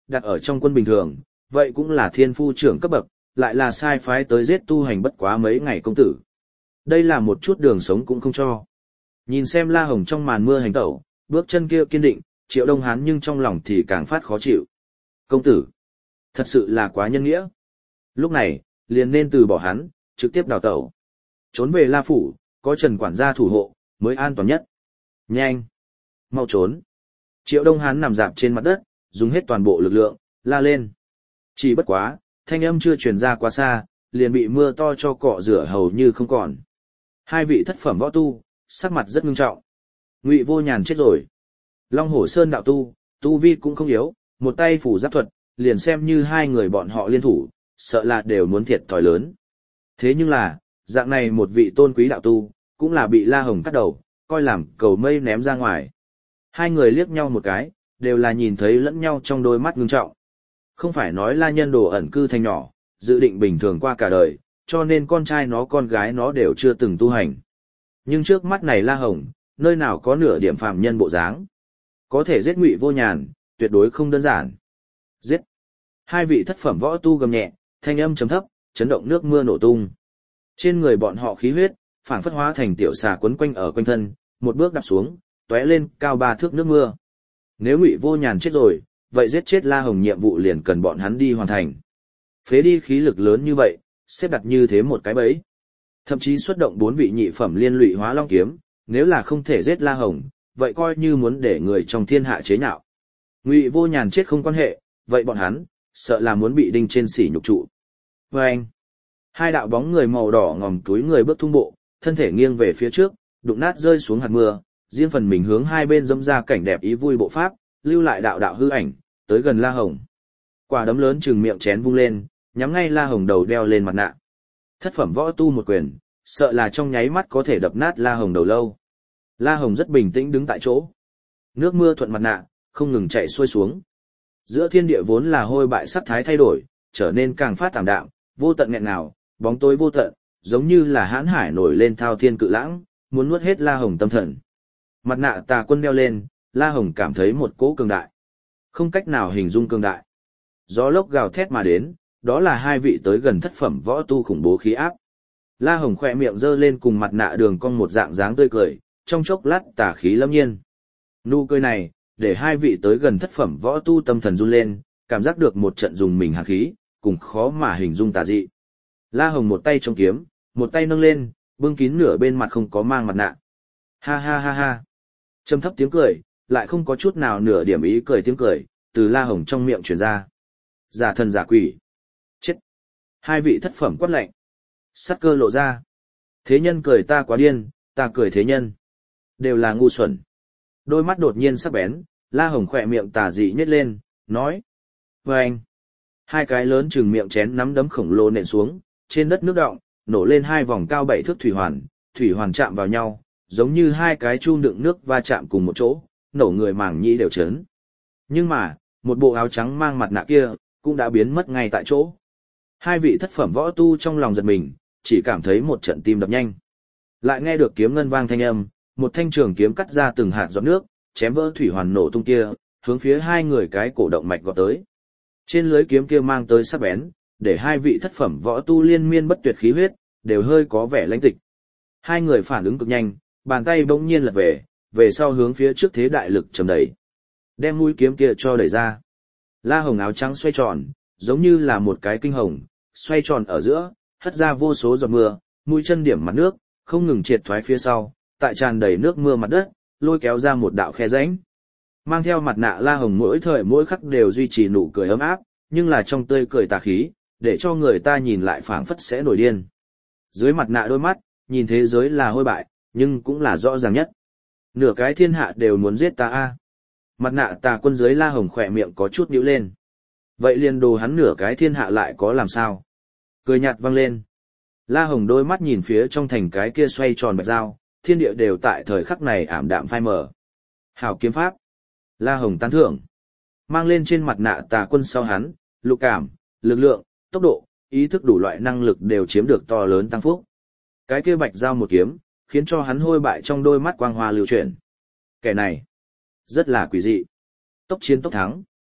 đặt ở trong quân bình thường, vậy cũng là thiên phu trưởng cấp bậc, lại là sai phái tới giết tu hành bất quá mấy ngày công tử. Đây là một chút đường sống cũng không cho. Nhìn xem La Hồng trong màn mưa hành tẩu, bước chân kia kiên định, Triệu Đông Hán nhưng trong lòng thì càng phát khó chịu. Công tử, thật sự là quá nhân nghĩa. Lúc này, liền nên từ bỏ hắn, trực tiếp đào tẩu. Trốn về La Phủ, có Trần quản gia thủ hộ, mới an toàn nhất. Nhanh! Mau trốn! Triệu Đông Hán nằm dạp trên mặt đất, dùng hết toàn bộ lực lượng, la lên. Chỉ bất quá, thanh âm chưa truyền ra quá xa, liền bị mưa to cho cọ rửa hầu như không còn. Hai vị thất phẩm võ tu, sắc mặt rất nghiêm trọng. Ngụy Vô Nhàn chết rồi. Long Hổ Sơn đạo tu, tu vi cũng không yếu, một tay phủ giáp thuật, liền xem như hai người bọn họ liên thủ, sợ là đều muốn thiệt thòi lớn. Thế nhưng là, dạng này một vị tôn quý đạo tu, cũng là bị La Hồng cắt đầu, coi làm cầu mây ném ra ngoài. Hai người liếc nhau một cái, đều là nhìn thấy lẫn nhau trong đôi mắt ngưng trọng. Không phải nói La Nhân Đồ ẩn cư thành nhỏ, dự định bình thường qua cả đời, cho nên con trai nó con gái nó đều chưa từng tu hành. Nhưng trước mắt này La Hồng, nơi nào có nửa điểm phàm nhân bộ dáng. Có thể giết Ngụy Vô Nhàn, tuyệt đối không đơn giản. Giết! Hai vị thất phẩm võ tu gầm nhẹ, thanh âm trầm thấp, chấn động nước mưa nổ tung. Trên người bọn họ khí huyết, phảng phất hóa thành tiểu xà quấn quanh ở quanh thân, một bước đạp xuống, tóe lên cao 3 thước nước mưa. Nếu Ngụy Vô Nhàn chết rồi, vậy giết chết La Hồng nhiệm vụ liền cần bọn hắn đi hoàn thành. Phế đi khí lực lớn như vậy, xếp đặt như thế một cái bẫy. Thậm chí xuất động 4 vị nhị phẩm liên lụy hóa long kiếm, nếu là không thể giết La Hồng, vậy coi như muốn để người trong thiên hạ chế nhạo. Ngụy Vô Nhàn chết không quan hệ, vậy bọn hắn, sợ là muốn bị đinh trên sỉ nhục trụ. Và anh, hai đạo bóng người màu đỏ ngòm túi người bước thung bộ, thân thể nghiêng về phía trước, đụng nát rơi xuống hạt mưa, riêng phần mình hướng hai bên dẫm ra cảnh đẹp ý vui bộ pháp, lưu lại đạo đạo hư ảnh, tới gần La Hồng. Quả đấm lớn chừng miệng chén vung lên, nhắm ngay La Hồng đầu đeo lên mặt nạ. Thất phẩm võ tu một quyền, sợ là trong nháy mắt có thể đập nát La Hồng đầu lâu. La Hồng rất bình tĩnh đứng tại chỗ. Nước mưa thuận mặt nạ, không ngừng chạy xuôi xuống. Giữa thiên địa vốn là hôi bại sắc thái thay đổi, trở nên càng phát tảm đạm, vô tận nghẹn ngào, bóng tối vô tận, giống như là hãn hải nổi lên thao thiên cự lãng, muốn nuốt hết La Hồng tâm thần. Mặt nạ Tà Quân đeo lên, La Hồng cảm thấy một cỗ cường đại. Không cách nào hình dung cường đại. Gió lốc gào thét mà đến, đó là hai vị tới gần thất phẩm võ tu khủng bố khí áp. La Hồng khỏe miệng giơ lên cùng mặt nạ đường cong một dạng dáng tươi cười, trong chốc lát tà khí lâm nhiên. Nụ cười này, để hai vị tới gần thất phẩm võ tu tâm thần run lên, cảm giác được một trận dùng mình hàn khí, cùng khó mà hình dung tà dị. La Hồng một tay trong kiếm, một tay nâng lên, bưng kín nửa bên mặt không có mang mặt nạ. Ha ha ha ha. Trầm thấp tiếng cười, lại không có chút nào nửa điểm ý cười tiếng cười, từ La Hồng trong miệng truyền ra. Giả thần giả quỷ. Chết. Hai vị thất phẩm quát lạnh. Sát cơ lộ ra. Thế nhân cười ta quá điên, ta cười thế nhân. Đều là ngu xuẩn. Đôi mắt đột nhiên sắc bén, La Hồng khỏe miệng tà dị nhếch lên, nói. Và anh. Hai cái lớn chừng miệng chén nắm đấm khổng lồ nện xuống, trên đất nước đọng, nổ lên hai vòng cao 7 thước thủy hoàn chạm vào nhau, giống như hai cái chu đựng nước va chạm cùng một chỗ, nổ người màng nhĩ đều chấn. Nhưng mà, một bộ áo trắng mang mặt nạ kia, cũng đã biến mất ngay tại chỗ. Hai vị thất phẩm võ tu trong lòng giật mình, chỉ cảm thấy một trận tim đập nhanh. Lại nghe được kiếm ngân vang thanh âm, một thanh trường kiếm cắt ra từng hạt giọt nước, chém vỡ thủy hoàn nổ tung kia, hướng phía hai người cái cổ động mạch gọt tới. Trên lưới kiếm kia mang tới sắc bén, để hai vị thất phẩm võ tu liên miên bất tuyệt khí huyết, đều hơi có vẻ lãnh tịch. Hai người phản ứng cực nhanh, bàn tay bỗng nhiên lật về sau hướng phía trước thế đại lực chầm đẩy. Đem mũi kiếm kia cho đẩy ra. La Hồng áo trắng xoay tròn, giống như là một cái kinh hồng, xoay tròn ở giữa, hất ra vô số giọt mưa, mũi chân điểm mặt nước, không ngừng triệt thoái phía sau, tại tràn đầy nước mưa mặt đất, lôi kéo ra một đạo khe rãnh. Mang theo mặt nạ La Hồng mỗi thời mỗi khắc đều duy trì nụ cười ấm áp, nhưng là trong tươi cười tà khí, để cho người ta nhìn lại phảng phất sẽ nổi điên. Dưới mặt nạ đôi mắt, nhìn thế giới là hôi bại, nhưng cũng là rõ ràng nhất. Nửa cái thiên hạ đều muốn giết ta a. Mặt nạ Tà Quân dưới La Hồng khỏe miệng có chút nhíu lên. Vậy liền đồ hắn nửa cái thiên hạ lại có làm sao? Cười nhạt vang lên. La Hồng đôi mắt nhìn phía trong thành cái kia xoay tròn bạch dao, thiên địa đều tại thời khắc này ảm đạm phai mờ. Hảo kiếm pháp. La Hồng tán thưởng. Mang lên trên mặt nạ Tà Quân sau hắn, lục cảm, lực lượng, tốc độ, ý thức đủ loại năng lực đều chiếm được to lớn tăng phúc. Cái kia bạch dao một kiếm, khiến cho hắn hôi bại trong đôi mắt quang hoa lưu chuyển. Kẻ này, rất là quỷ dị. Tốc chiến tốc thắng.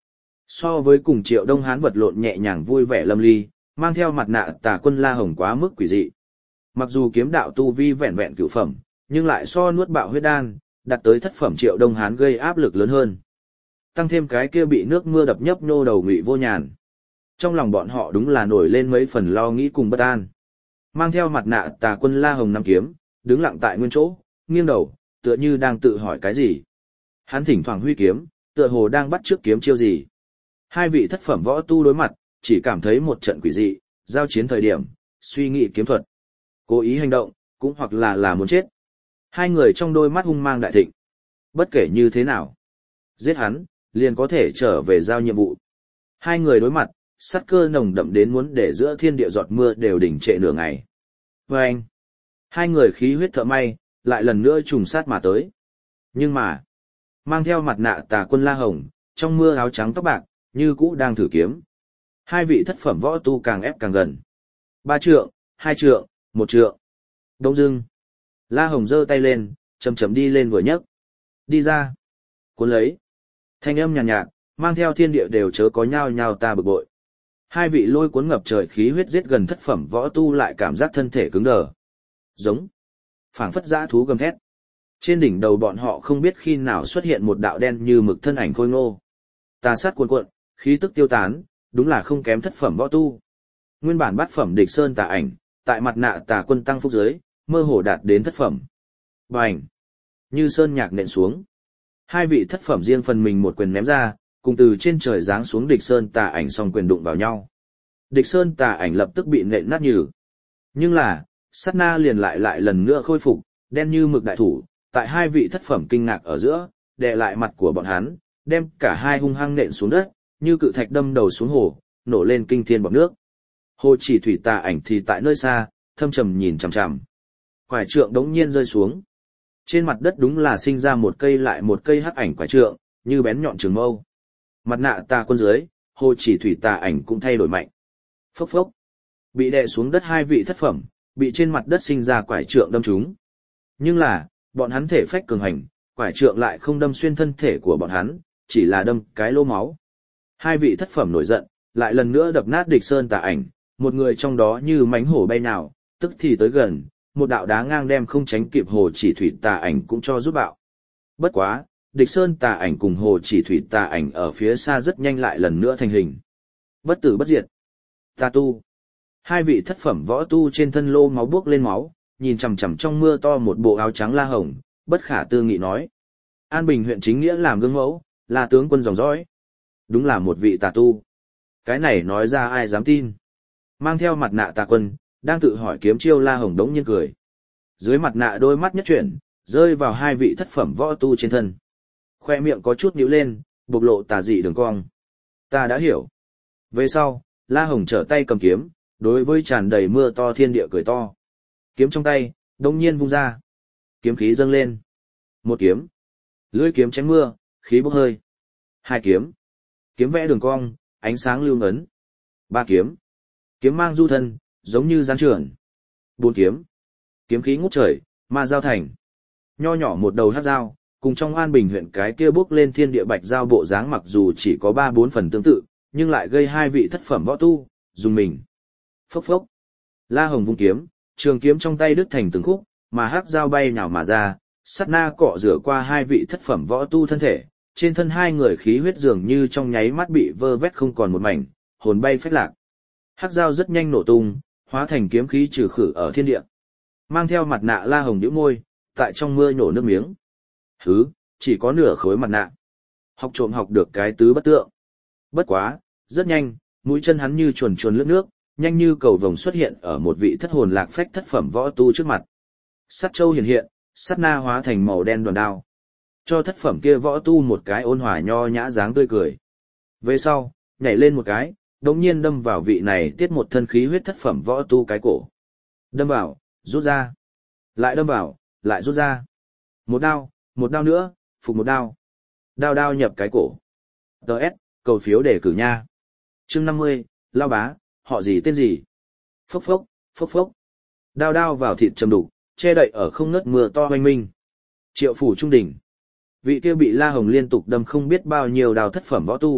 So với cùng Triệu Đông Hán vật lộn nhẹ nhàng vui vẻ lâm ly, mang theo mặt nạ Tà Quân La Hồng quá mức quỷ dị. Mặc dù kiếm đạo tu vi vẹn vẹn cửu phẩm, nhưng lại so nuốt bạo huyết đan, đạt tới thất phẩm Triệu Đông Hán gây áp lực lớn hơn. Tăng thêm cái kia bị nước mưa đập nhấp nhô đầu Ngụy Vô Nhàn. Trong lòng bọn họ đúng là nổi lên mấy phần lo nghĩ cùng bất an. Mang theo mặt nạ Tà Quân La Hồng năm kiếm, đứng lặng tại nguyên chỗ, nghiêng đầu, tựa như đang tự hỏi cái gì. Hắn thỉnh thoảng huy kiếm, tựa hồ đang bắt chước kiếm chiêu gì. Hai vị thất phẩm võ tu đối mặt, chỉ cảm thấy một trận quỷ dị, giao chiến thời điểm, suy nghĩ kiếm thuật. Cố ý hành động, cũng hoặc là muốn chết. Hai người trong đôi mắt hung mang đại thịnh. Bất kể như thế nào, giết hắn, liền có thể trở về giao nhiệm vụ. Hai người đối mặt, sát cơ nồng đậm đến muốn để giữa thiên địa giọt mưa đều đỉnh trệ nửa ngày. Và anh, hai người khí huyết thợ may, lại lần nữa trùng sát mà tới. Nhưng mà, mang theo mặt nạ Tà Quân La Hồng, trong mưa áo trắng tóc bạc, như cũ đang thử kiếm. Hai vị thất phẩm võ tu càng ép càng gần. 3 trượng, 2 trượng, 1 trượng. Đông dưng. La Hồng giơ tay lên, chầm chầm đi lên vừa nhấc. Đi ra. Cuốn lấy. Thanh âm nhàn nhạt, mang theo thiên địa đều chớ có nhao nhao ta bực bội. Hai vị lôi cuốn ngập trời khí huyết giết gần thất phẩm võ tu lại cảm giác thân thể cứng đờ. Giống. Phảng phất dã thú gầm thét. Trên đỉnh đầu bọn họ không biết khi nào xuất hiện một đạo đen như mực thân ảnh khôi ngô. Tà sát cuồn cuộn, khí tức tiêu tán, đúng là không kém thất phẩm võ tu. Nguyên bản bát phẩm địch sơn tà ảnh, tại mặt nạ Tà Quân tăng phúc dưới, mơ hồ đạt đến thất phẩm. Bành! Như sơn nhạc nện xuống. Hai vị thất phẩm riêng phần mình một quyền ném ra, cùng từ trên trời giáng xuống địch sơn tà ảnh song quyền đụng vào nhau. Địch sơn tà ảnh lập tức bị nện nát nhừ. Nhưng là, sát na liền lại lần nữa khôi phục, đen như mực đại thủ, tại hai vị thất phẩm kinh ngạc ở giữa, đè lại mặt của bọn hắn, đem cả hai hung hăng nện xuống đất, như cự thạch đâm đầu xuống hồ, nổ lên kinh thiên bọt nước. Hồ Chỉ Thủy tà ảnh thì tại nơi xa, thâm trầm nhìn chằm chằm. Quải trượng đống nhiên rơi xuống. Trên mặt đất đúng là sinh ra một cây lại một cây hắc ảnh quải trượng, như bén nhọn trường mâu. Mặt nạ Tà Quân dưới, Hồ Chỉ Thủy tà ảnh cũng thay đổi mạnh. Phốc phốc. Bị đè xuống đất hai vị thất phẩm, bị trên mặt đất sinh ra quải trượng đâm trúng. Nhưng là, bọn hắn thể phách cường hành, quải trượng lại không đâm xuyên thân thể của bọn hắn, chỉ là đâm cái lỗ máu. Hai vị thất phẩm nổi giận, lại lần nữa đập nát địch sơn tà ảnh, một người trong đó như mánh hổ bay nào, tức thì tới gần, một đạo đá ngang đem không tránh kịp Hồ Chỉ Thủy tà ảnh cũng cho giúp bạo. Bất quá, địch sơn tà ảnh cùng Hồ Chỉ Thủy tà ảnh ở phía xa rất nhanh lại lần nữa thành hình. Bất tử bất diệt. Tà tu. Hai vị thất phẩm võ tu trên thân lô máu buốc lên máu, nhìn chằm chằm trong mưa to một bộ áo trắng La Hồng, bất khả tư nghị nói. An Bình huyện chính nghĩa làm gương mẫu, là tướng quân dòng dõi. Đúng là một vị tà tu. Cái này nói ra ai dám tin. Mang theo mặt nạ Tà Quân, đang tự hỏi kiếm chiêu La Hồng đống nhiên cười. Dưới mặt nạ đôi mắt nhất chuyển, rơi vào hai vị thất phẩm võ tu trên thân. Khoe miệng có chút nhíu lên, bộc lộ tà dị đường cong. Ta đã hiểu. Về sau, La Hồng trở tay cầm kiếm, đối với tràn đầy mưa to thiên địa cười to. Kiếm trong tay, đống nhiên vung ra. Kiếm khí dâng lên. Một kiếm. Lưỡi kiếm chém mưa, khí bốc hơi. Hai kiếm. Kiếm vẽ đường cong, ánh sáng lưu ngấn. Ba kiếm. Kiếm mang du thân, giống như gián trưởng. 4 kiếm. Kiếm khí ngút trời, ma giao thành. Nho nhỏ một đầu hắc dao, cùng trong An Bình huyện cái kia bước lên thiên địa bạch giao bộ dáng mặc dù chỉ có 3-4 phần tương tự, nhưng lại gây hai vị thất phẩm võ tu, dùng mình. Phốc phốc. La Hồng vung kiếm, trường kiếm trong tay đứt thành từng khúc, mà hắc dao bay nhào mà ra, sát na cọ rửa qua hai vị thất phẩm võ tu thân thể, trên thân hai người khí huyết dường như trong nháy mắt bị vơ vét không còn một mảnh, hồn bay phách lạc. Hắc dao rất nhanh nổ tung, hóa thành kiếm khí trừ khử ở thiên địa. Mang theo mặt nạ La Hồng nhíu môi, tại trong mưa nhổ nước miếng. Hứ, chỉ có nửa khối mặt nạ. Học trộm học được cái tứ bất tượng. Bất quá, rất nhanh, mũi chân hắn như chuồn chuồn lướt nước, nhanh như cầu vồng xuất hiện ở một vị thất hồn lạc phách thất phẩm võ tu trước mặt. Sắt châu hiện hiện, sắt na hóa thành màu đen đoàn đao. Cho thất phẩm kia võ tu một cái ôn hòa nho nhã dáng tươi cười. Về sau, nhảy lên một cái, đống nhiên đâm vào vị này tiết một thân khí huyết thất phẩm võ tu cái cổ. Đâm vào, rút ra. Lại đâm vào, lại rút ra. Một đao nữa, phục một đao. Đao đao nhập cái cổ. DS, cầu phiếu để cử nha. Chương 50, lao bá, họ gì tên gì? Phốc phốc, phốc phốc. Đao đao vào thịt trầm đục, che đậy ở không ngớt mưa to oanh minh. Triệu phủ trung đỉnh. Vị kia bị La Hồng liên tục đâm không biết bao nhiêu đao thất phẩm võ tu,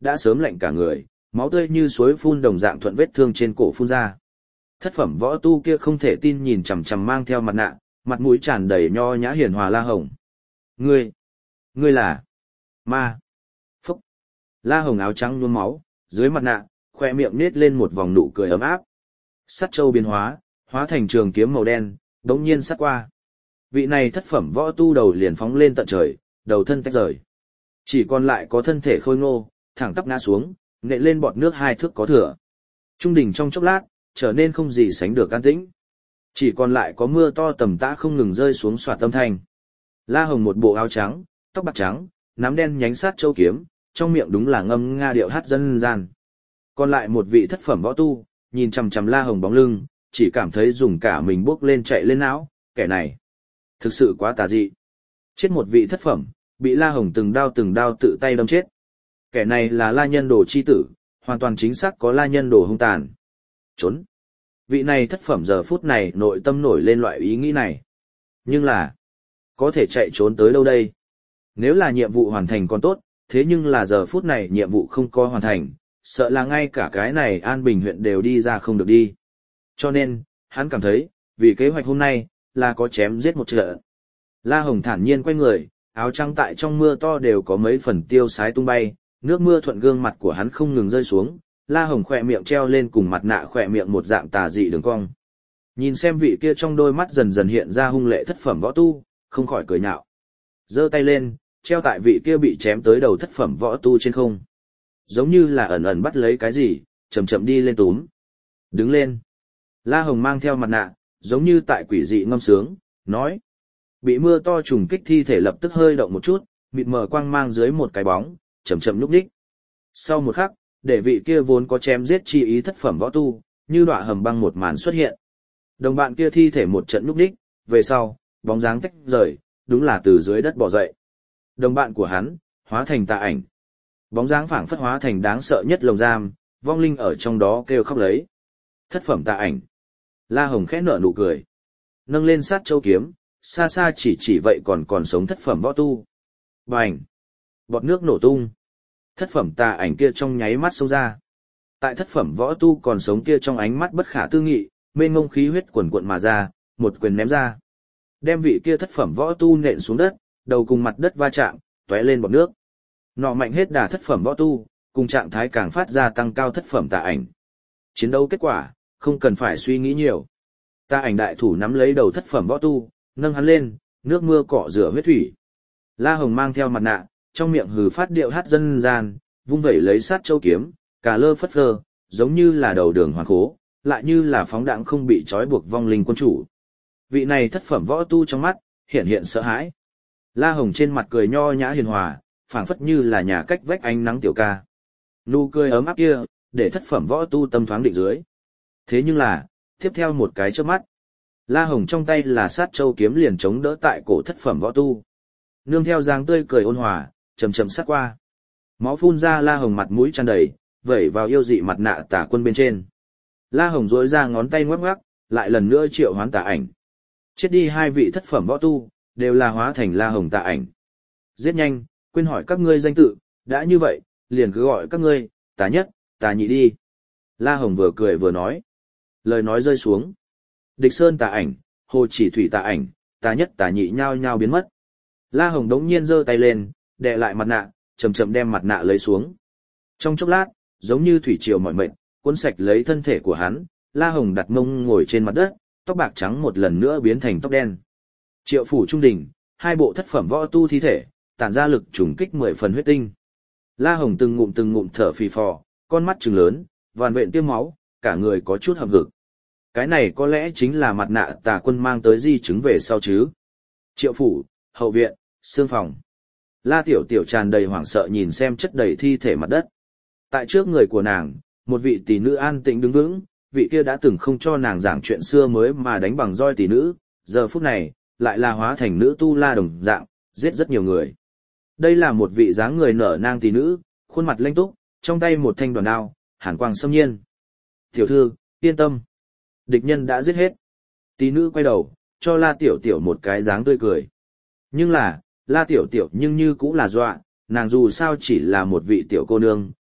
đã sớm lạnh cả người, máu tươi như suối phun đồng dạng thuận vết thương trên cổ phun ra. Thất phẩm võ tu kia không thể tin nhìn chằm chằm mang theo mặt nạ, mặt mũi tràn đầy nho nhã hiền hòa La Hồng. Ngươi là ma. Phúc. La Hồng áo trắng nhuốm máu, dưới mặt nạ, khoe miệng nết lên một vòng nụ cười ấm áp. Sắt châu biến hóa, hóa thành trường kiếm màu đen, đống nhiên sát qua. Vị này thất phẩm võ tu đầu liền phóng lên tận trời, đầu thân tách rời. Chỉ còn lại có thân thể khôi ngô, thẳng tắp ngã xuống, nện lên bọt nước 2 thước có thừa. Trung đỉnh trong chốc lát, trở nên không gì sánh được an tĩnh. Chỉ còn lại có mưa to tầm tã không ngừng rơi xuống xoạt âm thanh. La Hồng một bộ áo trắng, tóc bạc trắng, nắm đen nhánh sát châu kiếm, trong miệng đúng là ngâm nga điệu hát dân gian. Còn lại một vị thất phẩm võ tu, nhìn chằm chằm La Hồng bóng lưng, chỉ cảm thấy dùng cả mình bước lên chạy lên não, kẻ này thực sự quá tà dị. Chết một vị thất phẩm, bị La Hồng từng đao tự tay đâm chết. Kẻ này là La Nhân Đồ chi tử, hoàn toàn chính xác có La Nhân Đồ hung tàn. Trốn. Vị này thất phẩm giờ phút này nội tâm nổi lên loại ý nghĩ này. Nhưng là, có thể chạy trốn tới đâu đây? Nếu là nhiệm vụ hoàn thành còn tốt, thế nhưng là giờ phút này nhiệm vụ không có hoàn thành, sợ là ngay cả cái này An Bình huyện đều đi ra không được đi. Cho nên, hắn cảm thấy, vì kế hoạch hôm nay, là có chém giết một trận. La Hồng thản nhiên quay người, áo trắng tại trong mưa to đều có mấy phần tiêu sái tung bay, nước mưa thuận gương mặt của hắn không ngừng rơi xuống, La Hồng khỏe miệng treo lên cùng mặt nạ khỏe miệng một dạng tà dị đường cong. Nhìn xem vị kia trong đôi mắt dần dần hiện ra hung lệ thất phẩm võ tu, không khỏi cười nhạo. Giơ tay lên, treo tại vị kia bị chém tới đầu thất phẩm võ tu trên không. Giống như là ẩn ẩn bắt lấy cái gì, chậm chậm đi lên túm. Đứng lên. La Hồng mang theo mặt nạ, giống như tại quỷ dị ngâm sướng, nói. Bị mưa to trùng kích thi thể lập tức hơi động một chút, mịt mờ quang mang dưới một cái bóng, chậm chậm lúc đích. Sau một khắc, để vị kia vốn có chém giết chi ý thất phẩm võ tu, như đọa hầm băng một màn xuất hiện. Đồng bạn kia thi thể một trận lúc đích, về sau, bóng dáng tách rời, đúng là từ dưới đất bò dậy. Đồng bạn của hắn, hóa thành tà ảnh. Bóng dáng phảng phất hóa thành đáng sợ nhất lồng giam, vong linh ở trong đó kêu khóc lấy. Thất phẩm tà ảnh. La Hồng khẽ nở nụ cười. Nâng lên sát châu kiếm, xa xa chỉ vậy còn sống thất phẩm võ tu. Bành! Bọt nước nổ tung. Thất phẩm tà ảnh kia trong nháy mắt xông ra. Tại thất phẩm võ tu còn sống kia trong ánh mắt bất khả tư nghị, mênh mông khí huyết quần cuộn mà ra, một quyền ném ra. Đem vị kia thất phẩm võ tu nện xuống đất, đầu cùng mặt đất va chạm, tóe lên bọt nước. Nọ mạnh hết đà thất phẩm võ tu, cùng trạng thái càng phát ra tăng cao thất phẩm tà ảnh. Chiến đấu kết quả, không cần phải suy nghĩ nhiều. Tà ảnh đại thủ nắm lấy đầu thất phẩm võ tu, nâng hắn lên, nước mưa cọ rửa huyết thủy. La Hồng mang theo mặt nạ, trong miệng hừ phát điệu hát dân gian, vung vẩy lấy sát châu kiếm, cà lơ phất phơ, giống như là đầu đường hoàn khố, lại như là phóng đãng không bị trói buộc vong linh quân chủ. Vị này thất phẩm võ tu trong mắt, hiện sợ hãi. La Hồng trên mặt cười nho nhã hiền hòa, phảng phất như là nhà cách vách ánh nắng tiểu ca. Nụ cười ấm áp kia, để thất phẩm võ tu tâm thoáng định dưới. Thế nhưng là, tiếp theo một cái chớp mắt, La Hồng trong tay là sát châu kiếm liền chống đỡ tại cổ thất phẩm võ tu. Nương theo dáng tươi cười ôn hòa, chậm chậm sát qua. Máu phun ra, La Hồng mặt mũi tràn đầy, vẩy vào yêu dị mặt nạ tà quân bên trên. La Hồng duỗi ra ngón tay ngoắc ngoắc, lại lần nữa triệu hoán tà ảnh. Chết đi 2 vị thất phẩm võ tu, đều là hóa thành La Hồng tà ảnh. Giết nhanh, quên hỏi các ngươi danh tự, đã như vậy, liền cứ gọi các ngươi, tà nhất, tà nhị đi. La Hồng vừa cười vừa nói. Lời nói rơi xuống. Địch Sơn tà ảnh, Hồ Chỉ Thủy tà ảnh, tà nhất tà nhị nhao nhao biến mất. La Hồng đống nhiên giơ tay lên, đè lại mặt nạ, chậm chậm đem mặt nạ lấy xuống. Trong chốc lát, giống như thủy triều mỏi mệt, cuốn sạch lấy thân thể của hắn, La Hồng đặt mông ngồi trên mặt đất, tóc bạc trắng một lần nữa biến thành tóc đen. Triệu phủ trung đỉnh, 2 bộ thất phẩm võ tu thi thể, tản ra lực trùng kích 10 phần huyết tinh. La Hồng từng ngụm thở phì phò, con mắt trừng lớn, vằn vện tiêm máu, cả người có chút hậm hực. Cái này có lẽ chính là mặt nạ tà quân mang tới di chứng về sau chứ. Triệu phủ, hậu viện, xương phòng. La Tiểu Tiểu tràn đầy hoảng sợ nhìn xem chất đầy thi thể mặt đất. Tại trước người của nàng, một vị tỷ nữ an tĩnh đứng vững, vị kia đã từng không cho nàng giảng chuyện xưa mới mà đánh bằng roi tỷ nữ, giờ phút này, lại là hóa thành nữ tu la đồng dạng, giết rất nhiều người. Đây là một vị dáng người nở nang tỷ nữ, khuôn mặt lanh túc, trong tay một thanh đoàn đao, hàn quang xâm nhiên. Tiểu thư, yên tâm. Địch nhân đã giết hết. Tỷ nữ quay đầu, cho La Tiểu Tiểu một cái dáng tươi cười. Nhưng là, La Tiểu Tiểu nhưng như cũng là dọa, nàng dù sao chỉ là một vị tiểu cô nương,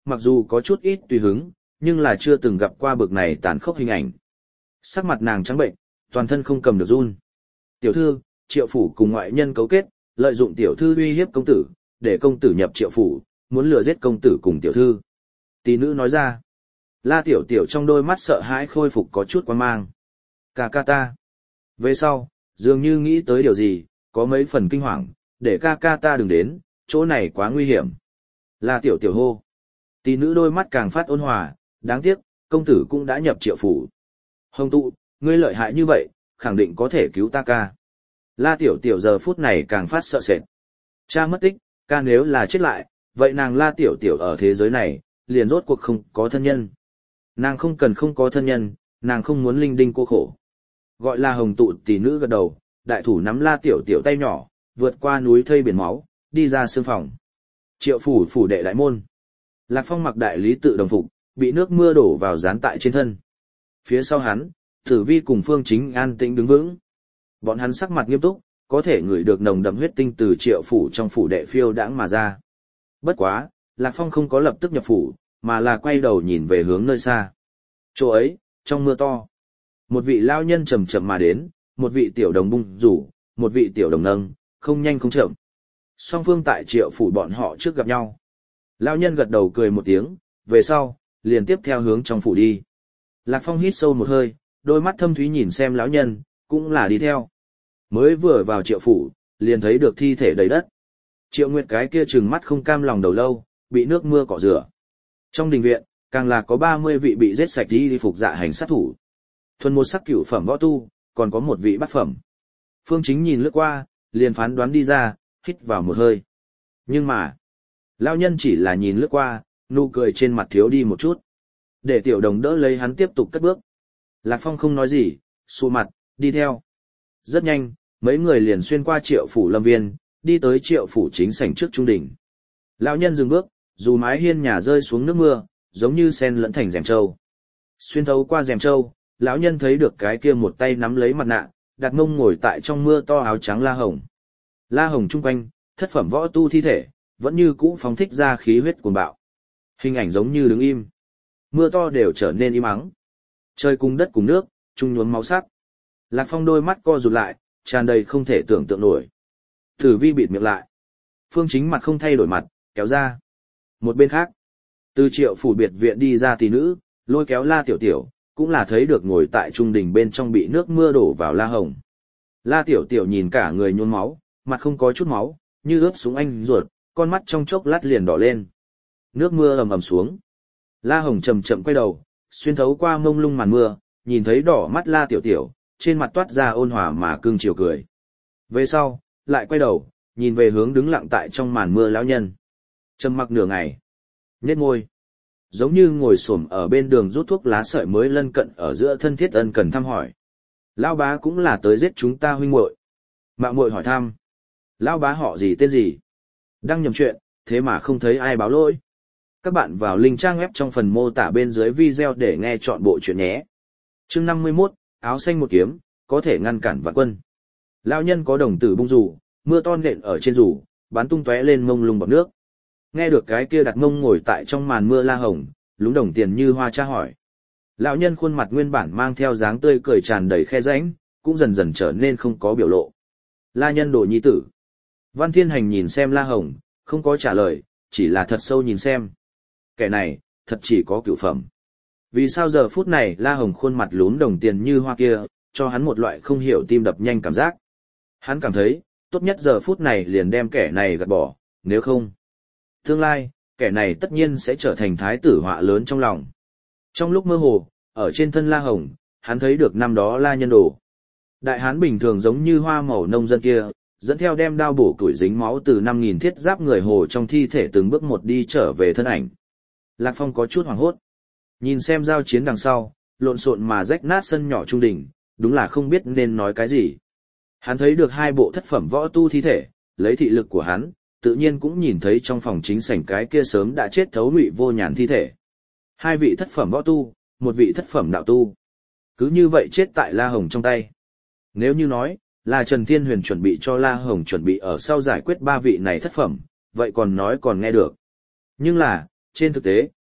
mặc dù có chút ít tùy hứng, nhưng là chưa từng gặp qua bực này tàn khốc hình ảnh. Sắc mặt nàng trắng bệnh, toàn thân không cầm được run. Tiểu thư, Triệu phủ cùng ngoại nhân cấu kết, lợi dụng tiểu thư uy hiếp công tử, để công tử nhập Triệu phủ, muốn lừa giết công tử cùng tiểu thư. Tỷ nữ nói ra. La Tiểu Tiểu trong đôi mắt sợ hãi khôi phục có chút quan mang. Ca ca ta. Về sau, dường như nghĩ tới điều gì, có mấy phần kinh hoàng, để ca ca ta đừng đến, chỗ này quá nguy hiểm. La Tiểu Tiểu hô. Tỷ nữ đôi mắt càng phát ôn hòa, đáng tiếc, công tử cũng đã nhập Triệu phủ. Hồng tụ, ngươi lợi hại như vậy, khẳng định có thể cứu ta ca. La Tiểu Tiểu giờ phút này càng phát sợ sệt. Cha mất tích, ca nếu là chết lại, vậy nàng La Tiểu Tiểu ở thế giới này, liền rốt cuộc không có thân nhân. Nàng không cần không có thân nhân, nàng không muốn linh đinh cô khổ. Gọi là Hồng tụ tỷ nữ gật đầu, đại thủ nắm La Tiểu Tiểu tay nhỏ, vượt qua núi thây biển máu, đi ra sương phòng. Triệu phủ phủ đệ đại môn. Lạc Phong mặc đại lý tự đồng phục, bị nước mưa đổ vào dán tại trên thân. Phía sau hắn, Tử Vi cùng Phương Chính an tĩnh đứng vững. Bọn hắn sắc mặt nghiêm túc, có thể ngửi được nồng đậm huyết tinh từ Triệu phủ trong phủ đệ phiêu đãng mà ra. Bất quá, Lạc Phong không có lập tức nhập phủ, mà là quay đầu nhìn về hướng nơi xa. Chỗ ấy, trong mưa to, một vị lao nhân chậm chậm mà đến, một vị tiểu đồng bung rủ, một vị tiểu đồng nâng, không nhanh không chậm. Song phương tại Triệu phủ bọn họ trước gặp nhau. Lao nhân gật đầu cười một tiếng, về sau, liền tiếp theo hướng trong phủ đi. Lạc Phong hít sâu một hơi, đôi mắt thâm thúy nhìn xem lão nhân, cũng là đi theo. Mới vừa vào Triệu phủ, liền thấy được thi thể đầy đất. Triệu Nguyệt cái kia trừng mắt không cam lòng đầu lâu, bị nước mưa cọ rửa. Trong đình viện, càng là có 30 vị bị giết sạch đi phục dạ hành sát thủ. Thuần một sắc cửu phẩm võ tu, còn có một vị bát phẩm. Phương Chính nhìn lướt qua, liền phán đoán đi ra, hít vào một hơi. Nhưng mà, lão nhân chỉ là nhìn lướt qua, nụ cười trên mặt thiếu đi một chút. Để tiểu đồng đỡ lấy hắn tiếp tục cất bước. Lạc Phong không nói gì, xua mặt, đi theo. Rất nhanh, mấy người liền xuyên qua Triệu phủ lâm viên, đi tới Triệu phủ chính sảnh trước trung đỉnh. Lão nhân dừng bước, dù mái hiên nhà rơi xuống nước mưa, giống như sen lẫn thành rèm trâu. Xuyên thấu qua rèm trâu, lão nhân thấy được cái kia một tay nắm lấy mặt nạ, đặt mông ngồi tại trong mưa to áo trắng La Hồng. La Hồng chung quanh, thất phẩm võ tu thi thể, vẫn như cũ phóng thích ra khí huyết cuồng bạo. Hình ảnh giống như đứng im. Mưa to đều trở nên im ắng. Trời cùng đất cùng nước, chung nhuốm máu sắc. Lạc Phong đôi mắt co rụt lại, tràn đầy không thể tưởng tượng nổi. Tử Vi bịt miệng lại. Phương Chính mặt không thay đổi mặt, kéo ra. Một bên khác, từ Triệu phủ biệt viện đi ra tỷ nữ, lôi kéo La Tiểu Tiểu, cũng là thấy được ngồi tại trung đình bên trong bị nước mưa đổ vào La Hồng. La Tiểu Tiểu nhìn cả người nhuốm máu, mặt không có chút máu, như ướt súng anh ruột, con mắt trong chốc lát liền đỏ lên. Nước mưa ầm ầm xuống. La Hồng chậm chậm quay đầu, xuyên thấu qua mông lung màn mưa, nhìn thấy đỏ mắt La Tiểu Tiểu, trên mặt toát ra ôn hòa mà cưng chiều cười. Về sau, lại quay đầu, nhìn về hướng đứng lặng tại trong màn mưa lão nhân. Trầm mặc nửa ngày, nhếch môi, giống như ngồi xổm ở bên đường rút thuốc lá sợi mới lân cận ở giữa thân thiết ân cần thăm hỏi. Lão bá cũng là tới giết chúng ta huynh muội. Mạo muội hỏi thăm. Lão bá họ gì tên gì? Đăng nhầm chuyện, thế mà không thấy ai báo lỗi. Các bạn vào link trang web trong phần mô tả bên dưới video để nghe chọn bộ chuyện nhé. Chương 51, áo xanh một kiếm, có thể ngăn cản vạn quân. Lão nhân có đồng tử bung rủ, mưa to nện ở trên rủ, bắn tung tóe lên mông lung bọt nước. Nghe được cái kia đặt mông ngồi tại trong màn mưa La Hồng, lúng đồng tiền như hoa tra hỏi. Lão nhân khuôn mặt nguyên bản mang theo dáng tươi cười tràn đầy khe rãnh, cũng dần dần trở nên không có biểu lộ. La nhân đồ nhi tử. Văn Thiên Hành nhìn xem La Hồng, không có trả lời, chỉ là thật sâu nhìn xem. Kẻ này, thật chỉ có cửu phẩm. Vì sao giờ phút này La Hồng khuôn mặt lún đồng tiền như hoa kia, cho hắn một loại không hiểu tim đập nhanh cảm giác. Hắn cảm thấy, tốt nhất giờ phút này liền đem kẻ này gạt bỏ, nếu không. Tương lai, kẻ này tất nhiên sẽ trở thành thái tử họa lớn trong lòng. Trong lúc mơ hồ, ở trên thân La Hồng, hắn thấy được năm đó La Nhân Đồ. Đại hán bình thường giống như hoa màu nông dân kia, dẫn theo đem đao bổ tuổi dính máu từ 5.000 thiết giáp người hồ trong thi thể từng bước một đi trở về thân ảnh. Lạc Phong có chút hoảng hốt. Nhìn xem giao chiến đằng sau, lộn xộn mà rách nát sân nhỏ trung đỉnh, đúng là không biết nên nói cái gì. Hắn thấy được hai bộ thất phẩm võ tu thi thể, lấy thị lực của hắn, tự nhiên cũng nhìn thấy trong phòng chính sảnh cái kia sớm đã chết thấu Ngụy Vô Nhàn thi thể. Hai vị thất phẩm võ tu, một vị thất phẩm đạo tu. Cứ như vậy chết tại La Hồng trong tay. Nếu như nói, là Trần Thiên Huyền chuẩn bị cho La Hồng chuẩn bị ở sau giải quyết ba vị này thất phẩm, vậy còn nói còn nghe được. Nhưng là, trên thực tế,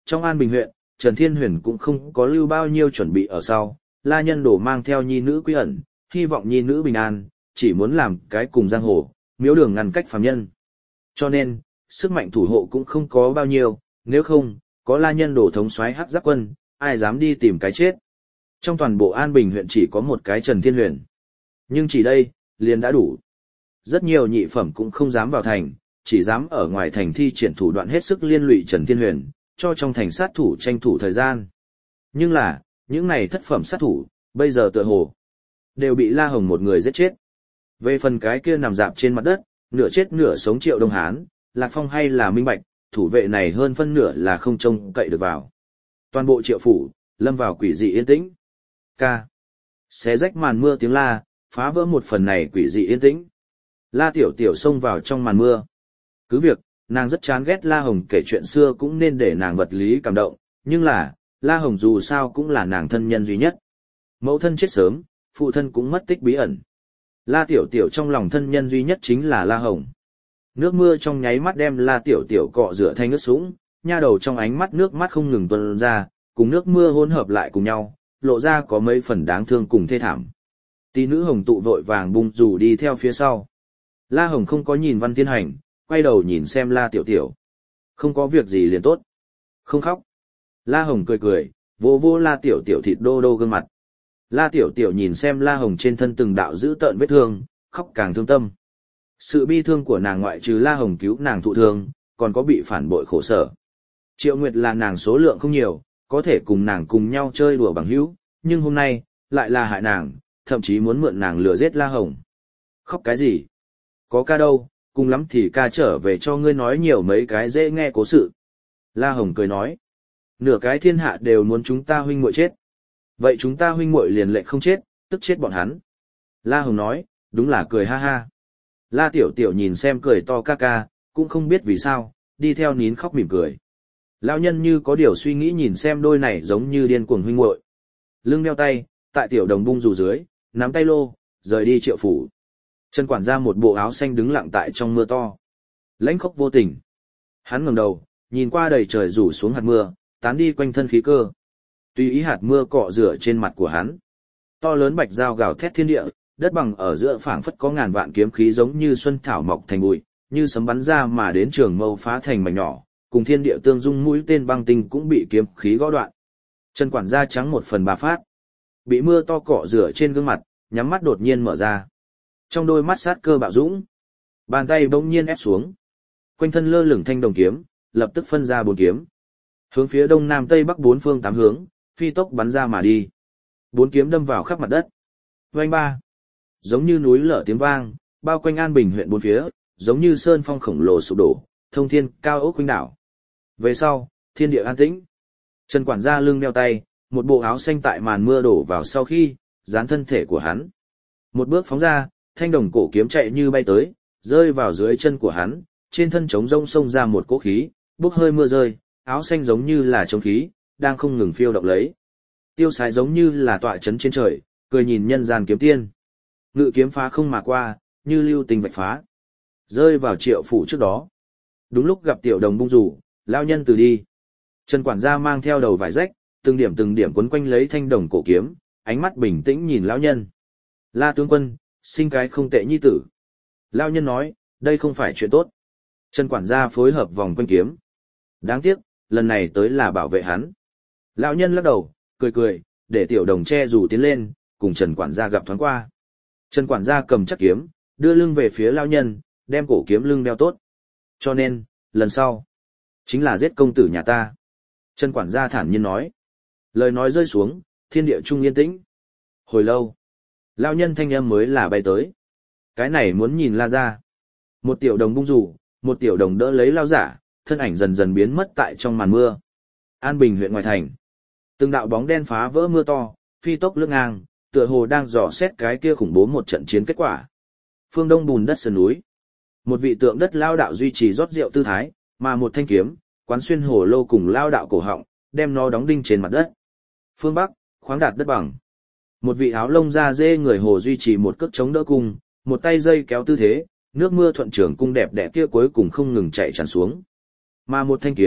Trong An Bình huyện, Trần Thiên Huyền cũng không có lưu bao nhiêu chuẩn bị ở sau, La Nhân Đồ mang theo nhi nữ quy ẩn, hy vọng nhi nữ bình an, chỉ muốn làm cái cùng giang hồ, miếu đường ngăn cách phàm nhân. Cho nên, sức mạnh thủ hộ cũng không có bao nhiêu, nếu không, có La Nhân Đồ thống soái hắc giáp quân, ai dám đi tìm cái chết. Trong toàn bộ An Bình huyện chỉ có một cái Trần Thiên Huyền. Nhưng chỉ đây, liền đã đủ. Rất nhiều nhị phẩm cũng không dám vào thành, chỉ dám ở ngoài thành thi triển thủ đoạn hết sức liên lụy Trần Thiên Huyền, cho trong thành sát thủ tranh thủ thời gian. Nhưng là, những này thất phẩm sát thủ, bây giờ tựa hồ, đều bị La Hồng một người giết chết. Về phần cái kia nằm dạp trên mặt đất, nửa chết nửa sống Triệu Đông Hán, Lạc Phong hay là minh bạch, thủ vệ này hơn phân nửa là không trông cậy được vào. Toàn bộ Triệu phủ, lâm vào quỷ dị yên tĩnh. Ca. Xé rách màn mưa tiếng la, phá vỡ một phần này quỷ dị yên tĩnh. La Tiểu Tiểu xông vào trong màn mưa. Cứ việc, nàng rất chán ghét La Hồng kể chuyện xưa cũng nên để nàng vật lý cảm động, nhưng là, La Hồng dù sao cũng là nàng thân nhân duy nhất. Mẫu thân chết sớm, phụ thân cũng mất tích bí ẩn. La Tiểu Tiểu trong lòng thân nhân duy nhất chính là La Hồng. Nước mưa trong nháy mắt đem La Tiểu Tiểu cọ rửa thành ướt sũng, nha đầu trong ánh mắt nước mắt không ngừng tuôn ra, cùng nước mưa hỗn hợp lại cùng nhau, lộ ra có mấy phần đáng thương cùng thê thảm. Tí nữ Hồng tụ vội vàng bung dù đi theo phía sau. La Hồng không có nhìn Văn Thiên Hành, quay đầu nhìn xem La Tiểu Tiểu. Không có việc gì liền tốt. Không khóc. La Hồng cười cười, vô vô La Tiểu Tiểu thịt đô đô gương mặt. La Tiểu Tiểu nhìn xem La Hồng trên thân từng đạo dữ tợn vết thương, khóc càng thương tâm. Sự bi thương của nàng ngoại trừ La Hồng cứu nàng thụ thương, còn có bị phản bội khổ sở. Triệu Nguyệt là nàng số lượng không nhiều, có thể cùng nàng cùng nhau chơi đùa bằng hữu, nhưng hôm nay, lại là hại nàng, thậm chí muốn mượn nàng lừa giết La Hồng. Khóc cái gì? Có ca đâu, cùng lắm thì ca trở về cho ngươi nói nhiều mấy cái dễ nghe cố sự. La Hồng cười nói, nửa cái thiên hạ đều muốn chúng ta huynh muội chết. Vậy chúng ta huynh muội liền lệ không chết, tức chết bọn hắn. La Hồng nói, đúng là cười ha ha. La Tiểu Tiểu nhìn xem cười to ca ca, cũng không biết vì sao, đi theo nín khóc mỉm cười. Lão nhân như có điều suy nghĩ nhìn xem đôi này giống như điên cuồng huynh muội. Lưng đeo tay, tại Tiểu Đồng bung dù dưới, nắm tay lô, rời đi Triệu phủ. Trần quản gia một bộ áo xanh đứng lặng tại trong mưa to. Lãnh khốc vô tình. Hắn ngẩng đầu, nhìn qua đầy trời rủ xuống hạt mưa, tán đi quanh thân khí cơ. Tùy ý hạt mưa cọ rửa trên mặt của hắn. To lớn bạch dao gào thét thiên địa, đất bằng ở giữa phảng phất có ngàn vạn kiếm khí giống như xuân thảo mọc thành bụi, như sấm bắn ra mà đến trường mâu phá thành mảnh nhỏ, cùng thiên địa tương dung mũi tên băng tinh cũng bị kiếm khí gõ đoạn. Trần quản gia trắng 1/3 phát, bị mưa to cọ rửa trên gương mặt, nhắm mắt đột nhiên mở ra. Trong đôi mắt sát cơ bạo dũng, bàn tay bỗng nhiên ép xuống. Quanh thân lơ lửng thanh đồng kiếm, lập tức phân ra 4 kiếm. Hướng phía đông nam tây bắc 4 phương 8 hướng, phi tốc bắn ra mà đi. 4 kiếm đâm vào khắp mặt đất. Oanh ba, giống như núi lở tiếng vang, bao quanh An Bình huyện 4 phía, giống như sơn phong khổng lồ sụp đổ, thông thiên cao ốc quanh đảo. Về sau, thiên địa an tĩnh. Trần quản gia lưng đeo tay, một bộ áo xanh tại màn mưa đổ vào sau khi, dán thân thể của hắn. Một bước phóng ra, thanh đồng cổ kiếm chạy như bay tới, rơi vào dưới chân của hắn, trên thân trống rông xông ra một cỗ khí, bốc hơi mưa rơi, áo xanh giống như là trống khí, đang không ngừng phiêu động lấy. Tiêu sái giống như là tọa chấn trên trời, cười nhìn nhân gian kiếm tiên. Ngự kiếm phá không mà qua, như lưu tình vạch phá. Rơi vào Triệu phủ trước đó. Đúng lúc gặp Tiểu Đồng bung rủ, lao nhân từ đi. Trần quản gia mang theo đầu vải rách, từng điểm quấn quanh lấy thanh đồng cổ kiếm, ánh mắt bình tĩnh nhìn lão nhân. La tướng quân, sinh cái không tệ nhi tử. Lão nhân nói, đây không phải chuyện tốt. Trần quản gia phối hợp vòng quanh kiếm. Đáng tiếc, lần này tới là bảo vệ hắn. Lão nhân lắc đầu, cười, để Tiểu Đồng che dù tiến lên, cùng Trần quản gia gặp thoáng qua. Trần quản gia cầm chắc kiếm, đưa lưng về phía lão nhân, đem cổ kiếm lưng đeo tốt. Cho nên, lần sau, chính là giết công tử nhà ta. Trần quản gia thản nhiên nói. Lời nói rơi xuống, thiên địa trung yên tĩnh. Hồi lâu, lão nhân thanh âm mới là bay tới. Cái này muốn nhìn La ra. Một Tiểu Đồng bung rủ, một Tiểu Đồng đỡ lấy lao giả, thân ảnh dần dần biến mất tại trong màn mưa. An Bình huyện ngoài thành. Từng đạo bóng đen phá vỡ mưa to, phi tốc lướt ngang, tựa hồ đang dò xét cái kia khủng bố một trận chiến kết quả. Phương đông bùn đất sườn núi. Một vị tượng đất lao đạo duy trì rót rượu tư thái, mà một thanh kiếm, quán xuyên hồ lô cùng lao đạo cổ họng, đem nó đóng đinh trên mặt đất. Phương Bắc, khoáng đạt đất bằng. Một vị áo lông da dê người hồ duy trì một cước chống đỡ cung, một tay dây kéo tư thế, nước mưa thuận trường cung đẹp đẽ kia cuối cùng không ngừng chạy tràn xuống. Mà một thanh kiếm,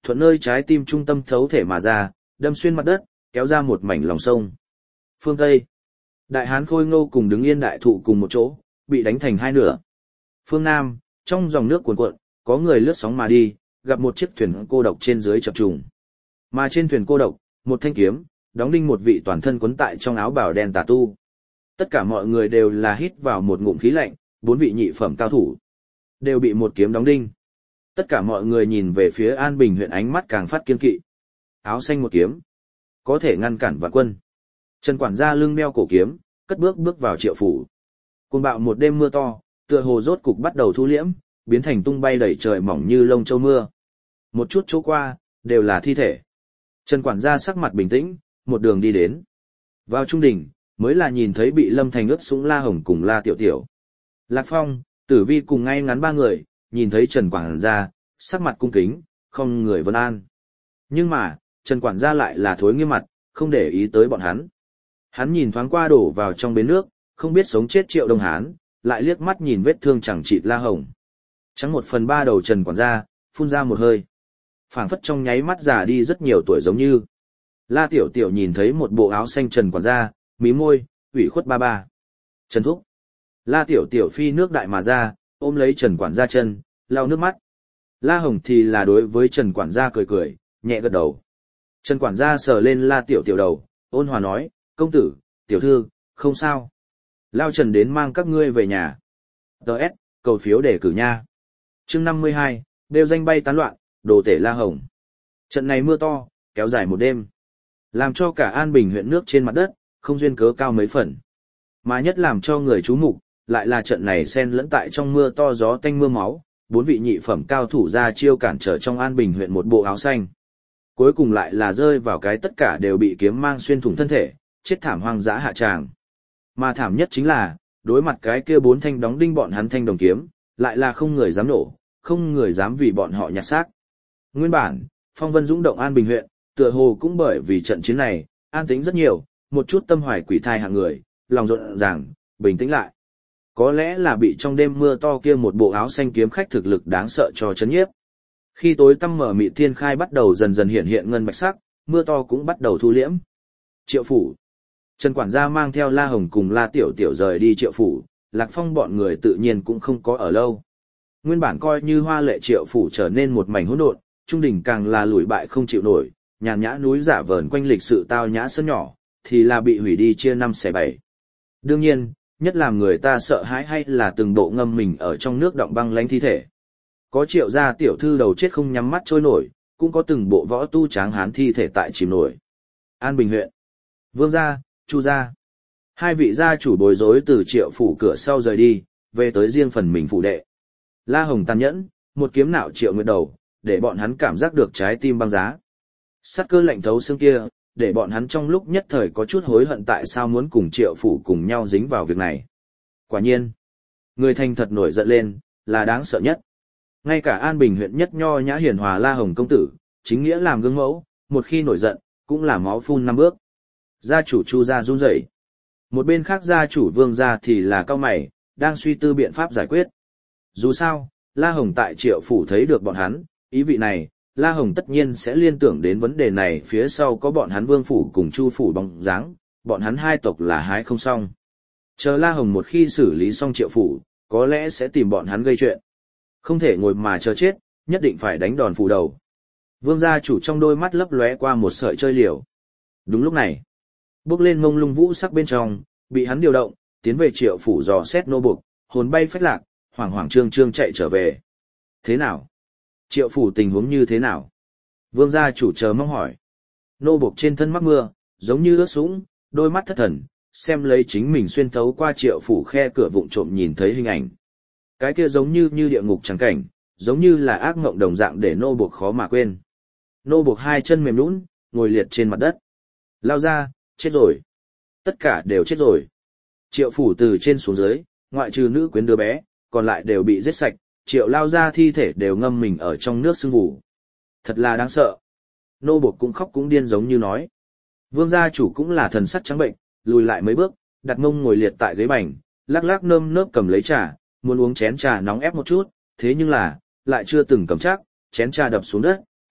thuận nơi trái tim trung tâm thấu thể mà ra, đâm xuyên mặt đất, kéo ra một mảnh lòng sông. Phương Tây, Đại Hán Khôi Ngô cùng đứng yên đại thụ cùng một chỗ, bị đánh thành hai nửa. Phương Nam, trong dòng nước cuồn cuộn, có người lướt sóng mà đi, gặp một chiếc thuyền cô độc trên dưới chập trùng. Mà trên thuyền cô độc, một thanh kiếm, đóng đinh một vị toàn thân quấn tại trong áo bào đen tà tu. Tất cả mọi người đều là hít vào một ngụm khí lạnh, 4 vị nhị phẩm cao thủ đều bị một kiếm đóng đinh. Tất cả mọi người nhìn về phía An Bình huyện, ánh mắt càng phát kiên kỵ. Áo xanh một kiếm, có thể ngăn cản vạn quân. Trần quản gia lưng đeo cổ kiếm, cất bước vào Triệu phủ. Cuồng bạo một đêm mưa to, tựa hồ rốt cục bắt đầu thu liễm, biến thành tung bay đầy trời mỏng như lông châu mưa. Một chút chỗ qua, đều là thi thể. Trần quản gia sắc mặt bình tĩnh, một đường đi đến. Vào trung đỉnh, mới là nhìn thấy bị Lâm Thành ướt sũng La Hồng cùng La Tiểu Tiểu. Lạc Phong, Tử Vi cùng ngay ngắn 3 người, nhìn thấy Trần quản gia, sắc mặt cung kính, không người vân an. Nhưng mà, Trần quản gia lại là thối nghiêm mặt, không để ý tới bọn hắn. Hắn nhìn thoáng qua đổ vào trong bến nước, không biết sống chết Triệu Đông Hán, lại liếc mắt nhìn vết thương chẳng chịt La Hồng. Trắng 1/3 đầu Trần quản gia, phun ra một hơi. Phảng phất trong nháy mắt già đi rất nhiều tuổi giống như. La Tiểu Tiểu nhìn thấy một bộ áo xanh Trần quản gia, mí môi, ủy khuất ba ba. Trần thúc. La Tiểu Tiểu phi nước đại mà ra, ôm lấy Trần quản gia chân, lau nước mắt. La Hồng thì là đối với Trần quản gia cười cười, nhẹ gật đầu. Trần quản gia sờ lên La Tiểu Tiểu đầu, ôn hòa nói, công tử, tiểu thư, không sao. Lao Trần đến mang các ngươi về nhà. Đợt, cầu phiếu để cử nha. Chương 52, đều danh bay tán loạn, đồ tể La Hồng. Trận này mưa to, kéo dài một đêm. Làm cho cả An Bình huyện nước trên mặt đất, không duyên cớ cao mấy phần. Mà nhất làm cho người chú mục lại là trận này xen lẫn tại trong mưa to gió tanh mưa máu, 4 vị nhị phẩm cao thủ ra chiêu cản trở trong An Bình huyện một bộ áo xanh. Cuối cùng lại là rơi vào cái tất cả đều bị kiếm mang xuyên thủng thân thể, chết thảm hoang dã hạ tràng. Mà thảm nhất chính là, đối mặt cái kia 4 thanh đóng đinh bọn hắn thanh đồng kiếm, lại là không người dám nổ, không người dám vì bọn họ nhặt xác. Nguyên bản, phong vân dũng động An Bình huyện, tựa hồ cũng bởi vì trận chiến này, an tĩnh rất nhiều, một chút tâm hoài quỷ thai hạng người, lòng rộn ràng, bình tĩnh lại. Có lẽ là bị trong đêm mưa to kia một bộ áo xanh kiếm khách thực lực đáng sợ cho chấn nhiếp. Khi tối tăm mở mịt thiên khai bắt đầu dần dần hiện hiện ngân bạch sắc, mưa to cũng bắt đầu thu liễm. Triệu phủ. Trần quản gia mang theo La Hồng cùng La Tiểu Tiểu rời đi Triệu phủ, Lạc Phong bọn người tự nhiên cũng không có ở lâu. Nguyên bản coi như hoa lệ Triệu phủ trở nên một mảnh hỗn độn, trung đỉnh càng là lùi bại không chịu nổi, nhàn nhã núi giả vờn quanh lịch sự tao nhã sân nhỏ, thì là bị hủy đi chia 5 xẻ 7. Đương nhiên, nhất làm người ta sợ hãi hay là từng bộ ngâm mình ở trong nước đọng băng lánh thi thể. Có Triệu gia tiểu thư đầu chết không nhắm mắt trôi nổi, cũng có từng bộ võ tu tráng hán thi thể tại chìm nổi. An Bình huyện, Vương gia, Chu gia, 2 vị gia chủ bối rối từ Triệu phủ cửa sau rời đi, về tới riêng phần mình phủ đệ. La Hồng tàn nhẫn, một kiếm nạo Triệu Nguyệt đầu, để bọn hắn cảm giác được trái tim băng giá. Sát cơ lạnh thấu xương kia, để bọn hắn trong lúc nhất thời có chút hối hận tại sao muốn cùng Triệu phủ cùng nhau dính vào việc này. Quả nhiên, người thành thật nổi giận lên, là đáng sợ nhất. Ngay cả An Bình huyện nhất nho nhã hiền hòa La Hồng công tử, chính nghĩa làm gương mẫu, một khi nổi giận, cũng là máu phun 5 bước. Gia chủ Chu gia run rẩy. Một bên khác gia chủ Vương gia thì là cao mày, đang suy tư biện pháp giải quyết. Dù sao, La Hồng tại Triệu phủ thấy được bọn hắn, ý vị này, La Hồng tất nhiên sẽ liên tưởng đến vấn đề này, phía sau có bọn hắn Vương phủ cùng Chu phủ bóng dáng, bọn hắn 2 tộc là hái không xong. Chờ La Hồng một khi xử lý xong Triệu phủ, có lẽ sẽ tìm bọn hắn gây chuyện. Không thể ngồi mà chờ chết, nhất định phải đánh đòn phủ đầu. Vương gia chủ trong đôi mắt lấp lóe qua một sợi chơi liều. Đúng lúc này, bước lên mông lung vũ sắc bên trong, bị hắn điều động, tiến về Triệu phủ dò xét nô buộc, hồn bay phách lạc, hoảng hoảng trương trương chạy trở về. Thế nào? Triệu phủ tình huống như thế nào? Vương gia chủ chờ mong hỏi. Nô buộc trên thân mắc mưa, giống như ướt sũng, đôi mắt thất thần, xem lấy chính mình xuyên thấu qua Triệu phủ khe cửa vụng trộm nhìn thấy hình ảnh. Cái kia giống như địa ngục trắng cảnh, giống như là ác mộng đồng dạng để nô buộc khó mà quên. Nô buộc 2 chân mềm nhũn, ngồi liệt trên mặt đất. Lao ra, chết rồi. Tất cả đều chết rồi. Triệu phủ từ trên xuống dưới, ngoại trừ nữ quyến đứa bé, còn lại đều bị giết sạch, Triệu lao ra thi thể đều ngâm mình ở trong nước sưng vù. Thật là đáng sợ. Nô buộc cũng khóc cũng điên giống như nói. Vương gia chủ cũng là thần sắc trắng bệnh, lùi lại mấy bước, đặt mông ngồi liệt tại ghế bành, lắc lắc nơm nớp cầm lấy trà, muốn uống chén trà nóng ép một chút, thế nhưng là, lại chưa từng cầm chắc, chén trà đập xuống đất,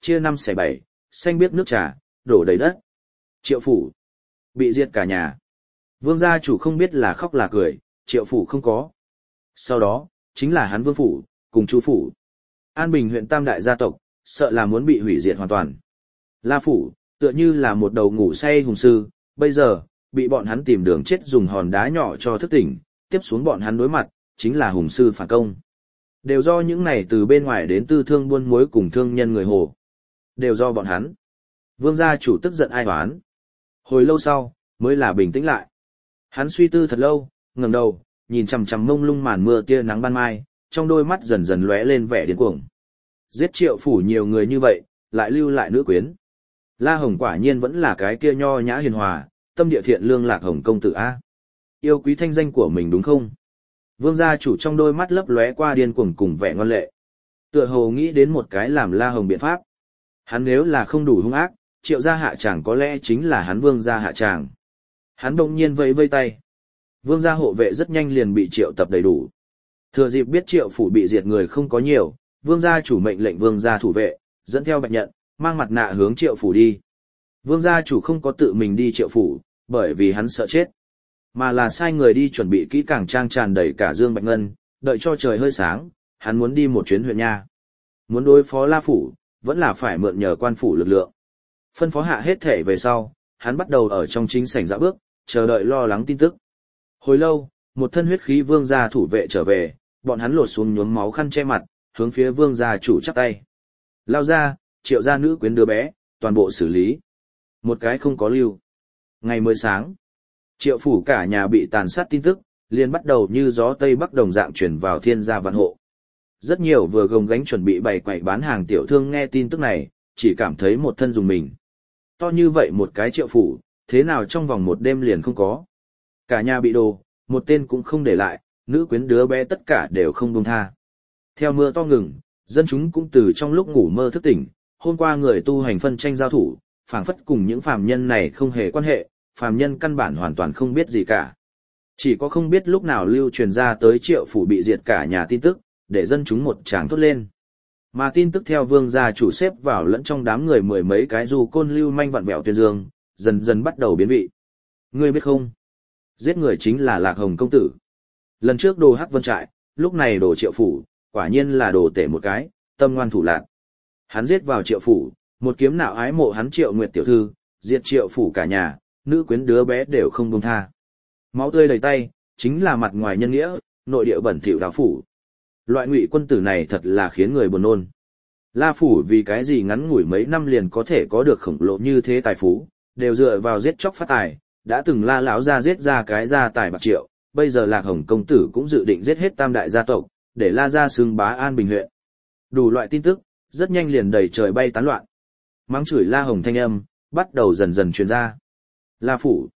chia 5/7, xanh biếc nước trà, đổ đầy đất. Triệu phủ bị diệt cả nhà. Vương gia chủ không biết là khóc là cười, Triệu phủ không có. Sau đó, chính là hắn Vương phủ, cùng Chu phủ. An Bình huyện tam đại gia tộc, sợ là muốn bị hủy diệt hoàn toàn. La phủ, tựa như là một đầu ngủ say hùng sư, bây giờ, bị bọn hắn tìm đường chết dùng hòn đá nhỏ cho thức tỉnh, tiếp xuống bọn hắn đối mặt, chính là hùng sư phản công. Đều do những này từ bên ngoài đến tư thương buôn muối cùng thương nhân người Hồ. Đều do bọn hắn. Vương gia chủ tức giận ai oán. Hồi lâu sau, mới là bình tĩnh lại. Hắn suy tư thật lâu, ngẩng đầu, nhìn chằm chằm mông lung màn mưa tia nắng ban mai, trong đôi mắt dần dần lóe lên vẻ điên cuồng. Giết Triệu phủ nhiều người như vậy, lại lưu lại nữ quyến. La Hồng quả nhiên vẫn là cái kia nho nhã hiền hòa, tâm địa thiện lương Lạc Hồng công tử a. Yêu quý thanh danh của mình đúng không? Vương gia chủ trong đôi mắt lấp lóe qua điên cuồng cùng vẻ ngoan lệ. Tựa hồ nghĩ đến một cái làm La Hồng biện pháp. Hắn nếu là không đủ hung ác, Triệu gia hạ tràng có lẽ chính là hắn Vương gia hạ tràng. Hắn bỗng nhiên vẫy vây tay. Vương gia hộ vệ rất nhanh liền bị Triệu tập đầy đủ. Thừa dịp biết Triệu phủ bị diệt người không có nhiều, Vương gia chủ mệnh lệnh Vương gia thủ vệ, dẫn theo Bạch Nhận, mang mặt nạ hướng Triệu phủ đi. Vương gia chủ không có tự mình đi Triệu phủ, bởi vì hắn sợ chết, mà là sai người đi chuẩn bị kỹ càng trang tràn đầy cả dương bạch ngân, đợi cho trời hơi sáng, hắn muốn đi một chuyến huyện nha. Muốn đối phó La phủ, vẫn là phải mượn nhờ quan phủ lực lượng. Phân phó hạ hết thể về sau, hắn bắt đầu ở trong chính sảnh dạo bước, chờ đợi lo lắng tin tức. Hồi lâu, một thân huyết khí vương gia thủ vệ trở về, bọn hắn lột xuống nhuốm máu khăn che mặt, hướng phía vương gia chủ chắp tay. Lao ra, Triệu gia nữ quyến đứa bé, toàn bộ xử lý. Một cái không có lưu. Ngày mới sáng, Triệu phủ cả nhà bị tàn sát tin tức, liền bắt đầu như gió Tây Bắc đồng dạng chuyển vào thiên gia vạn hộ. Rất nhiều vừa gồng gánh chuẩn bị bày quầy bán hàng tiểu thương nghe tin tức này, chỉ cảm thấy một thân dùng mình. To như vậy một cái Triệu phủ, thế nào trong vòng một đêm liền không có. Cả nhà bị đồ, một tên cũng không để lại, nữ quyến đứa bé tất cả đều không buông tha. Theo mưa to ngừng, dân chúng cũng từ trong lúc ngủ mơ thức tỉnh, hôm qua người tu hành phân tranh giao thủ, phảng phất cùng những phàm nhân này không hề quan hệ, phàm nhân căn bản hoàn toàn không biết gì cả. Chỉ có không biết lúc nào lưu truyền ra tới Triệu phủ bị diệt cả nhà tin tức, để dân chúng một tràng thốt lên. Mà tin tức theo vương gia chủ xếp vào lẫn trong đám người mười mấy cái du côn lưu manh vặn vẹo tuyên dương, dần dần bắt đầu biến vị. Ngươi biết không? Giết người chính là Lạc Hồng công tử. Lần trước đồ Hắc Vân trại, lúc này đồ Triệu phủ, quả nhiên là đồ tể một cái, tâm ngoan thủ lạn. Hắn giết vào Triệu phủ, một kiếm nào ái mộ hắn Triệu Nguyệt tiểu thư, diệt Triệu phủ cả nhà, nữ quyến đứa bé đều không buông tha. Máu tươi đầy tay, chính là mặt ngoài nhân nghĩa, nội địa bẩn thỉu đào phủ. Loại ngụy quân tử này thật là khiến người buồn nôn. La phủ vì cái gì ngắn ngủi mấy năm liền có thể có được khổng lồ như thế tài phú, đều dựa vào giết chóc phát tài, đã từng La lão gia giết ra cái gia tài bạc triệu, bây giờ Lạc Hồng công tử cũng dự định giết hết tam đại gia tộc, để La gia xưng bá An Bình huyện. Đủ loại tin tức, rất nhanh liền đầy trời bay tán loạn. Mắng chửi La Hồng thanh âm, bắt đầu dần dần truyền ra. La phủ.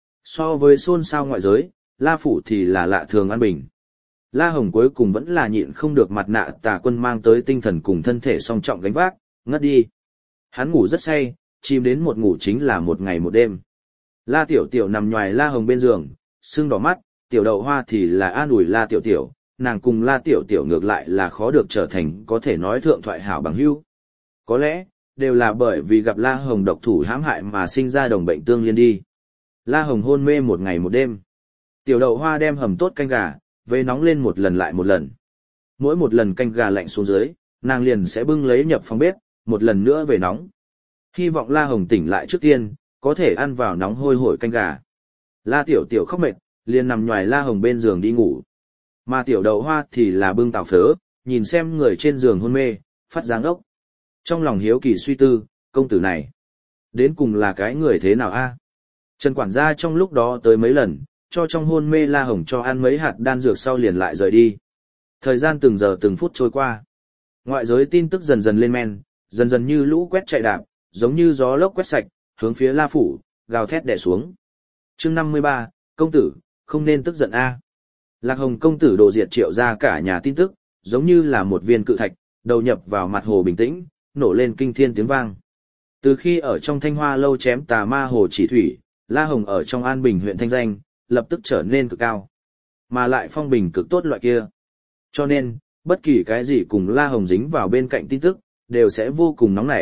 So với xôn xao ngoại giới, La phủ thì là lạ thường an bình. La Hồng cuối cùng vẫn là nhịn không được mặt nạ tà quân mang tới tinh thần cùng thân thể song trọng gánh vác, ngất đi. Hắn ngủ rất say, chìm đến một ngủ chính là một ngày một đêm. La Tiểu Tiểu nằm nhoài La Hồng bên giường, sưng đỏ mắt, Tiểu Đậu Hoa thì là an ủi La Tiểu Tiểu, nàng cùng La Tiểu Tiểu ngược lại là khó được trở thành có thể nói thượng thoại hảo bằng hữu. Có lẽ, đều là bởi vì gặp La Hồng độc thủ hãm hại mà sinh ra đồng bệnh tương liên đi. La Hồng hôn mê một ngày một đêm. Tiểu Đậu Hoa đem hầm tốt canh gà, vây nóng lên một lần lại một lần. Mỗi một lần canh gà lạnh xuống dưới, nàng liền sẽ bưng lấy nhập phòng bếp, một lần nữa về nóng. Hy vọng La Hồng tỉnh lại trước tiên, có thể ăn vào nóng hôi hổi canh gà. La Tiểu Tiểu khóc mệt, liền nằm nhoài La Hồng bên giường đi ngủ. Mà Tiểu Đậu Hoa thì là bưng tàu phớ, nhìn xem người trên giường hôn mê, phát giáng ốc. Trong lòng hiếu kỳ suy tư, công tử này, đến cùng là cái người thế nào a? Trần quản gia trong lúc đó tới mấy lần, cho trong hôn mê La Hồng cho ăn mấy hạt đan dược sau liền lại rời đi. Thời gian từng giờ từng phút trôi qua. Ngoại giới tin tức dần dần lên men, dần dần như lũ quét chạy đạp, giống như gió lốc quét sạch, hướng phía La phủ, gào thét đè xuống. Chương 53, công tử, không nên tức giận a. Lạc Hồng công tử đồ diệt Triệu gia cả nhà tin tức, giống như là một viên cự thạch, đầu nhập vào mặt hồ bình tĩnh, nổ lên kinh thiên tiếng vang. Từ khi ở trong Thanh Hoa lâu chém tà ma hồ chỉ thủy, La Hồng ở trong An Bình huyện thanh danh, lập tức trở nên cực cao. Mà lại phong bình cực tốt loại kia. Cho nên, bất kỳ cái gì cùng La Hồng dính vào bên cạnh tin tức, đều sẽ vô cùng nóng nảy,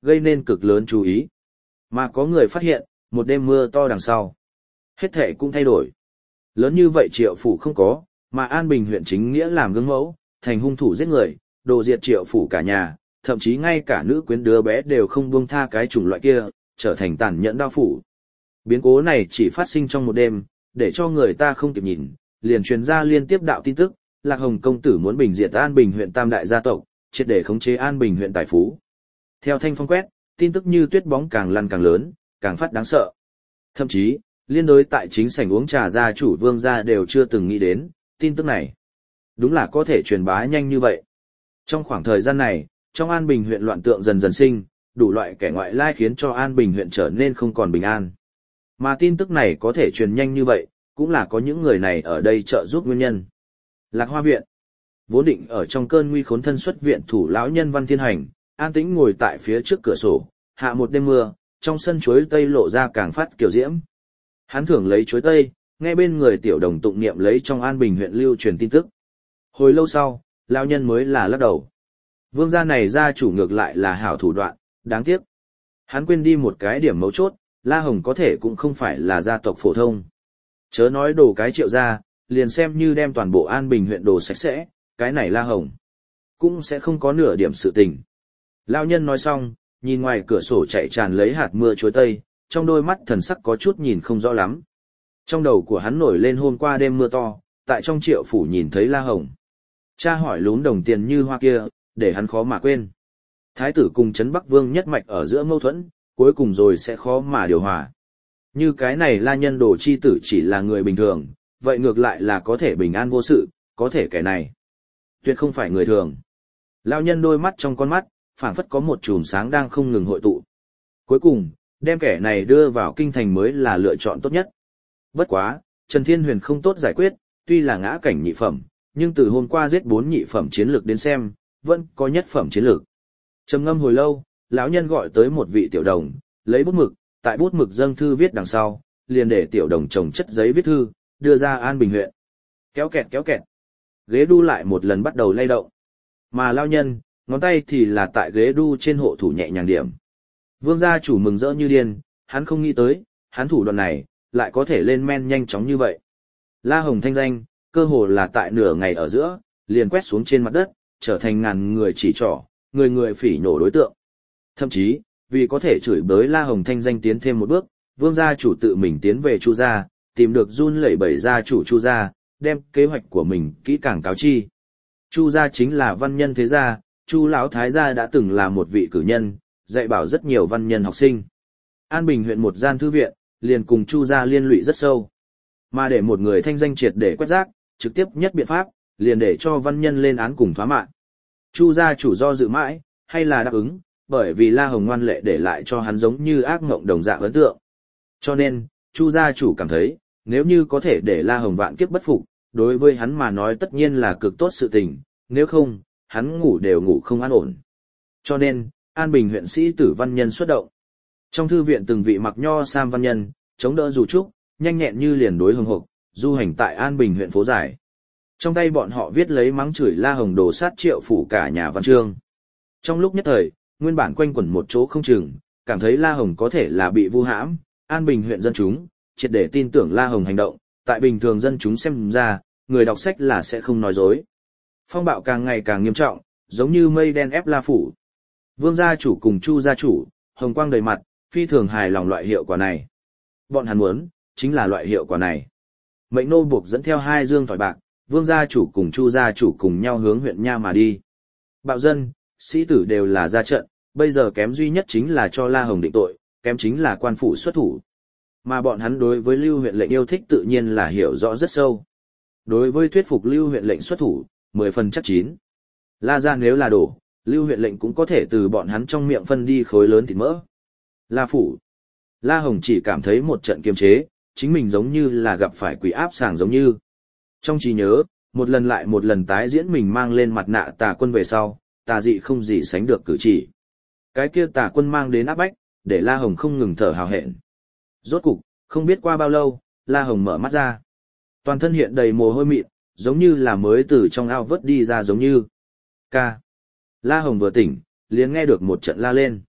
gây nên cực lớn chú ý. Mà có người phát hiện, một đêm mưa to đằng sau. Hết thể cũng thay đổi. Lớn như vậy Triệu phủ không có, mà An Bình huyện chính nghĩa làm gương mẫu, thành hung thủ giết người, đồ diệt Triệu phủ cả nhà, thậm chí ngay cả nữ quyến đứa bé đều không buông tha cái chủng loại kia, trở thành tàn nhẫn đao phủ. Biến cố này chỉ phát sinh trong một đêm, để cho người ta không kịp nhìn, liền truyền ra liên tiếp đạo tin tức, Lạc Hồng công tử muốn bình diệt An Bình huyện tam đại gia tộc, triệt để khống chế An Bình huyện tài phú. Theo thanh phong quét, tin tức như tuyết bóng càng lăn càng lớn, càng phát đáng sợ. Thậm chí, liên đối tại chính sảnh uống trà gia chủ Vương gia đều chưa từng nghĩ đến, tin tức này. Đúng là có thể truyền bá nhanh như vậy. Trong khoảng thời gian này, trong An Bình huyện loạn tượng dần dần sinh, đủ loại kẻ ngoại lai khiến cho An Bình huyện trở nên không còn bình an. Mà tin tức này có thể truyền nhanh như vậy, cũng là có những người này ở đây trợ giúp nguyên nhân. Lạc Hoa viện, vốn định ở trong cơn nguy khốn thân xuất viện thủ lão nhân Văn Thiên Hành, an tĩnh ngồi tại phía trước cửa sổ, hạ một đêm mưa, trong sân chuối tây lộ ra càng phát kiểu diễm. Hắn thưởng lấy chuối tây, nghe bên người tiểu đồng tụng niệm lấy trong An Bình huyện lưu truyền tin tức. Hồi lâu sau, lão nhân mới là lắc đầu. Vương gia này gia chủ ngược lại là hảo thủ đoạn, đáng tiếc. Hắn quên đi một cái điểm mấu chốt, La Hồng có thể cũng không phải là gia tộc phổ thông. Chớ nói đồ cái Triệu gia, liền xem như đem toàn bộ An Bình huyện đồ sạch sẽ, cái này La Hồng cũng sẽ không có nửa điểm sự tình. Lão nhân nói xong, nhìn ngoài cửa sổ chạy tràn lấy hạt mưa chuối tây, trong đôi mắt thần sắc có chút nhìn không rõ lắm. Trong đầu của hắn nổi lên hôm qua đêm mưa to, tại trong Triệu phủ nhìn thấy La Hồng. Cha hỏi lún đồng tiền như hoa kia, để hắn khó mà quên. Thái tử cùng Trấn Bắc Vương nhất mạch ở giữa mâu thuẫn, cuối cùng rồi sẽ khó mà điều hòa. Như cái này La Nhân Đồ chi tử chỉ là người bình thường, vậy ngược lại là có thể bình an vô sự, có thể kẻ này tuyệt không phải người thường. Lão nhân đôi mắt trong con mắt, phảng phất có một chùm sáng đang không ngừng hội tụ. Cuối cùng, đem kẻ này đưa vào kinh thành mới là lựa chọn tốt nhất. Bất quá, Trần Thiên Huyền không tốt giải quyết, tuy là ngã cảnh nhị phẩm, nhưng từ hôm qua giết 4 nhị phẩm chiến lược đến xem, vẫn có nhất phẩm chiến lược. Trầm ngâm hồi lâu, lão nhân gọi tới một vị tiểu đồng, lấy bút mực, tại bút mực dâng thư viết đằng sau, liền để tiểu đồng chồng chất giấy viết thư, đưa ra An Bình huyện. Kéo kẹt. Ghế đu lại một lần bắt đầu lay động. Mà lão nhân, ngón tay thì là tại ghế đu trên hộ thủ nhẹ nhàng điểm. Vương gia chủ mừng rỡ như điên, hắn không nghĩ tới, hắn thủ đoạn này, lại có thể lên men nhanh chóng như vậy. La Hồng thanh danh, cơ hồ là tại nửa ngày ở giữa, liền quét xuống trên mặt đất, trở thành ngàn người chỉ trỏ, người người phỉ nhổ đối tượng. Thậm chí, vì có thể chửi bới La Hồng thanh danh tiến thêm một bước, Vương gia chủ tự mình tiến về Chu gia, tìm được run lẩy bẩy gia chủ Chu gia, đem kế hoạch của mình kỹ càng cáo chi. Chu gia chính là văn nhân thế gia, Chu lão thái gia đã từng là một vị cử nhân, dạy bảo rất nhiều văn nhân học sinh. An Bình huyện một gian thư viện, liền cùng Chu gia liên lụy rất sâu. Mà để một người thanh danh triệt để quét rác, trực tiếp nhất biện pháp, liền để cho văn nhân lên án cùng thoá mạ. Chu gia chủ do dự mãi, hay là đáp ứng, bởi vì La Hồng ngoan lệ để lại cho hắn giống như ác mộng đồng dạng ấn tượng. Cho nên, Chu gia chủ cảm thấy, nếu như có thể để La Hồng vạn kiếp bất phục, đối với hắn mà nói tất nhiên là cực tốt sự tình, nếu không, hắn ngủ đều ngủ không an ổn. Cho nên, An Bình huyện sĩ tử văn nhân xuất động. Trong thư viện từng vị mặc nho sam văn nhân, chống đỡ dù trúc, nhanh nhẹn như liền đối hồng hộc, du hành tại An Bình huyện phố dài. Trong tay bọn họ viết lấy mắng chửi La Hồng đồ sát Triệu phủ cả nhà văn chương. Trong lúc nhất thời, nguyên bản quanh quẩn một chỗ không chừng, cảm thấy La Hồng có thể là bị vu hãm, An Bình huyện dân chúng, triệt để tin tưởng La Hồng hành động, tại bình thường dân chúng xem ra, người đọc sách là sẽ không nói dối. Phong bạo càng ngày càng nghiêm trọng, giống như mây đen ép La phủ. Vương gia chủ cùng Chu gia chủ, hồng quang đầy mặt, phi thường hài lòng loại hiệu quả này. Bọn hắn muốn, chính là loại hiệu quả này. Mệnh nô buộc dẫn theo 2 dương thỏi bạc, Vương gia chủ cùng Chu gia chủ cùng nhau hướng huyện Nha mà đi. Bạo dân, sĩ tử đều là ra trận, bây giờ kém duy nhất chính là cho La Hồng định tội, kém chính là quan phủ xuất thủ. Mà bọn hắn đối với Lưu huyện lệnh yêu thích tự nhiên là hiểu rõ rất sâu. Đối với thuyết phục Lưu huyện lệnh xuất thủ, 10 phần chắc chín. La gia nếu là đổ, Lưu huyện lệnh cũng có thể từ bọn hắn trong miệng phân đi khối lớn thịt mỡ. La phủ. La Hồng chỉ cảm thấy một trận kiềm chế, chính mình giống như là gặp phải quỷ áp sàng giống như. Trong trí nhớ, một lần lại một lần tái diễn mình mang lên mặt nạ tà quân về sau, tà dị không gì sánh được cử chỉ. Cái kia tà quân mang đến áp bách, để La Hồng không ngừng thở hào hẹn. Rốt cục, không biết qua bao lâu, La Hồng mở mắt ra. Toàn thân hiện đầy mồ hôi mịn, giống như là mới từ trong ao vớt đi ra giống như. Ca. La Hồng vừa tỉnh, liền nghe được một trận la lên.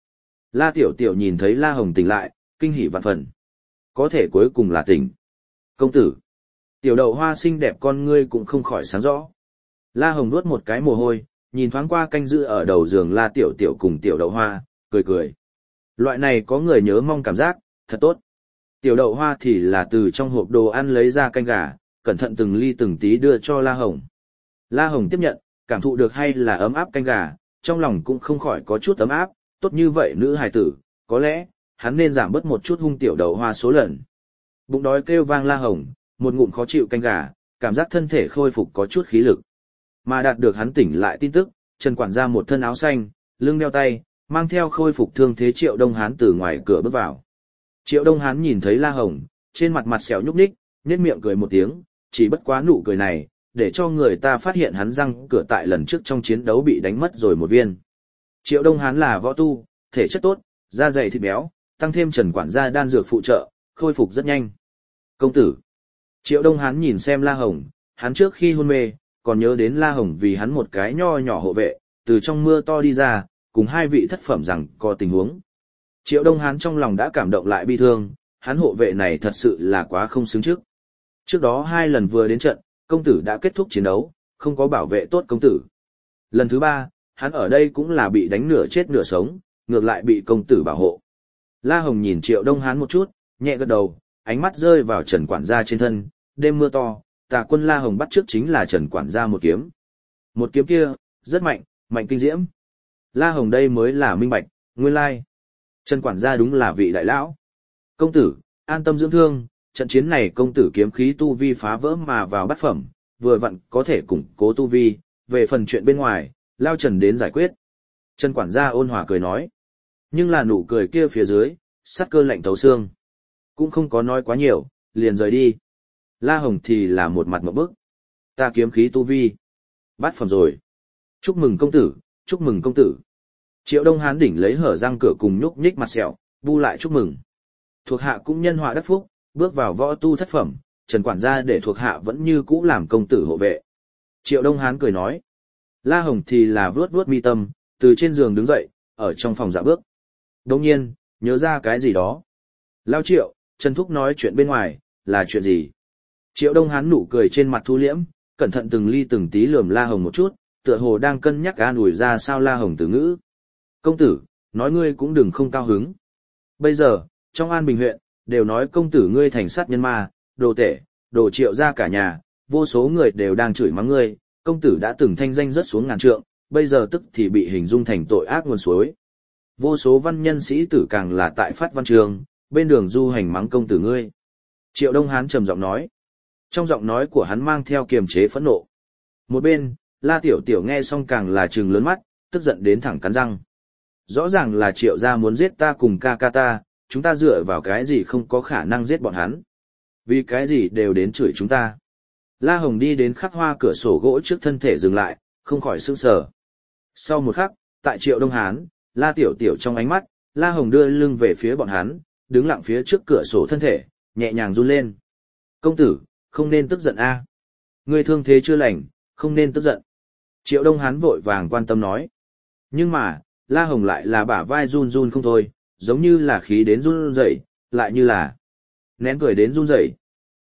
La Tiểu Tiểu nhìn thấy La Hồng tỉnh lại, kinh hỉ vạn phần. Có thể cuối cùng là tỉnh. Công tử. Tiểu đậu hoa xinh đẹp con ngươi cũng không khỏi sáng rõ. La Hồng nuốt một cái mồ hôi, nhìn thoáng qua canh giữ ở đầu giường La Tiểu Tiểu cùng Tiểu đậu hoa, cười cười. Loại này có người nhớ mong cảm giác, thật tốt. Tiểu đậu hoa thì là từ trong hộp đồ ăn lấy ra canh gà, cẩn thận từng ly từng tí đưa cho La Hồng. La Hồng tiếp nhận, cảm thụ được hay là ấm áp canh gà, trong lòng cũng không khỏi có chút ấm áp, tốt như vậy nữ hài tử, có lẽ, hắn nên giảm bớt một chút hung tiểu đậu hoa số lần. Bụng đói kêu vang La Hồng, một ngụm khó chịu canh gà, cảm giác thân thể khôi phục có chút khí lực. Mà đạt được hắn tỉnh lại tin tức, Trần quản gia một thân áo xanh, lưng đeo tay, mang theo khôi phục thương thế Triệu Đông Hán từ ngoài cửa bước vào. Triệu Đông Hán nhìn thấy La Hồng, trên mặt mặt sẹo nhúc nhích, nhếch miệng cười một tiếng, chỉ bất quá nụ cười này, để cho người ta phát hiện hắn răng cửa tại lần trước trong chiến đấu bị đánh mất rồi một viên. Triệu Đông Hán là võ tu, thể chất tốt, da dày thịt béo, tăng thêm Trần quản gia đan dược phụ trợ, khôi phục rất nhanh. Công tử. Triệu Đông Hán nhìn xem La Hồng, hắn trước khi hôn mê, còn nhớ đến La Hồng vì hắn một cái nho nhỏ hộ vệ, từ trong mưa to đi ra, cùng hai vị thất phẩm rằng có tình huống. Triệu Đông Hán trong lòng đã cảm động lại bi thương, hắn hộ vệ này thật sự là quá không xứng trước. Trước đó 2 lần vừa đến trận, công tử đã kết thúc chiến đấu, không có bảo vệ tốt công tử. Lần thứ 3, hắn ở đây cũng là bị đánh nửa chết nửa sống, ngược lại bị công tử bảo hộ. La Hồng nhìn Triệu Đông Hán một chút, nhẹ gật đầu, ánh mắt rơi vào Trần quản gia trên thân, đêm mưa to, Tà Quân La Hồng bắt trước chính là Trần quản gia một kiếm. Một kiếm kia, rất mạnh, mạnh kinh diễm. La Hồng đây mới là minh bạch, nguyên lai. Trần quản gia đúng là vị đại lão. Công tử, an tâm dưỡng thương, trận chiến này công tử kiếm khí tu vi phá vỡ mà vào bát phẩm, vừa vặn có thể củng cố tu vi, về phần chuyện bên ngoài, lao Trần đến giải quyết. Trần quản gia ôn hòa cười nói. Nhưng là nụ cười kia phía dưới, sát cơ lạnh thấu xương. Cũng không có nói quá nhiều, liền rời đi. La Hồng thì là một mặt ngộp bức. Ta kiếm khí tu vi. Bát phẩm rồi. Chúc mừng công tử, chúc mừng công tử. Triệu Đông Hán đỉnh lấy hở răng cửa cùng nhúc nhích mặt sẹo, bu lại chúc mừng. Thuộc hạ cũng nhân họa đắc phúc, bước vào võ tu thất phẩm, Trần quản gia để thuộc hạ vẫn như cũ làm công tử hộ vệ. Triệu Đông Hán cười nói. La Hồng thì là vuốt vuốt mi tâm, từ trên giường đứng dậy, ở trong phòng dạo bước. Đồng nhiên, nhớ ra cái gì đó. Lao Triệu, Trần Thúc nói chuyện bên ngoài, là chuyện gì? Triệu Đông Hán nụ cười trên mặt thu liễm, cẩn thận từng ly từng tí lườm La Hồng một chút, tựa hồ đang cân nhắc an ủi ra sao La Hồng từ ngữ. Công tử, nói ngươi cũng đừng không cao hứng. Bây giờ, trong An Bình huyện, đều nói công tử ngươi thành sát nhân ma, đồ tể, đồ Triệu ra cả nhà, vô số người đều đang chửi mắng ngươi, công tử đã từng thanh danh rất xuống ngàn trượng, bây giờ tức thì bị hình dung thành tội ác nguồn suối. Vô số văn nhân sĩ tử càng là tại phát văn trường, bên đường du hành mắng công tử ngươi. Triệu Đông Hán trầm giọng nói. Trong giọng nói của hắn mang theo kiềm chế phẫn nộ. Một bên, La Tiểu Tiểu nghe xong càng là trừng lớn mắt, tức giận đến thẳng cắn răng. Rõ ràng là Triệu gia muốn giết ta cùng ca ca ta, chúng ta dựa vào cái gì không có khả năng giết bọn hắn. Vì cái gì đều đến chửi chúng ta. La Hồng đi đến khắc hoa cửa sổ gỗ trước thân thể dừng lại, không khỏi sững sờ. Sau một khắc, tại Triệu Đông Hán, La Tiểu Tiểu trong ánh mắt, La Hồng đưa lưng về phía bọn hắn, đứng lặng phía trước cửa sổ thân thể, nhẹ nhàng run lên. Công tử, không nên tức giận a. Ngươi thương thế chưa lành, không nên tức giận. Triệu Đông Hán vội vàng quan tâm nói. Nhưng mà, La Hồng lại là bả vai run run không thôi, giống như là khí đến run rẩy, lại như là nén cười đến run rẩy.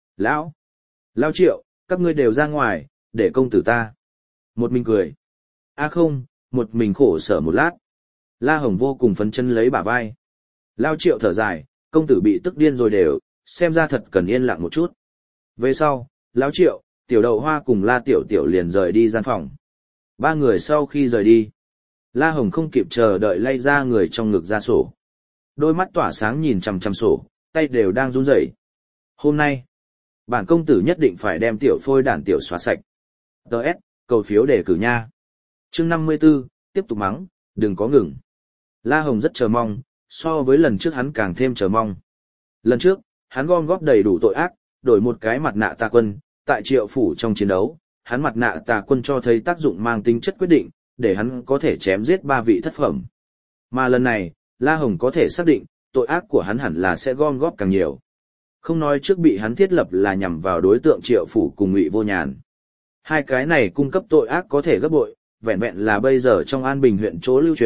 Lão Triệu, các ngươi đều ra ngoài, để công tử ta. Một mình cười. Không, một mình khổ sở một lát. La Hồng vô cùng phấn chấn lấy bả vai. Lao Triệu thở dài, công tử bị tức điên rồi đều, xem ra thật cần yên lặng một chút. Về sau, Lão Triệu, Tiểu Đậu Hoa cùng La Tiểu Tiểu liền rời đi gian phòng. 3 người sau khi rời đi, La Hồng không kịp chờ đợi lay ra người trong ngực ra sổ. Đôi mắt tỏa sáng nhìn chằm chằm sổ, tay đều đang run rẩy. Hôm nay, bản công tử nhất định phải đem tiểu phôi đản tiểu xóa sạch. DS, cầu phiếu đề cử nha. Chương 54, tiếp tục mắng, đừng có ngừng. La Hồng rất chờ mong, so với lần trước hắn càng thêm chờ mong. Lần trước, hắn gom góp đầy đủ tội ác, đổi một cái mặt nạ Tà Quân, tại Triệu phủ trong chiến đấu, hắn mặt nạ Tà Quân cho thấy tác dụng mang tính chất quyết định, để hắn có thể chém giết 3 vị thất phẩm. Mà lần này, La Hồng có thể xác định, tội ác của hắn hẳn là sẽ gom góp càng nhiều. Không nói trước bị hắn thiết lập là nhằm vào đối tượng Triệu phủ cùng Ngụy Vô Nhàn. 2 cái này cung cấp tội ác có thể gấp bội, vẹn vẹn là bây giờ trong An Bình huyện chỗ lưu truyền,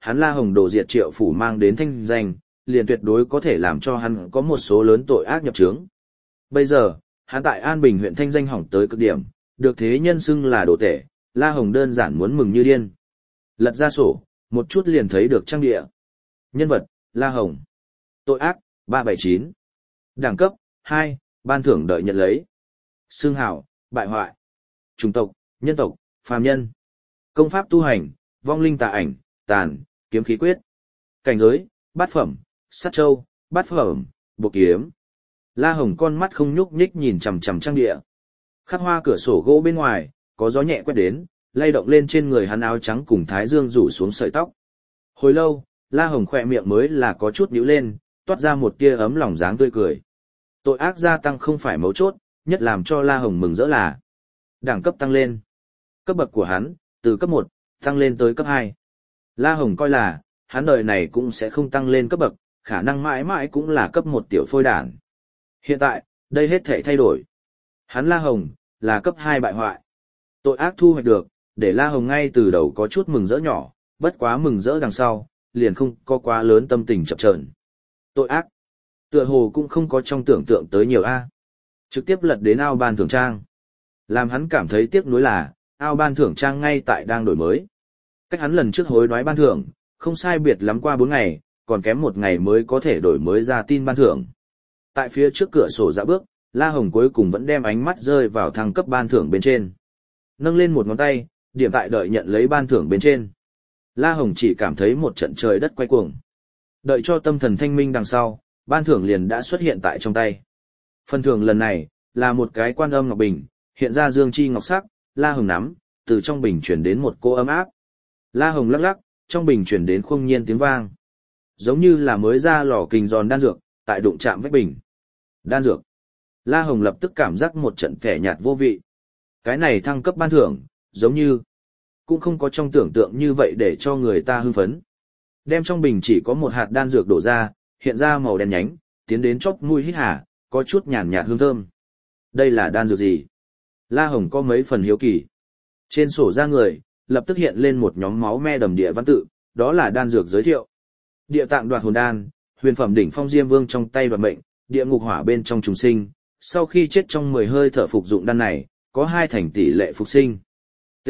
hắn La Hồng đổ diệt Triệu phủ mang đến thanh danh, liền tuyệt đối có thể làm cho hắn có một số lớn tội ác nhập chướng. Bây giờ, hắn tại An Bình huyện thanh danh hỏng tới cực điểm, được thế nhân xưng là đồ tể, La Hồng đơn giản muốn mừng như điên. Lật ra sổ, một chút liền thấy được trang địa. Nhân vật, La Hồng. Tội ác, 379. Đẳng cấp, 2, ban thưởng đợi nhận lấy. Xưng hào, bại hoại. Chủng tộc, nhân tộc, phàm nhân. Công pháp tu hành, vong linh tà ảnh, tàn, kiếm khí quyết. Cảnh giới, bát phẩm, sát châu, bát phẩm, bộ kiếm. La Hồng con mắt không nhúc nhích nhìn chằm chằm trang địa. Khắc hoa cửa sổ gỗ bên ngoài, có gió nhẹ quét đến, lay động lên trên người hắn áo trắng cùng thái dương rủ xuống sợi tóc. Hồi lâu, La Hồng khỏe miệng mới là có chút nhíu lên, toát ra một tia ấm lòng dáng tươi cười. Tội ác gia tăng không phải mấu chốt, nhất làm cho La Hồng mừng rỡ là đẳng cấp tăng lên. Cấp bậc của hắn, từ cấp 1, tăng lên tới cấp 2. La Hồng coi là, hắn đời này cũng sẽ không tăng lên cấp bậc, khả năng mãi mãi cũng là cấp 1 tiểu phôi đản. Hiện tại, đây hết thể thay đổi. Hắn La Hồng, là cấp 2 bại hoại. Tội ác thu hoạch được, để La Hồng ngay từ đầu có chút mừng rỡ nhỏ, bất quá mừng rỡ đằng sau, liền không có quá lớn tâm tình chập chờn. Tội ác, tựa hồ cũng không có trong tưởng tượng tới nhiều A. Trực tiếp lật đến ao ban thưởng trang. Làm hắn cảm thấy tiếc nuối là, ao ban thưởng trang ngay tại đang đổi mới. Cách hắn lần trước hối đoái ban thưởng, không sai biệt lắm qua 4 ngày, còn kém 1 ngày mới có thể đổi mới ra tin ban thưởng. Tại phía trước cửa sổ dạo bước, La Hồng cuối cùng vẫn đem ánh mắt rơi vào thăng cấp ban thưởng bên trên. Nâng lên một ngón tay, điểm tại đợi nhận lấy ban thưởng bên trên. La Hồng chỉ cảm thấy một trận trời đất quay cuồng. Đợi cho tâm thần thanh minh đằng sau, ban thưởng liền đã xuất hiện tại trong tay. Phần thưởng lần này, là một cái quan âm ngọc bình, hiện ra dương chi ngọc sắc, La Hồng nắm, từ trong bình chuyển đến một cô ấm áp. La Hồng lắc lắc, trong bình chuyển đến khung nhiên tiếng vang. Giống như là mới ra lò kình giòn đan dược, tại đụng chạm vách bình. Đan dược. La Hồng lập tức cảm giác một trận kẻ nhạt vô vị. Cái này thăng cấp ban thưởng, giống như, cũng không có trong tưởng tượng như vậy để cho người ta hưng phấn. Đem trong bình chỉ có một hạt đan dược đổ ra, hiện ra màu đen nhánh, tiến đến chóp mũi hít hà, có chút nhàn nhạt hương thơm. Đây là đan dược gì? La Hồng có mấy phần hiếu kỳ. Trên sổ ra người, lập tức hiện lên một nhóm máu me đầm địa văn tự, đó là đan dược giới thiệu. Địa tạng đoạt hồn đan, huyền phẩm đỉnh phong diêm vương trong tay đoạt mệnh, địa ngục hỏa bên trong trùng sinh, sau khi chết trong 10 hơi thở phục dụng đan này, có 2 thành tỷ lệ phục sinh. T.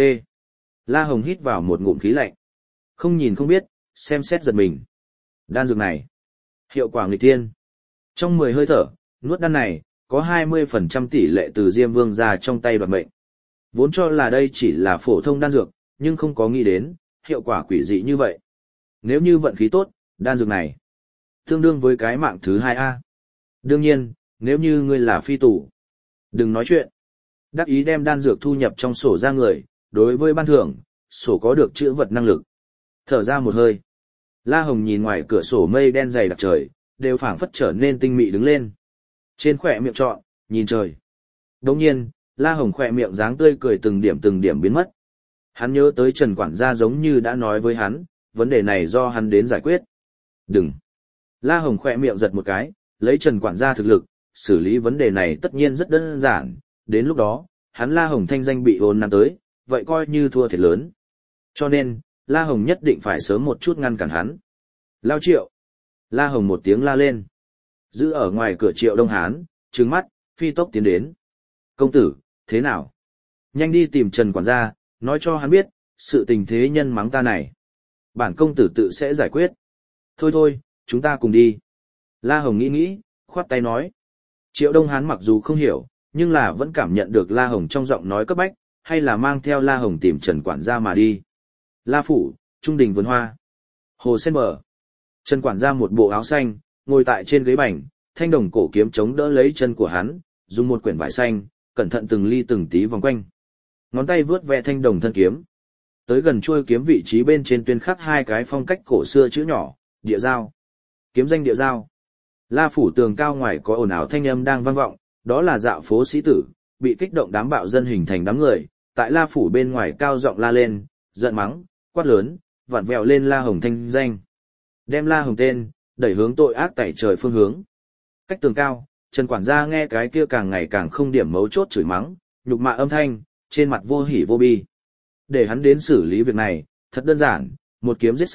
La Hồng hít vào một ngụm khí lạnh. Không nhìn không biết, xem xét giật mình. Đan dược này, hiệu quả nghịch thiên. Trong 10 hơi thở, nuốt đan này, có 20% tỷ lệ từ Diêm Vương ra trong tay đoạt mệnh. Vốn cho là đây chỉ là phổ thông đan dược, nhưng không có nghĩ đến, hiệu quả quỷ dị như vậy. Nếu như vận khí tốt, đan dược này, tương đương với cái mạng thứ 2A. Đương nhiên, nếu như ngươi là phi tù, đừng nói chuyện. Đắc ý đem đan dược thu nhập trong sổ ra người, đối với ban thưởng, sổ có được chữ vật năng lực. Thở ra một hơi. La Hồng nhìn ngoài cửa sổ mây đen dày đặc trời, đều phảng phất trở nên tinh mị đứng lên. Trên khỏe miệng trọn, nhìn trời. Đồng nhiên, La Hồng khỏe miệng dáng tươi cười từng điểm biến mất. Hắn nhớ tới Trần quản gia giống như đã nói với hắn, vấn đề này do hắn đến giải quyết. Đừng. La Hồng khỏe miệng giật một cái, lấy Trần quản gia thực lực, xử lý vấn đề này tất nhiên rất đơn giản, đến lúc đó, hắn La Hồng thanh danh bị ồn nắn tới, vậy coi như thua thiệt lớn. Cho nên, La Hồng nhất định phải sớm một chút ngăn cản hắn. Lao Triệu. La Hồng một tiếng la lên. Giữ ở ngoài cửa Triệu Đông Hán, trừng mắt, phi tốc tiến đến. Công tử, thế nào? Nhanh đi tìm Trần quản gia, nói cho hắn biết, sự tình thế nhân mắng ta này. Bản công tử tự sẽ giải quyết. Thôi thôi, chúng ta cùng đi. La Hồng nghĩ, khoát tay nói. Triệu Đông Hán mặc dù không hiểu, nhưng là vẫn cảm nhận được La Hồng trong giọng nói cấp bách, hay là mang theo La Hồng tìm Trần quản gia mà đi. La Phủ, Trung Đình Vườn Hoa. Hồ sen bờ. Trần quản gia một bộ áo xanh, ngồi tại trên ghế bành, thanh đồng cổ kiếm chống đỡ lấy chân của hắn, dùng một quyển vải xanh, cẩn thận từng ly từng tí vòng quanh. Ngón tay vướt ve thanh đồng thân kiếm. Tới gần chuôi kiếm vị trí bên trên tuyên khắc 2 cái phong cách cổ xưa chữ nhỏ, địa giao. Kiếm danh địa giao. La Phủ tường cao ngoài có ồn ào thanh âm đang vang vọng, đó là dạo phố sĩ tử, bị kích động đám bạo dân hình thành đám người, tại La Phủ bên ngoài cao giọng la lên, giận mắng, quát lớn, vặn vẹo lên La Hồng thanh danh. Đem La Hồng tên, đẩy hướng tội ác tẩy trời phương hướng. Cách tường cao, Trần quản gia nghe cái kia càng ngày càng không điểm mấu chốt chửi mắng, nhục mạ âm thanh, trên mặt vô hỉ vô bi. Để hắn đến xử lý việc này, thật đơn giản, một kiếm giết sạch,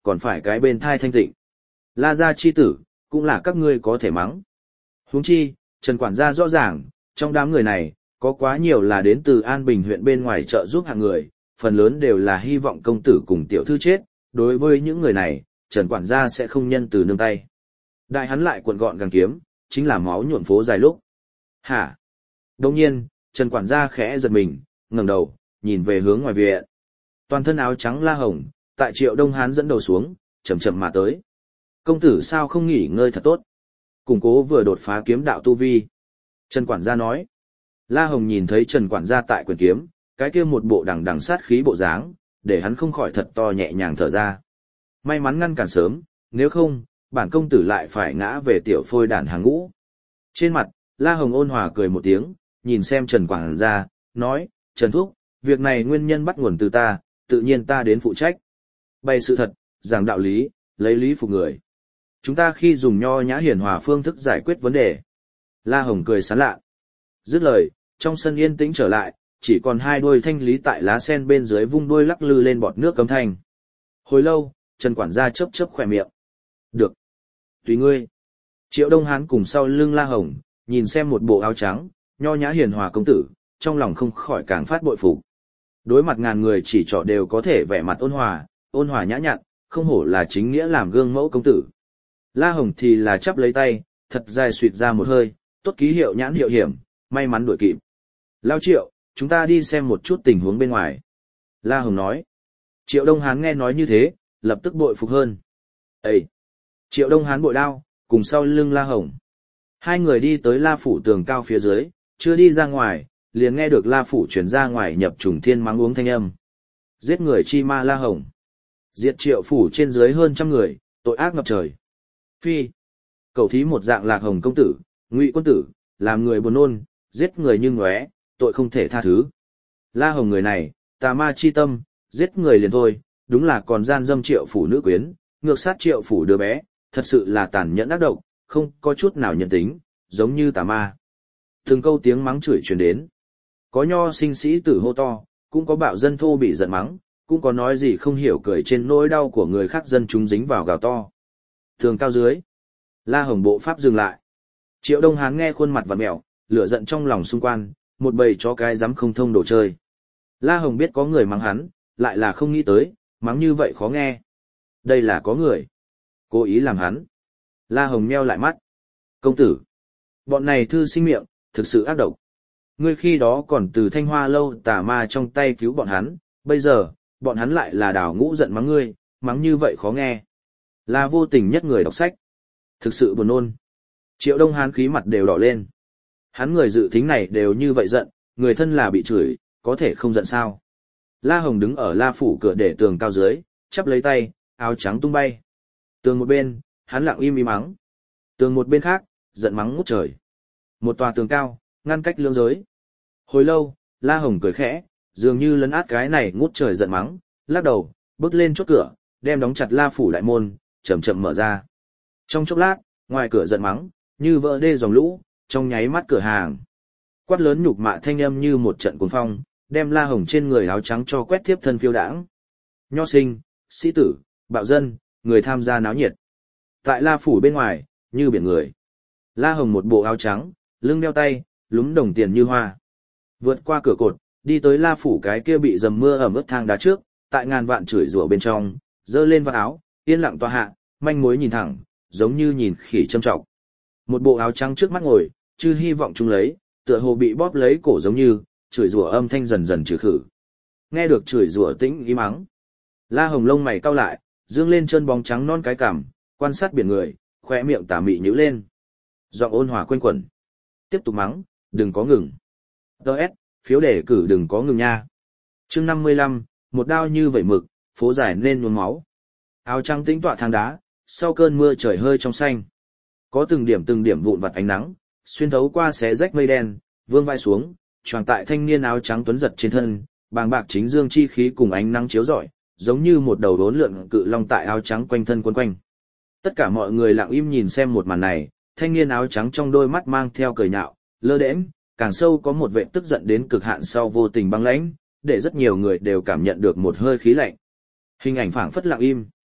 còn phải cái bên thai thanh tịnh. La gia chi tử, cũng là các ngươi có thể mắng. Huống chi, Trần quản gia rõ ràng, trong đám người này, có quá nhiều là đến từ An Bình huyện bên ngoài trợ giúp hạng người, phần lớn đều là hy vọng công tử cùng tiểu thư chết, đối với những người này, Trần quản gia sẽ không nhân từ nương tay. Đại hắn lại cuộn gọn gàng kiếm, chính là máu nhuộm phố dài lúc. Hả? Đồng nhiên, Trần quản gia khẽ giật mình, ngẩng đầu, nhìn về hướng ngoài viện. Toàn thân áo trắng La Hồng, tại Triệu Đông Hán dẫn đầu xuống, chậm chậm mà tới. Công tử sao không nghỉ ngơi thật tốt? Củng cố vừa đột phá kiếm đạo tu vi. Trần quản gia nói. La Hồng nhìn thấy Trần quản gia tại quyền kiếm, cái kia một bộ đằng đằng sát khí bộ dáng, để hắn không khỏi thật to nhẹ nhàng thở ra. May mắn ngăn cản sớm, nếu không, bản công tử lại phải ngã về tiểu phôi đàn hàng ngũ. Trên mặt, La Hồng ôn hòa cười một tiếng, nhìn xem Trần quản gia, nói, Trần Thúc, việc này nguyên nhân bắt nguồn từ ta, tự nhiên ta đến phụ trách. Bày sự thật, giảng đạo lý, lấy lý phục người. Chúng ta khi dùng nho nhã hiền hòa phương thức giải quyết vấn đề. La Hồng cười sán lạ. Dứt lời, trong sân yên tĩnh trở lại, chỉ còn hai đuôi thanh lý tại lá sen bên dưới vung đuôi lắc lư lên bọt nước cấm thanh. Hồi lâu, Trần quản gia chớp chớp khỏe miệng. Được. Tùy ngươi. Triệu Đông Hán cùng sau lưng La Hồng, nhìn xem một bộ áo trắng, nho nhã hiền hòa công tử, trong lòng không khỏi càng phát bội phục. Đối mặt ngàn người chỉ trỏ đều có thể vẻ mặt ôn hòa nhã nhặn, không hổ là chính nghĩa làm gương mẫu công tử. La Hồng thì là chắp lấy tay, thật dài suýt ra một hơi, tốt ký hiệu nhãn hiệu hiểm, may mắn đuổi kịp. Lao Triệu, chúng ta đi xem một chút tình huống bên ngoài. La Hồng nói. Triệu Đông Hán nghe nói như thế, lập tức bội phục hơn. Ê! Triệu Đông Hán bội đao, cùng sau lưng La Hồng. Hai người đi tới La Phủ tường cao phía dưới, chưa đi ra ngoài, liền nghe được La Phủ chuyển ra ngoài nhập trùng thiên mắng uống thanh âm. Giết người chi ma La Hồng. Diệt Triệu Phủ trên dưới hơn trăm người, tội ác ngập trời. Phi! Cầu thí một dạng Lạc Hồng công tử, Ngụy quân tử, làm người buồn nôn, giết người như ngóe, tội không thể tha thứ. La Hồng người này, tà ma chi tâm, giết người liền thôi, đúng là còn gian dâm Triệu Phủ nữ quyến, ngược sát Triệu Phủ đứa bé, thật sự là tàn nhẫn ác độc, không có chút nào nhân tính, giống như tà ma. Từng câu tiếng mắng chửi truyền đến. Có nho sinh sĩ tử hô to, cũng có bạo dân thô bị giận mắng, cũng có nói gì không hiểu cười trên nỗi đau của người khác dân chúng dính vào gào to. Tường cao dưới. La Hồng bộ pháp dừng lại. Triệu Đông Hán nghe khuôn mặt vặn mẹo, lửa giận trong lòng xung quanh, một bầy chó cái dám không thông đồ chơi. La Hồng biết có người mắng hắn, lại là không nghĩ tới, mắng như vậy khó nghe. Đây là có người cố ý làm hắn. La Hồng nheo lại mắt. Công tử, bọn này thư sinh miệng, thực sự ác độc. Ngươi khi đó còn từ Thanh Hoa lâu tà ma trong tay cứu bọn hắn, bây giờ, bọn hắn lại là đào ngũ giận mắng ngươi, mắng như vậy khó nghe. Là vô tình nhất người đọc sách. Thực sự buồn nôn. Triệu Đông Hán khí mặt đều đỏ lên. Hắn người dự thính này đều như vậy giận, người thân là bị chửi, có thể không giận sao. La Hồng đứng ở La Phủ cửa để tường cao dưới, chắp lấy tay, áo trắng tung bay. Tường một bên, hắn lặng im mắng. Tường một bên khác, giận mắng ngút trời. Một tòa tường cao, ngăn cách lưỡng giới. Hồi lâu, La Hồng cười khẽ, dường như lấn át cái này ngút trời giận mắng, lắc đầu, bước lên chốt cửa, đem đóng chặt La Phủ đại môn, chậm chậm mở ra. Trong chốc lát, ngoài cửa giận mắng, như vỡ đê dòng lũ, trong nháy mắt cửa hàng. Quát lớn nhục mạ thanh âm như một trận cuồng phong, đem La Hồng trên người áo trắng cho quét tiếp thân phiêu đãng. Nho sinh, sĩ tử, bạo dân, người tham gia náo nhiệt. Tại La Phủ bên ngoài, như biển người. La Hồng một bộ áo trắng, lưng đeo tay, lúm đồng tiền như hoa. Vượt qua cửa cột, đi tới La Phủ cái kia bị dầm mưa ẩm ướt thang đá trước, tại ngàn vạn chửi rủa bên trong, giơ lên vạt áo, yên lặng tòa hạ, manh mối nhìn thẳng, giống như nhìn khỉ châm trọng. Một bộ áo trắng trước mắt ngồi, chưa hy vọng chung lấy, tựa hồ bị bóp lấy cổ giống như, chửi rủa âm thanh dần dần trừ khử. Nghe được chửi rủa tĩnh ý mắng. La Hồng lông mày cau lại, dương lên chân bóng trắng non cái cằm, quan sát biển người, khóe miệng tà mị nhíu lên. Giọng ôn hòa quanh quẩn. Tiếp tục mắng, đừng có ngừng. DS, phiếu đề cử đừng có ngừng nha. Chương 55, một đao như vậy mực, phố dài nên nhuốm máu. Áo trắng tĩnh tọa thang đá, sau cơn mưa trời hơi trong xanh. Có từng điểm vụn vặt ánh nắng, xuyên thấu qua xé rách mây đen, vương vai xuống, choàng tại thanh niên áo trắng tuấn giật trên thân, bàng bạc chính dương chi khí cùng ánh nắng chiếu rọi, giống như một đầu đốn lượn cự long tại áo trắng quanh thân quấn quanh. Tất cả mọi người lặng im nhìn xem một màn này, thanh niên áo trắng trong đôi mắt mang theo cười nhạo, lơ đễnh, càng sâu có một vẻ tức giận đến cực hạn sau vô tình băng lãnh, để rất nhiều người đều cảm nhận được một hơi khí lạnh. Hình ảnh phảng phất lặng im.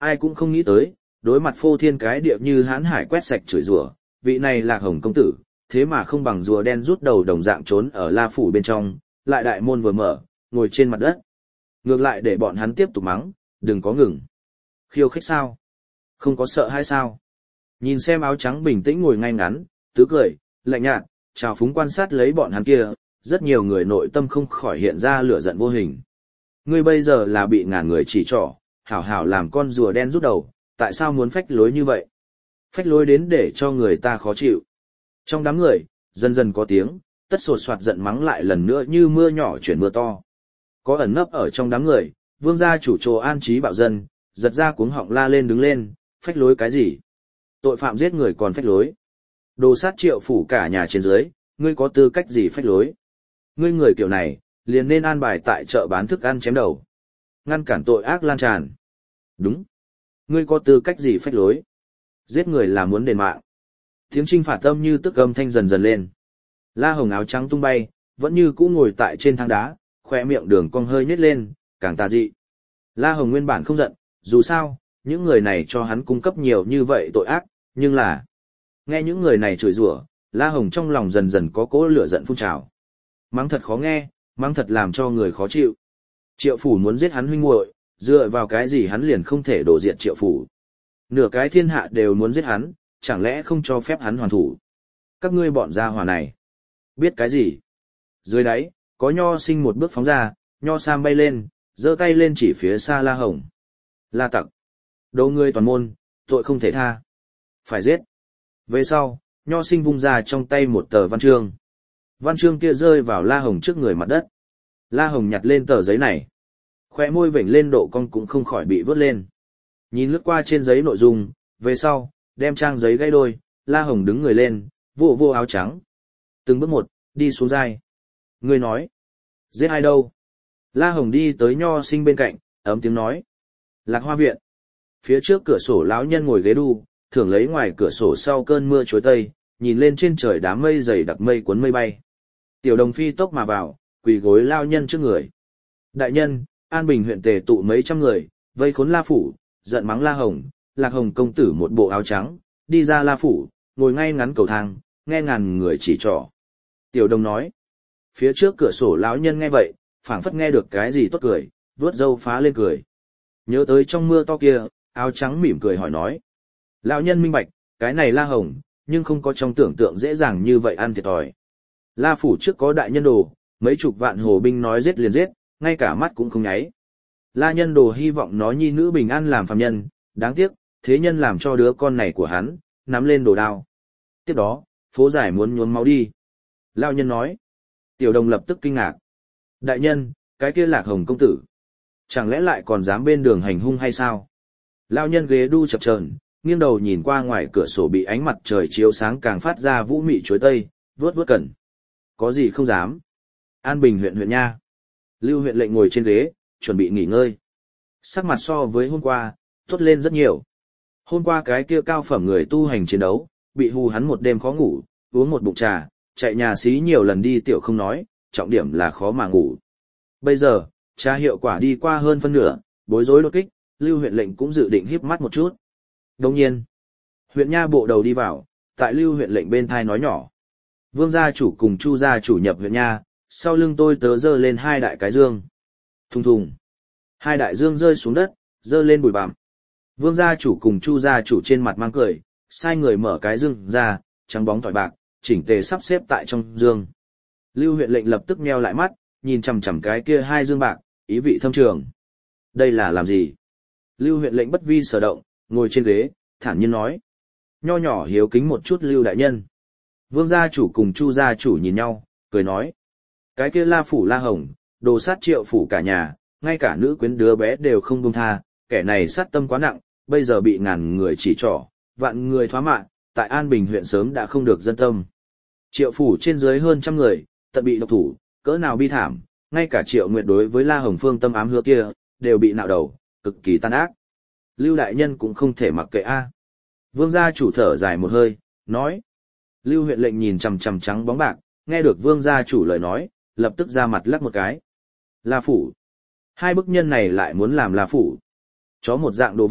Ai cũng không nghĩ tới, đối mặt phô thiên cái địa như hãn hải quét sạch chửi rủa, vị này Lạc Hồng công tử, thế mà không bằng rùa đen rút đầu đồng dạng trốn ở La phủ bên trong, lại đại môn vừa mở, ngồi trên mặt đất. Ngược lại để bọn hắn tiếp tục mắng, đừng có ngừng. Khiêu khích sao? Không có sợ hay sao? Nhìn xem áo trắng bình tĩnh ngồi ngay ngắn, tứ cười, lạnh nhạt, trào phúng quan sát lấy bọn hắn kia, rất nhiều người nội tâm không khỏi hiện ra lửa giận vô hình. Ngươi bây giờ là bị ngàn người chỉ trỏ, hảo hảo làm con rùa đen rút đầu, tại sao muốn phách lối như vậy? Phách lối đến để cho người ta khó chịu. Trong đám người, dần dần có tiếng, tất sột soạt giận mắng lại lần nữa như mưa nhỏ chuyển mưa to. Có ẩn nấp ở trong đám người, vương gia chủ trồ an trí bạo dân, giật ra cuống họng la lên đứng lên, phách lối cái gì? Tội phạm giết người còn phách lối. Đồ sát Triệu phủ cả nhà trên dưới, ngươi có tư cách gì phách lối? Ngươi người kiểu này, liền nên an bài tại chợ bán thức ăn chém đầu. Ngăn cản tội ác lan tràn. Đúng. Ngươi có tư cách gì phách lối? Giết người là muốn đền mạng. Tiếng chinh phạt tâm như tức âm thanh dần dần lên. La Hồng áo trắng tung bay, vẫn như cũ ngồi tại trên thang đá, khoe miệng đường cong hơi nhếch lên, càng tà dị. La Hồng nguyên bản không giận, dù sao, những người này cho hắn cung cấp nhiều như vậy tội ác, nhưng là... Nghe những người này chửi rủa, La Hồng trong lòng dần dần có cỗ lửa giận phun trào. Mắng thật khó nghe, mắng thật làm cho người khó chịu. Triệu phủ muốn giết hắn huynh muội, dựa vào cái gì hắn liền không thể đổ diệt Triệu phủ. Nửa cái thiên hạ đều muốn giết hắn, chẳng lẽ không cho phép hắn hoàn thủ. Các ngươi bọn gia hỏa này. Biết cái gì? Dưới đáy, có Nho Sinh một bước phóng ra, Nho Sam bay lên, giơ tay lên chỉ phía xa La Hồng. La tặc. Đồ ngươi toàn môn, tội không thể tha. Phải giết. Về sau, Nho Sinh vung ra trong tay một tờ văn chương. Văn chương kia rơi vào La Hồng trước người mặt đất. La Hồng nhặt lên tờ giấy này. Khoe môi vểnh lên độ cong cũng không khỏi bị vớt lên. Nhìn lướt qua trên giấy nội dung, về sau, đem trang giấy gãy đôi, La Hồng đứng người lên, vô vô áo trắng. Từng bước một, đi xuống dai. Người nói. Giết ai đâu? La Hồng đi tới Nho Sinh bên cạnh, ấm tiếng nói. Lạc Hoa viện. Phía trước cửa sổ lão nhân ngồi ghế đu, thường lấy ngoài cửa sổ sau cơn mưa chối tây, nhìn lên trên trời đám mây dày đặc mây cuốn mây bay. Tiểu Đồng phi tốc mà vào, quỳ gối lao nhân trước người. Đại nhân, An Bình huyện tề tụ mấy trăm người, vây khốn La phủ, giận mắng La Hồng, Lạc Hồng công tử một bộ áo trắng, đi ra La phủ, ngồi ngay ngắn cầu thang, nghe ngàn người chỉ trỏ. Tiểu Đồng nói. Phía trước cửa sổ lão nhân nghe vậy, phảng phất nghe được cái gì tốt cười, vướt râu phá lên cười. Nhớ tới trong mưa to kia, áo trắng mỉm cười hỏi nói. Lão nhân minh bạch, cái này La Hồng, nhưng không có trong tưởng tượng dễ dàng như vậy ăn thiệt thòi. La phủ trước có đại nhân đồ, mấy chục vạn hồ binh nói giết liền giết, ngay cả mắt cũng không nháy. La nhân đồ hy vọng nó nhi nữ bình an làm phàm nhân, đáng tiếc, thế nhân làm cho đứa con này của hắn, nắm lên đồ đao. Tiếp đó, phố giải muốn nhuốm máu đi. Lão nhân nói. Tiểu Đồng lập tức kinh ngạc. Đại nhân, cái kia Lạc Hồng công tử. Chẳng lẽ lại còn dám bên đường hành hung hay sao? Lão nhân ghế đu chập chờn, nghiêng đầu nhìn qua ngoài cửa sổ bị ánh mặt trời chiếu sáng càng phát ra vũ mị chuối tây, vớt vớt cẩn. Có gì không dám. An Bình huyện huyện nha. Lưu huyện lệnh ngồi trên ghế, chuẩn bị nghỉ ngơi. Sắc mặt so với hôm qua, tốt lên rất nhiều. Hôm qua cái kia cao phẩm người tu hành chiến đấu, bị hù hắn một đêm khó ngủ, uống một bụng trà, chạy nhà xí nhiều lần đi tiểu không nói, trọng điểm là khó mà ngủ. Bây giờ, trà hiệu quả đi qua hơn phân nửa, bối rối đột kích, Lưu huyện lệnh cũng dự định híp mắt một chút. Đồng nhiên, huyện nha bộ đầu đi vào, tại Lưu huyện lệnh bên thai nói nhỏ. Vương gia chủ cùng Chu gia chủ nhập huyện nha, sau lưng tôi tớ giơ lên hai đại cái dương. Thùng thùng. Hai đại dương rơi xuống đất, giơ lên bụi bặm. Vương gia chủ cùng Chu gia chủ trên mặt mang cười, sai người mở cái dương ra, trắng bóng tỏi bạc, chỉnh tề sắp xếp tại trong dương. Lưu huyện lệnh lập tức nheo lại mắt, nhìn chằm chằm cái kia hai dương bạc, ý vị thâm trường. Đây là làm gì? Lưu huyện lệnh bất vi sở động, ngồi trên ghế, thản nhiên nói. Nho nhỏ hiếu kính một chút Lưu đại nhân. Vương gia chủ cùng Chu gia chủ nhìn nhau, cười nói. Cái kia La phủ La Hồng, đồ sát Triệu phủ cả nhà, ngay cả nữ quyến đứa bé đều không buông tha, kẻ này sát tâm quá nặng, bây giờ bị ngàn người chỉ trỏ, vạn người thoá mạ, tại An Bình huyện sớm đã không được dân tâm. Triệu phủ trên dưới hơn trăm người, tận bị độc thủ, cỡ nào bi thảm, ngay cả Triệu Nguyệt đối với La Hồng phương tâm ám hứa kia, đều bị nạo đầu, cực kỳ tàn ác. Lưu đại nhân cũng không thể mặc kệ a. Vương gia chủ thở dài một hơi, nói. Lưu huyện lệnh nhìn chằm chằm trắng bóng bạc, nghe được vương gia chủ lời nói, lập tức ra mặt lắc một cái. La phủ. Hai bức nhân này lại muốn làm La phủ. Chó một dạng đồ vật,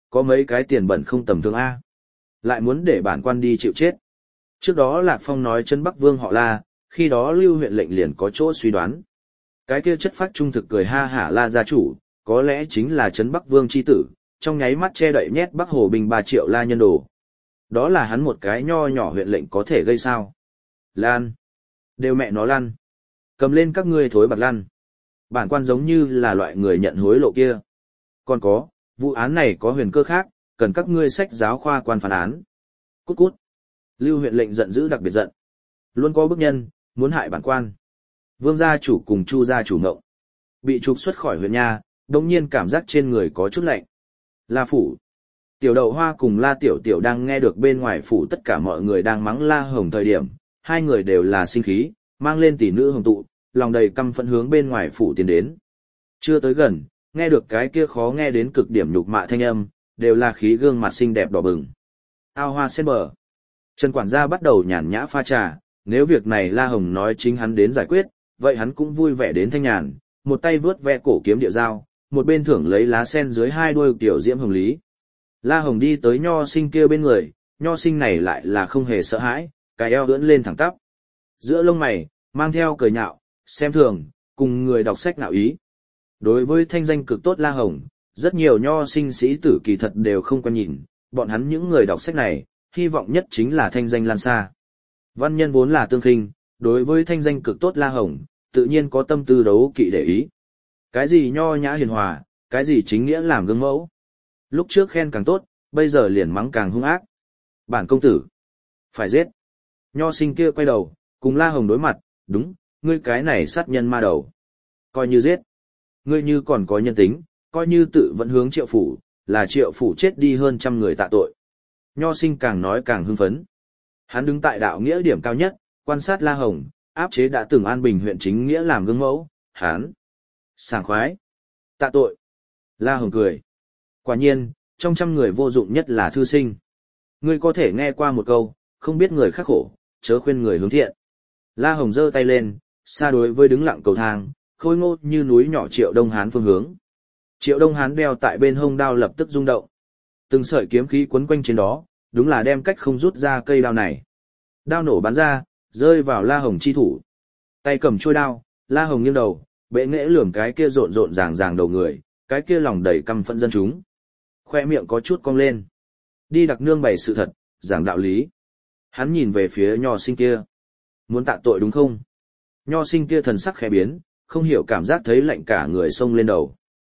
có mấy cái tiền bẩn không tầm thường A. Lại muốn để bản quan đi chịu chết. Trước đó Lạc Phong nói Trấn Bắc Vương họ La, khi đó Lưu huyện lệnh liền có chỗ suy đoán. Cái kia chất phác trung thực cười ha hả La gia chủ, có lẽ chính là Trấn Bắc Vương chi tử, trong nháy mắt che đậy nhét Bắc Hồ binh 3 triệu La nhân đồ. Đó là hắn một cái nho nhỏ huyện lệnh có thể gây sao. Lan. Đều mẹ nó lăn. Cầm lên các ngươi thối bạc lăn. Bản quan giống như là loại người nhận hối lộ kia. Còn có, vụ án này có huyền cơ khác, cần các ngươi sách giáo khoa quan phán án. Cút cút. Lưu huyện lệnh giận dữ đặc biệt giận. Luôn có bức nhân, muốn hại bản quan. Vương gia chủ cùng Chu gia chủ ngộng. Bị trục xuất khỏi huyện nha, đồng nhiên cảm giác trên người có chút lạnh. La phủ. Tiểu Đậu Hoa cùng La Tiểu Tiểu đang nghe được bên ngoài phủ tất cả mọi người đang mắng La Hồng thời điểm, hai người đều là sinh khí, mang lên tỷ nữ hồng tụ, lòng đầy căm phẫn hướng bên ngoài phủ tiến đến. Chưa tới gần, nghe được cái kia khó nghe đến cực điểm nhục mạ thanh âm, đều là khí gương mặt xinh đẹp đỏ bừng. Ao hoa sen bờ. Trần quản gia bắt đầu nhàn nhã pha trà, nếu việc này La Hồng nói chính hắn đến giải quyết, vậy hắn cũng vui vẻ đến thanh nhàn, một tay vướt ve cổ kiếm địa dao, một bên thưởng lấy lá sen dưới hai đuôi tiểu diễm hồng lý. La Hồng đi tới nho sinh kia bên người, nho sinh này lại là không hề sợ hãi, cái eo ưỡn lên thẳng tắp. Giữa lông mày, mang theo cười nhạo, xem thường, cùng người đọc sách nạo ý. Đối với thanh danh cực tốt La Hồng, rất nhiều nho sinh sĩ tử kỳ thật đều không quan nhìn, bọn hắn những người đọc sách này, hy vọng nhất chính là thanh danh lan xa. Văn nhân vốn là tương khinh, đối với thanh danh cực tốt La Hồng, tự nhiên có tâm tư đấu kỵ để ý. Cái gì nho nhã hiền hòa, cái gì chính nghĩa làm gương mẫu. Lúc trước khen càng tốt, bây giờ liền mắng càng hung ác. Bản công tử, phải giết. Nho sinh kia quay đầu, cùng La Hồng đối mặt, đúng, ngươi cái này sát nhân ma đầu. Coi như giết. Ngươi như còn có nhân tính, coi như tự vẫn hướng Triệu phủ, là Triệu phủ chết đi hơn 100 người tạ tội. Nho sinh càng nói càng hưng phấn. Hắn đứng tại đạo nghĩa điểm cao nhất, quan sát La Hồng, áp chế đã từng an bình huyện chính nghĩa làm gương mẫu, hắn sảng khoái. Tạ tội. La Hồng cười. Quả nhiên, trong 100 người vô dụng nhất là thư sinh. Ngươi có thể nghe qua một câu, không biết người khắc khổ, chớ khuyên người hướng thiện. La Hồng giơ tay lên, xa đối với đứng lặng cầu thang, khôi ngô như núi nhỏ Triệu Đông Hán phương hướng. Triệu Đông Hán đeo tại bên hông đao lập tức rung động. Từng sợi kiếm khí quấn quanh trên đó, đúng là đem cách không rút ra cây đao này. Đao nổ bắn ra, rơi vào La Hồng chi thủ. Tay cầm chuôi đao, La Hồng nghiêng đầu, bệ nghệ lườm cái kia rộn rộn ràng ràng đầu người, cái kia lòng đầy căm phẫn dân chúng. Khoe miệng có chút cong lên. Đi đặc nương bày sự thật, giảng đạo lý. Hắn nhìn về phía nho sinh kia. Muốn tạ tội đúng không? Nho sinh kia thần sắc khẽ biến, không hiểu cảm giác thấy lạnh cả người xông lên đầu.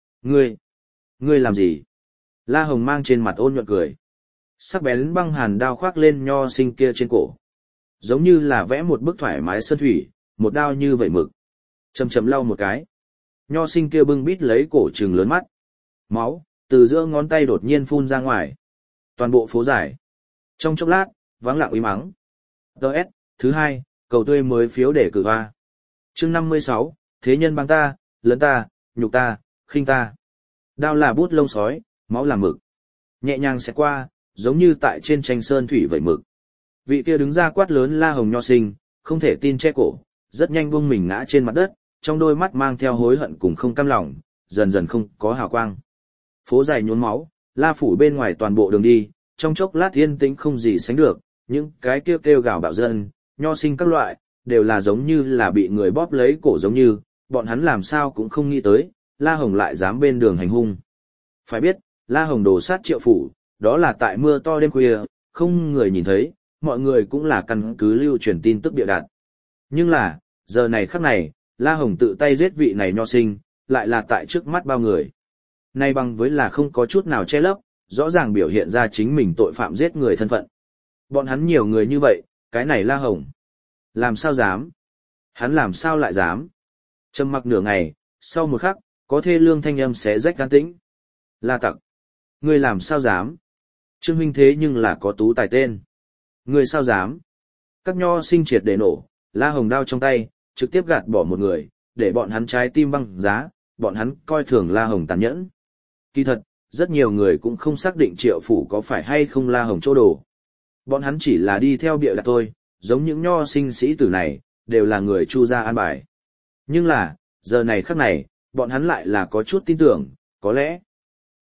Ngươi làm gì? La Hồng mang trên mặt ôn nhuận cười. Sắc bén băng hàn đao khoác lên nho sinh kia trên cổ. Giống như là vẽ một bức thoải mái sơn thủy, một đao như vậy mực. Chầm chầm lau một cái. Nho sinh kia bưng bít lấy cổ trừng lớn mắt. Máu, từ giữa ngón tay đột nhiên phun ra ngoài. Toàn bộ phố dài. Trong chốc lát, vắng lặng uy mắng. Đợt, thứ 2, cầu tươi mới phiếu để cử hoa. Chương 56, thế nhân băng ta, lấn ta, nhục ta, khinh ta. Đao là bút lông sói, máu là mực. Nhẹ nhàng sẽ qua, giống như tại trên tranh sơn thủy vậy mực. Vị kia đứng ra quát lớn La Hồng nho sinh, không thể tin che cổ, rất nhanh buông mình ngã trên mặt đất, trong đôi mắt mang theo hối hận cùng không cam lòng, dần dần không có hào quang. Phố dài nhuốm máu, La phủ bên ngoài toàn bộ đường đi, trong chốc lát yên tĩnh không gì sánh được, những cái kêu gào bạo dân, nho sinh các loại, đều là giống như là bị người bóp lấy cổ giống như, bọn hắn làm sao cũng không nghĩ tới, La Hồng lại dám bên đường hành hung. Phải biết, La Hồng đồ sát Triệu phủ, đó là tại mưa to đêm khuya, không người nhìn thấy, mọi người cũng là căn cứ lưu truyền tin tức bịa đặt. Nhưng là, giờ này khắc này, La Hồng tự tay giết vị này nho sinh, lại là tại trước mắt bao người. Nay bằng với là không có chút nào che lấp, rõ ràng biểu hiện ra chính mình tội phạm giết người thân phận. Bọn hắn nhiều người như vậy, cái này La Hồng. Làm sao dám? Hắn làm sao lại dám? Trầm mặc nửa ngày, sau một khắc, có thê lương thanh âm xé rách can tĩnh. La tặc. Ngươi làm sao dám? Trương huynh thế nhưng là có tú tài tên. Ngươi sao dám? Các nho sinh triệt để nổ, La Hồng đao trong tay, trực tiếp gạt bỏ một người, để bọn hắn trái tim băng giá, bọn hắn coi thường La Hồng tàn nhẫn. Kỳ thật, rất nhiều người cũng không xác định Triệu phủ có phải hay không La Hồng chỗ đồ. Bọn hắn chỉ là đi theo bịa đặt thôi, giống những nho sinh sĩ tử này, đều là người Chu gia an bài. Nhưng là, giờ này khắc này, bọn hắn lại là có chút tin tưởng, có lẽ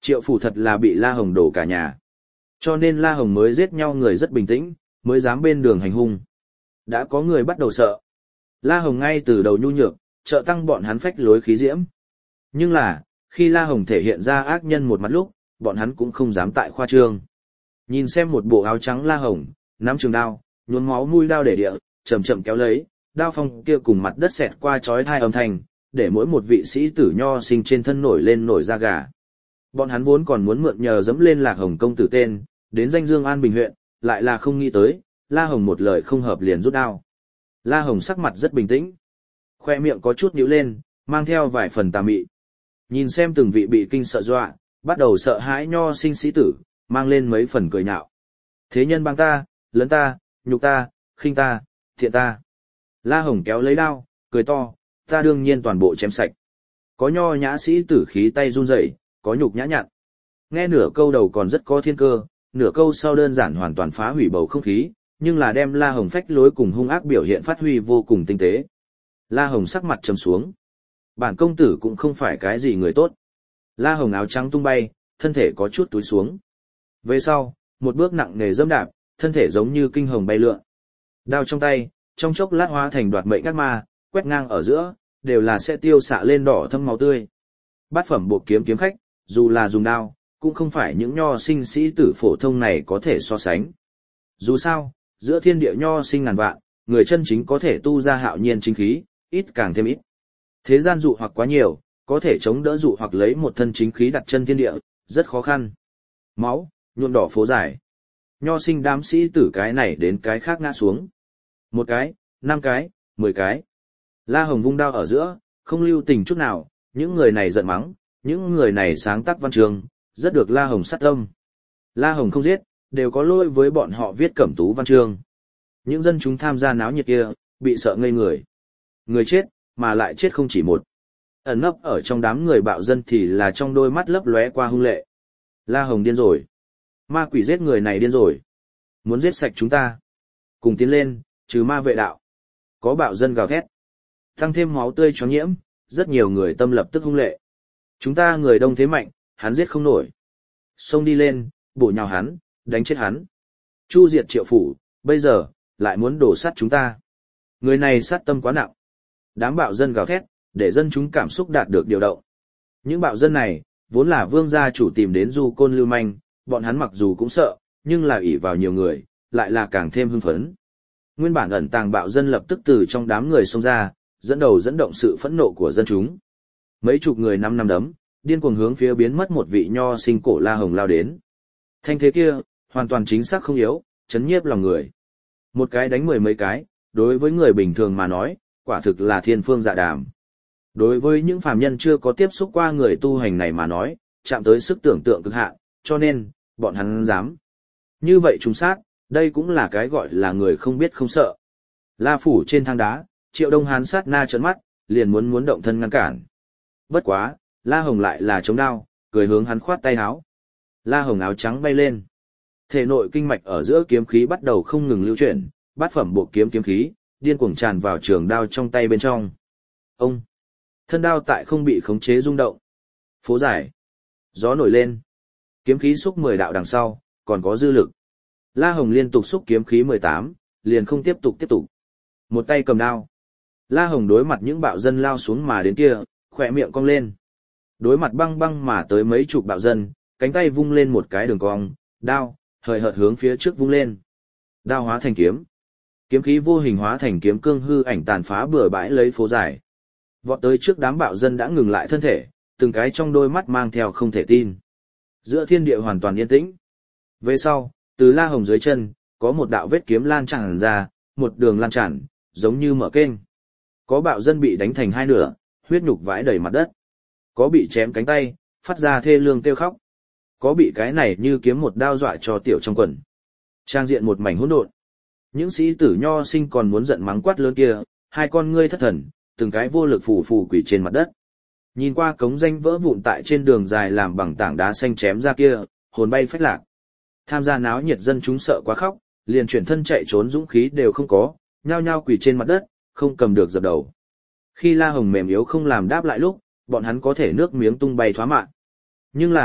Triệu phủ thật là bị La Hồng đổ cả nhà. Cho nên La Hồng mới giết nhau người rất bình tĩnh, mới dám bên đường hành hung. Đã có người bắt đầu sợ. La Hồng ngay từ đầu nhu nhược, trợ tăng bọn hắn phách lối khí diễm. Nhưng là, khi La Hồng thể hiện ra ác nhân một mặt lúc, bọn hắn cũng không dám tại khoa trương. Nhìn xem một bộ áo trắng La Hồng, nắm trường đao, nhuốm máu mũi đao để địa, chậm chậm kéo lấy, đao phong kia cùng mặt đất xẹt qua chói tai âm thanh, để mỗi một vị sĩ tử nho sinh trên thân nổi lên nổi da gà. Bọn hắn vốn còn muốn mượn nhờ dẫm lên Lạc Hồng công tử tên, đến danh dương An Bình huyện, lại là không nghĩ tới, La Hồng một lời không hợp liền rút đao. La Hồng sắc mặt rất bình tĩnh, khoe miệng có chút nhíu lên, mang theo vài phần tà mị. Nhìn xem từng vị bị kinh sợ dọa, bắt đầu sợ hãi nho sinh sĩ tử, mang lên mấy phần cười nhạo. Thế nhân bang ta, lấn ta, nhục ta, khinh ta, thiện ta. La Hồng kéo lấy đao, cười to, ta đương nhiên toàn bộ chém sạch. Có nho nhã sĩ tử khí tay run rẩy, có nhục nhã nhặn. Nghe nửa câu đầu còn rất có thiên cơ, nửa câu sau đơn giản hoàn toàn phá hủy bầu không khí, nhưng là đem La Hồng phách lối cùng hung ác biểu hiện phát huy vô cùng tinh tế. La Hồng sắc mặt trầm xuống. Bản công tử cũng không phải cái gì người tốt. La Hồng áo trắng tung bay, thân thể có chút túi xuống. Về sau, một bước nặng nề dẫm đạp, thân thể giống như kinh hồng bay lượn. Đao trong tay, trong chốc lát hóa thành đoạt mệnh ác ma, quét ngang ở giữa, đều là sẽ tiêu xạ lên đỏ thâm máu tươi. Bát phẩm bộ kiếm kiếm khách, dù là dùng đao, cũng không phải những nho sinh sĩ tử phổ thông này có thể so sánh. Dù sao, giữa thiên địa nho sinh ngàn vạn, người chân chính có thể tu ra hạo nhiên chính khí, ít càng thêm ít. Thế gian dụ hoặc quá nhiều, có thể chống đỡ dụ hoặc lấy một thân chính khí đặt chân thiên địa, rất khó khăn. Máu, nhuộm đỏ phố dài. Nho sinh đám sĩ tử cái này đến cái khác ngã xuống. Một cái, 5 cái, 10 cái. La Hồng vung đao ở giữa, không lưu tình chút nào, những người này giận mắng, những người này sáng tác văn chương, rất được La Hồng sát tâm. La Hồng không giết, đều có lỗi với bọn họ viết cẩm tú văn chương. Những dân chúng tham gia náo nhiệt kia, bị sợ ngây người. Người chết, mà lại chết không chỉ một. Ẩn nấp ở trong đám người bạo dân thì là trong đôi mắt lấp lóe qua hung lệ. La Hồng điên rồi. Ma quỷ giết người này điên rồi. Muốn giết sạch chúng ta. Cùng tiến lên, trừ ma vệ đạo. Có bạo dân gào thét. Tăng thêm máu tươi choáng nhiễm, rất nhiều người tâm lập tức hung lệ. Chúng ta người đông thế mạnh, hắn giết không nổi. Xông đi lên, bổ nhào hắn, đánh chết hắn. Chu diệt Triệu phủ, bây giờ, lại muốn đổ sát chúng ta. Người này sát tâm quá nặng. Đám bạo dân gào thét, để dân chúng cảm xúc đạt được điều động. Những bạo dân này, vốn là vương gia chủ tìm đến du côn lưu manh, bọn hắn mặc dù cũng sợ, nhưng là ỷ vào nhiều người, lại là càng thêm hưng phấn. Nguyên bản ẩn tàng bạo dân lập tức từ trong đám người xông ra, dẫn động sự phẫn nộ của dân chúng. Mấy chục người năm đấm, điên cuồng hướng phía biến mất một vị nho sinh cổ La Hồng lao đến. Thanh thế kia, hoàn toàn chính xác không yếu, chấn nhiếp lòng người. Một cái đánh 10 mấy cái, đối với người bình thường mà nói, quả thực là thiên phương dạ đàm. Đối với những phàm nhân chưa có tiếp xúc qua người tu hành này mà nói, chạm tới sức tưởng tượng cực hạn, cho nên, bọn hắn dám. Như vậy trùng sát, đây cũng là cái gọi là người không biết không sợ. La phủ trên thang đá, Triệu Đông Hán sát na trợn mắt, liền muốn động thân ngăn cản. Bất quá, La Hồng lại là chống đao, cười hướng hắn khoát tay áo. La Hồng áo trắng bay lên. Thể nội kinh mạch ở giữa kiếm khí bắt đầu không ngừng lưu chuyển, bát phẩm bộ kiếm khí, điên cuồng tràn vào trường đao trong tay bên trong. Ông! Thân đao tại không bị khống chế rung động. Phố dài. Gió nổi lên. Kiếm khí xúc 10 đạo đằng sau, còn có dư lực. La Hồng liên tục xúc kiếm khí 18, liền không tiếp tục. Một tay cầm đao. La Hồng đối mặt những bạo dân lao xuống mà đến kia, khỏe miệng cong lên. Đối mặt băng mà tới mấy chục bạo dân, cánh tay vung lên một cái đường cong, đao, hời hợt hướng phía trước vung lên. Đao hóa thành kiếm. Kiếm khí vô hình hóa thành kiếm cương hư ảnh tàn phá bừa bãi lấy phố dài. Vọt tới trước đám bạo dân đã ngừng lại thân thể, từng cái trong đôi mắt mang theo không thể tin. Giữa thiên địa hoàn toàn yên tĩnh. Về sau, từ La Hồng dưới chân, có một đạo vết kiếm lan tràn ra, một đường lan tràn, giống như mở kênh. Có bạo dân bị đánh thành hai nửa, huyết nhục vãi đầy mặt đất. Có bị chém cánh tay, phát ra thê lương kêu khóc. Có bị cái này như kiếm một đao dọa cho tiểu trong quần. Trang diện một mảnh hỗn độn. Những sĩ tử nho sinh còn muốn giận mắng quát lớn kia, hai con ngươi thất thần, từng cái vô lực phù quỳ trên mặt đất. Nhìn qua cống danh vỡ vụn tại trên đường dài làm bằng tảng đá xanh chém ra kia, hồn bay phách lạc. Tham gia náo nhiệt dân chúng sợ quá khóc, liền chuyển thân chạy trốn dũng khí đều không có, nhao nhao quỳ trên mặt đất, không cầm được dập đầu. Khi La Hồng mềm yếu không làm đáp lại lúc, bọn hắn có thể nước miếng tung bay thoá mạng. Nhưng là,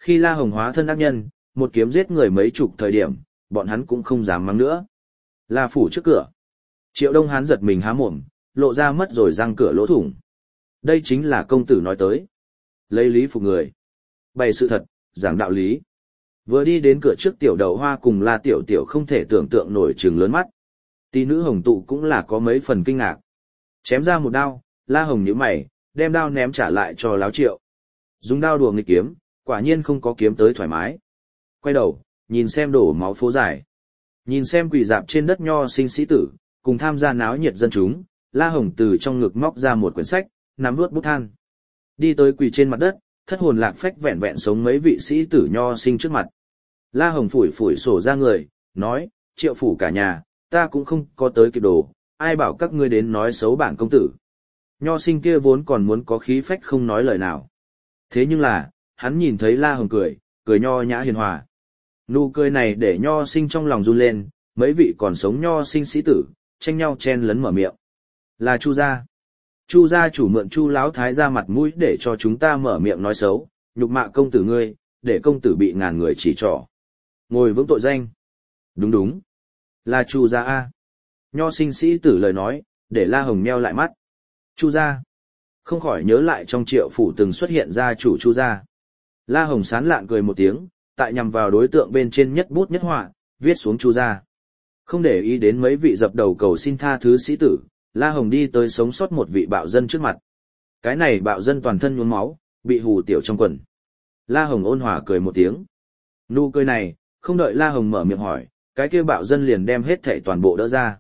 Khi La Hồng hóa thân ác nhân, một kiếm giết người mấy chục thời điểm, bọn hắn cũng không dám mắng nữa. La phủ trước cửa. Triệu Đông Hán giật mình há mồm, lộ ra mất rồi răng cửa lỗ thủng. Đây chính là công tử nói tới. Lấy lý phục người. Bày sự thật, giảng đạo lý. Vừa đi đến cửa trước Tiểu Đậu Hoa cùng La Tiểu Tiểu không thể tưởng tượng nổi trừng lớn mắt. Tỷ nữ Hồng Tụ cũng là có mấy phần kinh ngạc. Chém ra một đao, La Hồng nhíu mày, đem đao ném trả lại cho Láo Triệu. Dùng đao đùa nghịch kiếm, quả nhiên không có kiếm tới thoải mái. Quay đầu, nhìn xem đổ máu phố dài. Nhìn xem quỳ dạp trên đất nho sinh sĩ tử, cùng tham gia náo nhiệt dân chúng, La Hồng từ trong ngực móc ra một quyển sách, nắm vuốt bút than. Đi tới quỳ trên mặt đất, thất hồn lạc phách vẹn vẹn sống mấy vị sĩ tử nho sinh trước mặt. La Hồng phủi phủi sổ ra người, nói, Triệu phủ cả nhà, ta cũng không có tới kịp đồ, ai bảo các ngươi đến nói xấu bản công tử. Nho sinh kia vốn còn muốn có khí phách không nói lời nào. Thế nhưng là, hắn nhìn thấy La Hồng cười, cười nho nhã hiền hòa. Nụ cười này để nho sinh trong lòng run lên, mấy vị còn sống nho sinh sĩ tử, tranh nhau chen lấn mở miệng. Là Chu gia. Chu gia chủ mượn Chu lão thái ra mặt mũi để cho chúng ta mở miệng nói xấu, nhục mạ công tử ngươi, để công tử bị ngàn người chỉ trỏ. Ngồi vững tội danh. Đúng đúng. Là Chu gia a. Nho sinh sĩ tử lời nói, để La Hồng meo lại mắt. Chu gia. Không khỏi nhớ lại trong Triệu phủ từng xuất hiện gia chủ Chu gia. La Hồng sán lạn cười một tiếng, tại nhằm vào đối tượng bên trên nhất bút nhất họa, viết xuống Chu gia. Không để ý đến mấy vị dập đầu cầu xin tha thứ sĩ tử, La Hồng đi tới sống sót một vị bạo dân trước mặt. Cái này bạo dân toàn thân nhuốm máu, bị hù tiểu trong quần. La Hồng ôn hòa cười một tiếng. Nụ cười này, không đợi La Hồng mở miệng hỏi, cái kia bạo dân liền đem hết thảy toàn bộ đỡ ra.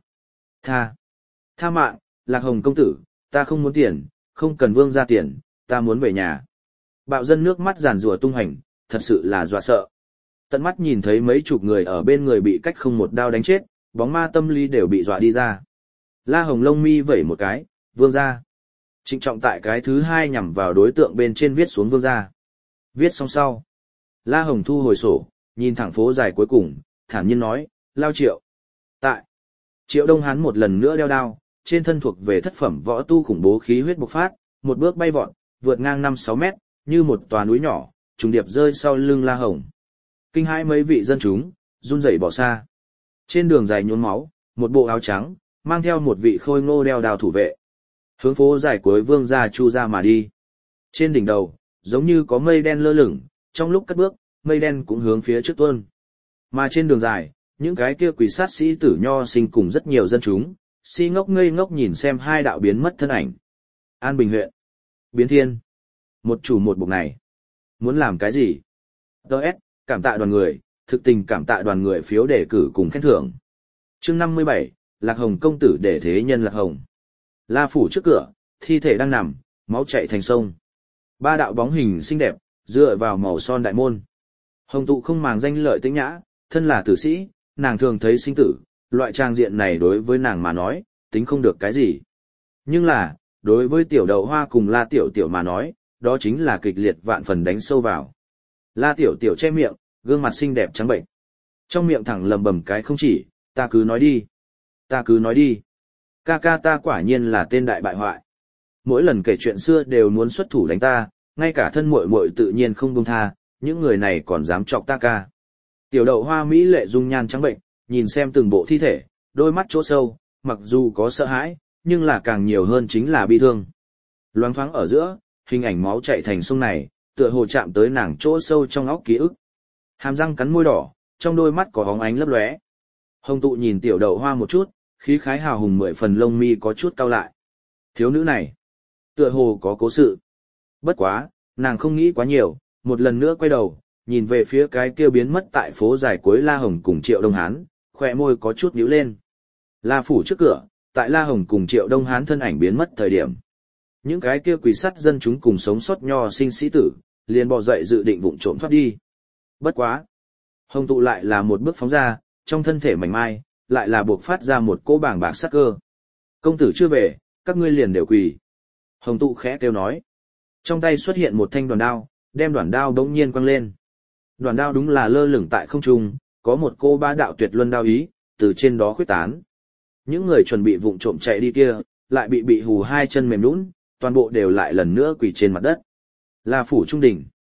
Tha mạng, Lạc Hồng công tử, ta không muốn tiền, không cần vương ra tiền, ta muốn về nhà. Bạo dân nước mắt giàn rùa tung hành, thật sự là dọa sợ. Tận mắt nhìn thấy mấy chục người ở bên người bị cách không một đao đánh chết, bóng ma tâm lý đều bị dọa đi ra. La Hồng lông mi vẩy một cái, vương ra. Trịnh trọng tại cái thứ hai nhằm vào đối tượng bên trên viết xuống vương ra. Viết xong sau. La Hồng thu hồi sổ, nhìn thẳng phố dài cuối cùng, thản nhiên nói, Lao Triệu. Tại. Triệu Đông Hán một lần nữa đeo đao, trên thân thuộc về thất phẩm võ tu khủng bố khí huyết bộc phát, một bước bay vọt, vượt ngang 5-6 mét, như một tòa núi nhỏ, trùng điệp rơi sau lưng La Hồng. Kinh hãi mấy vị dân chúng, run rẩy bỏ xa. Trên đường dài nhuốm máu, một bộ áo trắng, mang theo một vị khôi ngô đeo đao thủ vệ. Hướng phố dài cuối vương gia Chu gia mà đi. Trên đỉnh đầu, giống như có mây đen lơ lửng, trong lúc cất bước, mây đen cũng hướng phía trước tuôn. Mà trên đường dài, những cái kia quỷ sát sĩ tử nho sinh cùng rất nhiều dân chúng, si ngốc ngây ngốc nhìn xem hai đạo biến mất thân ảnh. An Bình huyện. Biến Thiên. Một chủ một bục này. Muốn làm cái gì? Đợt, cảm tạ đoàn người, thực tình cảm tạ đoàn người phiếu đề cử cùng khen thưởng. Chương 57, Lạc Hồng công tử để thế nhân Lạc Hồng. La phủ trước cửa, thi thể đang nằm, máu chảy thành sông. Ba đạo bóng hình xinh đẹp, dựa vào màu son đại môn. Hồng Tụ không màng danh lợi tĩnh nhã, thân là tử sĩ, nàng thường thấy sinh tử, loại trang diện này đối với nàng mà nói, tính không được cái gì. Nhưng là, đối với Tiểu Đậu Hoa cùng La Tiểu Tiểu mà nói, đó chính là kịch liệt vạn phần đánh sâu vào. La Tiểu Tiểu che miệng, gương mặt xinh đẹp trắng bệnh. Trong miệng thẳng lầm bầm cái không chỉ, ta cứ nói đi. Ta cứ nói đi. Ca ca ta quả nhiên là tên đại bại hoại. Mỗi lần kể chuyện xưa đều muốn xuất thủ đánh ta, ngay cả thân muội muội tự nhiên không buông tha, những người này còn dám chọc ta ca. Tiểu Đậu Hoa mỹ lệ dung nhan trắng bệnh, nhìn xem từng bộ thi thể, đôi mắt chỗ sâu, mặc dù có sợ hãi, nhưng là càng nhiều hơn chính là bi thương. Loáng thoáng ở giữa, hình ảnh máu chảy thành sông này, tựa hồ chạm tới nàng chỗ sâu trong óc ký ức. Hàm răng cắn môi đỏ, trong đôi mắt có bóng ánh lấp lóe. Hồng Tụ nhìn Tiểu Đậu Hoa một chút, khí khái hào hùng 10 phần lông mi có chút cau lại. Thiếu nữ này, tựa hồ có cố sự. Bất quá, nàng không nghĩ quá nhiều, một lần nữa quay đầu, nhìn về phía cái kia biến mất tại phố dài cuối La Hồng cùng Triệu Đông Hán, khỏe môi có chút nhíu lên. La phủ trước cửa, tại La Hồng cùng Triệu Đông Hán thân ảnh biến mất thời điểm. Những cái kia quỷ sắt dân chúng cùng sống sót nho sinh sĩ tử, liền bò dậy dự định vụng trộm thoát đi. Bất quá. Hồng Tụ lại là một bước phóng ra, trong thân thể mảnh mai, lại là buộc phát ra một cỗ bàng bạc sát cơ. Công tử chưa về, các ngươi liền đều quỳ. Hồng Tụ khẽ kêu nói. Trong tay xuất hiện một thanh đoàn đao, đem đoàn đao bỗng nhiên quăng lên. Đoàn đao đúng là lơ lửng tại không trung, có một cô bá đạo tuyệt luân đao ý, từ trên đó khuếch tán. Những người chuẩn bị vụng trộm chạy đi kia, lại bị hù hai chân mềm nhũn, toàn bộ đều lại lần nữa quỳ trên mặt đất. La phủ trung đỉnh.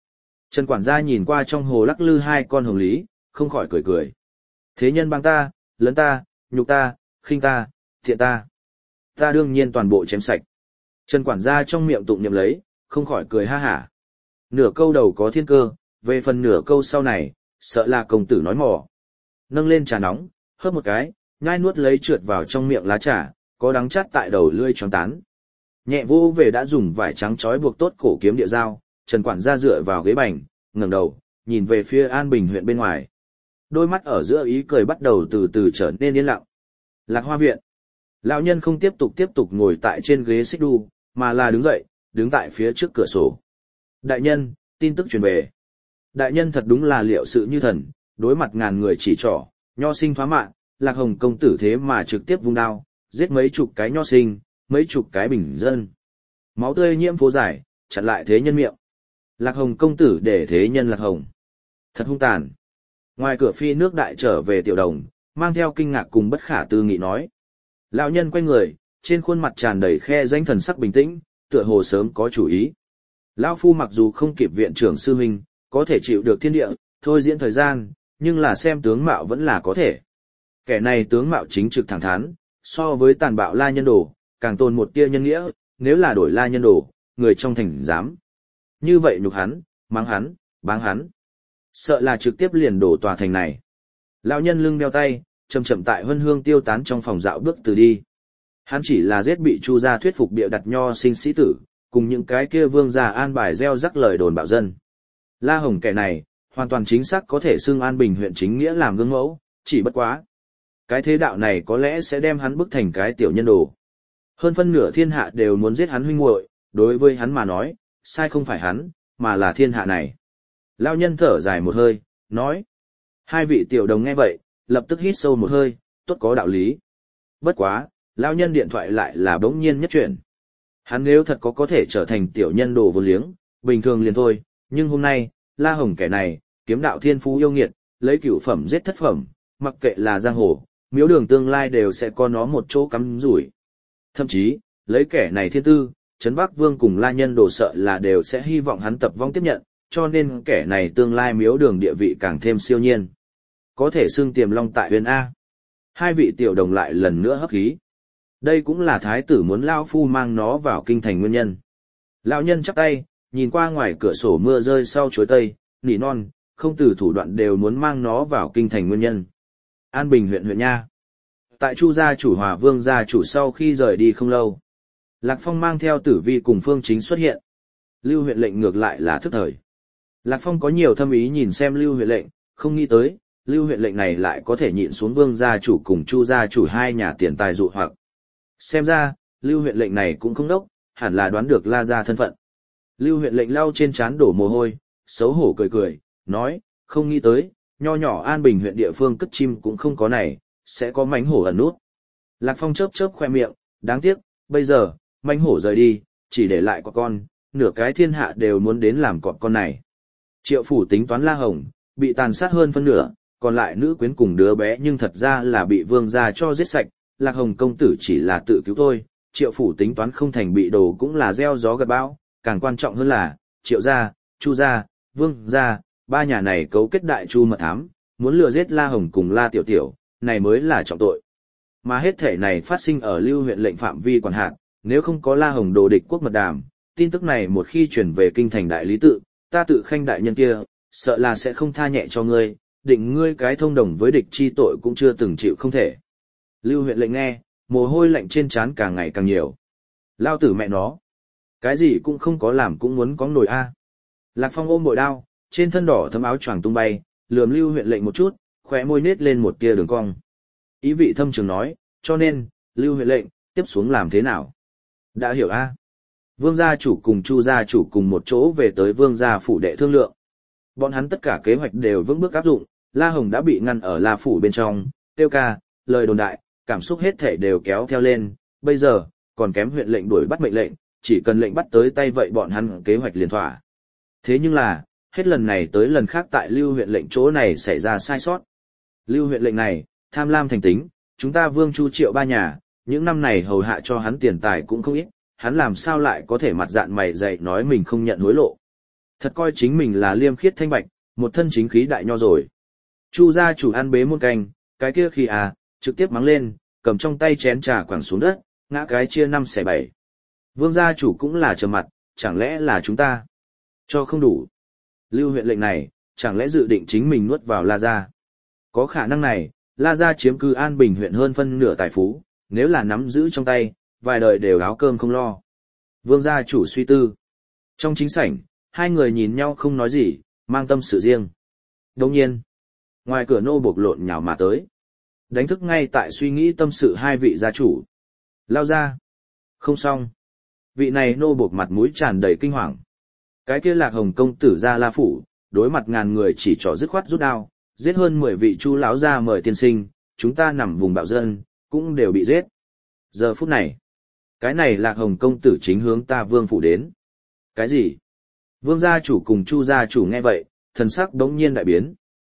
Trần quản gia nhìn qua trong hồ lắc lư hai con hồng lý, không khỏi cười cười. Thế nhân bang ta, lấn ta, nhục ta, khinh ta, thiện ta. Ta đương nhiên toàn bộ chém sạch. Trần quản gia trong miệng tụng niệm lấy, không khỏi cười ha hả. Nửa câu đầu có thiên cơ, về phần nửa câu sau này, sợ là công tử nói mỏ. Nâng lên trà nóng, hớp một cái, nhai nuốt lấy trượt vào trong miệng lá trà, có đắng chát tại đầu lưỡi choáng tán. Nhẹ vô về đã dùng vải trắng trói buộc tốt cổ kiếm địa dao, Trần quản gia dựa vào ghế bành, ngẩng đầu, nhìn về phía An Bình huyện bên ngoài. Đôi mắt ở giữa ý cười bắt đầu từ từ trở nên yên lặng. Lạc Hoa viện. Lão nhân không tiếp tục ngồi tại trên ghế xích đu, mà là đứng dậy, đứng tại phía trước cửa sổ. Đại nhân, tin tức truyền về. Đại nhân thật đúng là liệu sự như thần, đối mặt ngàn người chỉ trỏ, nho sinh thoá mạng, Lạc Hồng công tử thế mà trực tiếp vung đao, giết mấy chục cái nho sinh, mấy chục cái bình dân. Máu tươi nhiễm phố dài, chặn lại thế nhân miệng. Lạc Hồng công tử để thế nhân Lạc Hồng. Thật hung tàn. Ngoài cửa phi nước đại trở về Tiểu Đồng, mang theo kinh ngạc cùng bất khả tư nghị nói. Lão nhân quay người, trên khuôn mặt tràn đầy khe danh thần sắc bình tĩnh, tựa hồ sớm có chủ ý. Lão phu mặc dù không kịp viện trưởng sư huynh, có thể chịu được thiên địa, thôi diễn thời gian, nhưng là xem tướng mạo vẫn là có thể. Kẻ này tướng mạo chính trực thẳng thắn, so với tàn bạo La Nhân Đồ, càng tồn một tia nhân nghĩa, nếu là đổi La Nhân Đồ, người trong thành dám. Như vậy nhục hắn, mắng hắn, báng hắn. Sợ là trực tiếp liền đổ tòa thành này. Lão nhân lưng đeo tay, chậm chậm tại huân hương tiêu tán trong phòng dạo bước từ đi. Hắn chỉ là giết bị Chu gia thuyết phục bịa đặt nho sinh sĩ tử, cùng những cái kia vương gia an bài gieo rắc lời đồn bạo dân. La Hồng kẻ này, hoàn toàn chính xác có thể xưng An Bình huyện chính nghĩa làm gương mẫu, chỉ bất quá. Cái thế đạo này có lẽ sẽ đem hắn bức thành cái tiểu nhân đồ. Hơn phân nửa thiên hạ đều muốn giết hắn huynh muội, đối với hắn mà nói, sai không phải hắn, mà là thiên hạ này. Lão nhân thở dài một hơi, nói. Hai vị tiểu đồng nghe vậy, lập tức hít sâu một hơi, tốt có đạo lý. Bất quá, lão nhân điện thoại lại là bỗng nhiên nhất chuyển. Hắn nếu thật có thể trở thành tiểu nhân đồ vô liếng, bình thường liền thôi, nhưng hôm nay, La Hồng kẻ này, kiếm đạo thiên phú yêu nghiệt, lấy cửu phẩm giết thất phẩm, mặc kệ là giang hồ, miếu đường tương lai đều sẽ có nó một chỗ cắm rủi. Thậm chí, lấy kẻ này thiên tư, Trấn Bắc Vương cùng La Nhân Đồ sợ là đều sẽ hy vọng hắn tập vong tiếp nhận, cho nên kẻ này tương lai miếu đường địa vị càng thêm siêu nhiên. Có thể xưng tiềm long tại huyền A. Hai vị tiểu đồng lại lần nữa hấp khí. Đây cũng là thái tử muốn lão phu mang nó vào kinh thành nguyên nhân. Lão nhân chắp tay, nhìn qua ngoài cửa sổ mưa rơi sau chuối tây, nỉ non, không từ thủ đoạn đều muốn mang nó vào kinh thành nguyên nhân. An Bình huyện nha. Tại Chu gia chủ Hòa Vương gia chủ sau khi rời đi không lâu, Lạc Phong mang theo Tử Vi cùng Phương Chính xuất hiện. Lưu huyện lệnh ngược lại là thức thời. Lạc Phong có nhiều thâm ý nhìn xem Lưu huyện lệnh, không nghĩ tới, Lưu huyện lệnh này lại có thể nhịn xuống Vương gia chủ cùng Chu gia chủ hai nhà tiền tài dụ hoặc. Xem ra, Lưu huyện lệnh này cũng không đốc, hẳn là đoán được La gia thân phận. Lưu huyện lệnh lau trên trán đổ mồ hôi, xấu hổ cười cười, nói, không nghĩ tới, nho nhỏ An Bình huyện địa phương cất chim cũng không có này, sẽ có mánh hổ ẩn nút. Lạc Phong chớp chớp khoe miệng, đáng tiếc, bây giờ, mánh hổ rời đi, chỉ để lại có con, nửa cái thiên hạ đều muốn đến làm cọp con này. Triệu phủ tính toán La Hồng, bị tàn sát hơn phân nửa, còn lại nữ quyến cùng đứa bé nhưng thật ra là bị vương gia cho giết sạch, Lạc Hồng công tử chỉ là tự cứu thôi, Triệu phủ tính toán không thành bị đồ cũng là gieo gió gặt bão, càng quan trọng hơn là, Triệu gia, Chu gia, Vương gia, ba nhà này cấu kết đại chu mật thám, muốn lừa giết La Hồng cùng La Tiểu Tiểu, này mới là trọng tội. Mà hết thể này phát sinh ở Lưu huyện lệnh phạm vi quản hạt, nếu không có La Hồng đồ địch quốc mật đàm, tin tức này một khi chuyển về kinh thành đại lý tự, ta tự khanh đại nhân kia, sợ là sẽ không tha nhẹ cho ngươi, định ngươi cái thông đồng với địch chi tội cũng chưa từng chịu không thể. Lưu huyện lệnh nghe, mồ hôi lạnh trên trán càng ngày càng nhiều. Lao tử mẹ nó, cái gì cũng không có làm cũng muốn có nổi a. Lạc Phong ôm bội đao, trên thân đỏ thấm áo choàng tung bay, lườm Lưu huyện lệnh một chút, khóe môi nết lên một tia đường cong. Ý vị thâm trường nói, cho nên, Lưu huyện lệnh, tiếp xuống làm thế nào? Đã hiểu a. Vương gia chủ cùng Chu gia chủ cùng một chỗ về tới Vương gia phủ đệ thương lượng. Bọn hắn tất cả kế hoạch đều vững bước áp dụng, La Hồng đã bị ngăn ở La phủ bên trong, tiêu ca, lời đồn đại, cảm xúc hết thể đều kéo theo lên, bây giờ, còn kém huyện lệnh đuổi bắt mệnh lệnh, chỉ cần lệnh bắt tới tay vậy bọn hắn kế hoạch liền thỏa. Thế nhưng là, hết lần này tới lần khác tại Lưu huyện lệnh chỗ này xảy ra sai sót. Lưu huyện lệnh này, tham lam thành tính, chúng ta Vương Chu Triệu ba nhà, những năm này hầu hạ cho hắn tiền tài cũng không ít, hắn làm sao lại có thể mặt dạn mày dày nói mình không nhận hối lộ. Thật coi chính mình là liêm khiết thanh bạch, một thân chính khí đại nho rồi. Chu gia chủ ăn bế muôn canh, cái kia khi trực tiếp mắng lên, cầm trong tay chén trà quẳng xuống đất, ngã cái chia 5/7. Vương gia chủ cũng là trầm mặt, chẳng lẽ là chúng ta cho không đủ. Lưu huyện lệnh này, chẳng lẽ dự định chính mình nuốt vào La Gia. Có khả năng này, La Gia chiếm cứ An Bình huyện hơn phân nửa tài phú, nếu là nắm giữ trong tay, vài đời đều áo cơm không lo. Vương gia chủ suy tư. Trong chính sảnh, hai người nhìn nhau không nói gì, mang tâm sự riêng. Đồng nhiên, ngoài cửa nô buộc lộn nhào mà tới. Đánh thức ngay tại suy nghĩ tâm sự hai vị gia chủ. Lao ra. Không xong. Vị này nô buộc mặt mũi tràn đầy kinh hoàng. Cái kia Lạc Hồng công tử gia La phủ, đối mặt ngàn người chỉ trỏ dứt khoát rút đao, giết hơn 10 vị Chu lão gia mời tiên sinh, chúng ta nằm vùng bạo dân, cũng đều bị giết. Giờ phút này, cái này Lạc Hồng công tử chính hướng ta Vương phủ đến. Cái gì? Vương gia chủ cùng Chu gia chủ nghe vậy, thần sắc đống nhiên đại biến.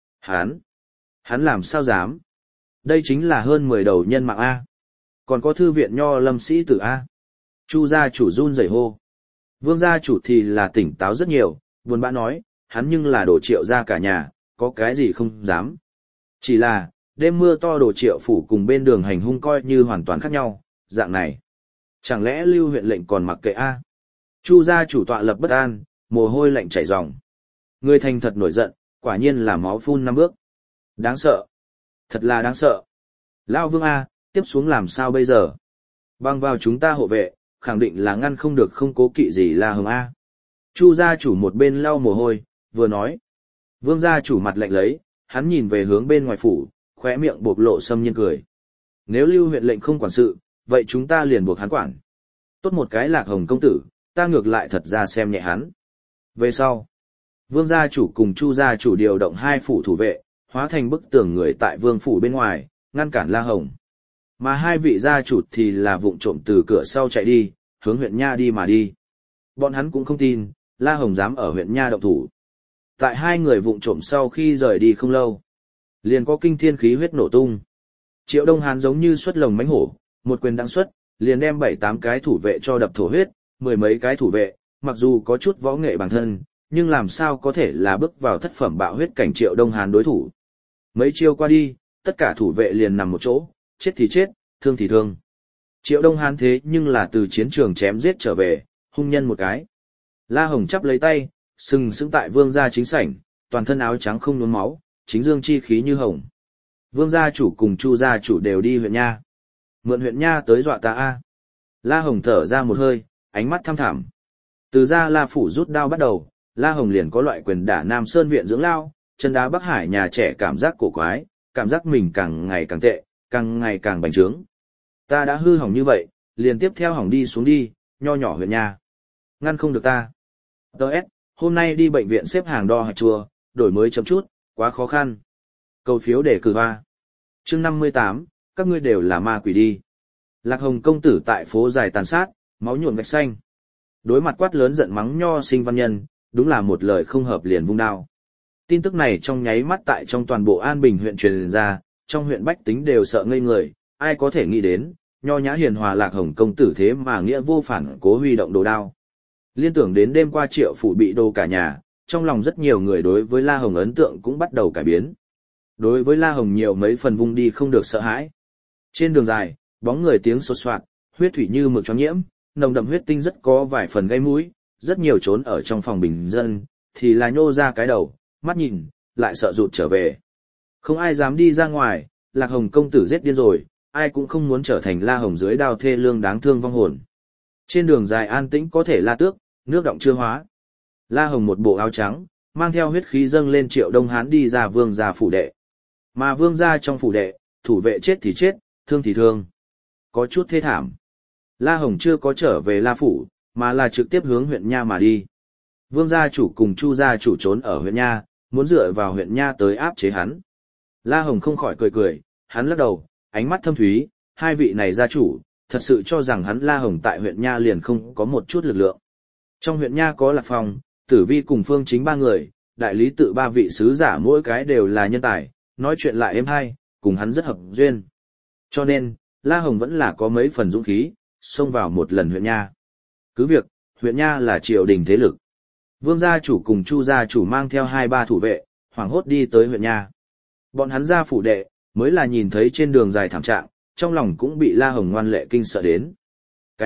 Hắn làm sao dám? Đây chính là hơn 10 đầu nhân mạng A. Còn có thư viện nho lâm sĩ tử A. Chu gia chủ run rẩy hô. Vương gia chủ thì là tỉnh táo rất nhiều, buồn bã nói, hắn nhưng là Đồ Triệu gia cả nhà, có cái gì không dám. Chỉ là, đêm mưa to Đồ Triệu phủ cùng bên đường hành hung coi như hoàn toàn khác nhau, dạng này. Chẳng lẽ Lưu huyện lệnh còn mặc kệ A? Chu gia chủ tọa lập bất an, mồ hôi lạnh chảy ròng. Người thành thật nổi giận, quả nhiên là máu phun 5 bước. Đáng sợ. Thật là đáng sợ. Lao Vương A, tiếp xuống làm sao bây giờ? Băng vào chúng ta hộ vệ, khẳng định là ngăn không được không cố kỵ gì La Hồng A. Chu gia chủ một bên lau mồ hôi, vừa nói. Vương gia chủ mặt lạnh lấy, hắn nhìn về hướng bên ngoài phủ, khóe miệng bộc lộ sâm nhiên cười. Nếu Lưu huyện lệnh không quản sự, vậy chúng ta liền buộc hắn quản. Tốt một cái Lạc Hồng công tử, ta ngược lại thật ra xem nhẹ hắn. Về sau, Vương gia chủ cùng Chu gia chủ điều động 2 phủ thủ vệ, hóa thành bức tường người tại Vương phủ bên ngoài, ngăn cản La Hồng. Mà 2 vị gia chủ thì là vụng trộm từ cửa sau chạy đi, hướng huyện Nha đi mà đi. Bọn hắn cũng không tin, La Hồng dám ở huyện Nha động thủ. Tại 2 người vụng trộm sau khi rời đi không lâu, liền có kinh thiên khí huyết nổ tung. Triệu Đông Hán giống như xuất lồng mãnh hổ, một quyền đăng xuất, liền đem 7-8 cái thủ vệ cho đập thổ huyết, 10 mấy cái thủ vệ, mặc dù có chút võ nghệ bản thân, nhưng làm sao có thể là bước vào thất phẩm bạo huyết cảnh Triệu Đông Hán đối thủ. Mấy chiêu qua đi, tất cả thủ vệ liền nằm một chỗ, chết thì chết, thương thì thương. Triệu Đông Hán thế nhưng là từ chiến trường chém giết trở về, hung nhân một cái. La Hồng chắp lấy tay, sừng sững tại vương gia chính sảnh, toàn thân áo trắng không nhuốm máu, chính dương chi khí như hồng. Vương gia chủ cùng Chu gia chủ đều đi huyện Nha. Mượn huyện Nha tới dọa ta a. La Hồng thở ra một hơi, ánh mắt thăm thẳm. Từ ra La phủ rút đao bắt đầu, La Hồng liền có loại quyền đả Nam Sơn viện dưỡng lao, chân đá Bắc Hải nhà trẻ cảm giác cổ quái, cảm giác mình càng ngày càng tệ, càng ngày càng bành trướng. Ta đã hư hỏng như vậy, liền tiếp theo hỏng đi xuống đi, nho nhỏ huyện Nha. Ngăn không được ta. Đợt, hôm nay đi bệnh viện xếp hàng đo hạch chùa, đổi mới chấm chút, quá khó khăn. Cầu phiếu để cử hoa. Chương 58, các ngươi đều là ma quỷ đi. Lạc Hồng công tử tại phố dài tàn sát, máu nhuộm gạch xanh. Đối mặt quát lớn giận mắng nho sinh văn nhân, đúng là một lời không hợp liền vung đao. Tin tức này trong nháy mắt tại trong toàn bộ An Bình huyện truyền ra, trong huyện bách tính đều sợ ngây người, ai có thể nghĩ đến, nho nhã hiền hòa Lạc Hồng công tử thế mà nghĩa vô phản cố huy động đồ đao. Liên tưởng đến đêm qua Triệu phủ bị đồ cả nhà, trong lòng rất nhiều người đối với La Hồng ấn tượng cũng bắt đầu cải biến. Đối với La Hồng nhiều mấy phần vung đi không được sợ hãi. Trên đường dài, bóng người tiếng sột soạt, huyết thủy như mực choáng nhiễm, nồng đậm huyết tinh rất có vài phần gây mũi, rất nhiều trốn ở trong phòng bình dân, thì là nhô ra cái đầu, mắt nhìn, lại sợ rụt trở về. Không ai dám đi ra ngoài, Lạc Hồng công tử giết điên rồi, ai cũng không muốn trở thành La Hồng dưới đao thê lương đáng thương vong hồn. Trên đường dài an tĩnh có thể la tước, nước động chưa hóa. La Hồng một bộ áo trắng, mang theo huyết khí dâng lên Triệu Đông Hán đi ra vương gia phủ đệ. Mà vương gia trong phủ đệ, thủ vệ chết thì chết, thương thì thương. Có chút thê thảm. La Hồng chưa có trở về La phủ, mà là trực tiếp hướng huyện Nha mà đi. Vương gia chủ cùng Chu gia chủ trốn ở huyện Nha, muốn dựa vào huyện Nha tới áp chế hắn. La Hồng không khỏi cười cười, hắn lắc đầu, ánh mắt thâm thúy, 2 vị này gia chủ, thật sự cho rằng hắn La Hồng tại huyện Nha liền không có một chút lực lượng. Trong huyện Nha có Lạc Phong, Tử Vi cùng Phương Chính 3 người, đại lý tự 3 vị sứ giả mỗi cái đều là nhân tài, nói chuyện lại êm hay, cùng hắn rất hợp duyên. Cho nên, La Hồng vẫn là có mấy phần dũng khí, xông vào một lần huyện Nha. Cứ việc, huyện Nha là triều đình thế lực. Vương gia chủ cùng Chu gia chủ mang theo 2-3 thủ vệ, hoảng hốt đi tới huyện nha. Bọn hắn ra phủ đệ, mới là nhìn thấy trên đường dài thảm trạng, trong lòng cũng bị La Hồng ngoan lệ kinh sợ đến. Cái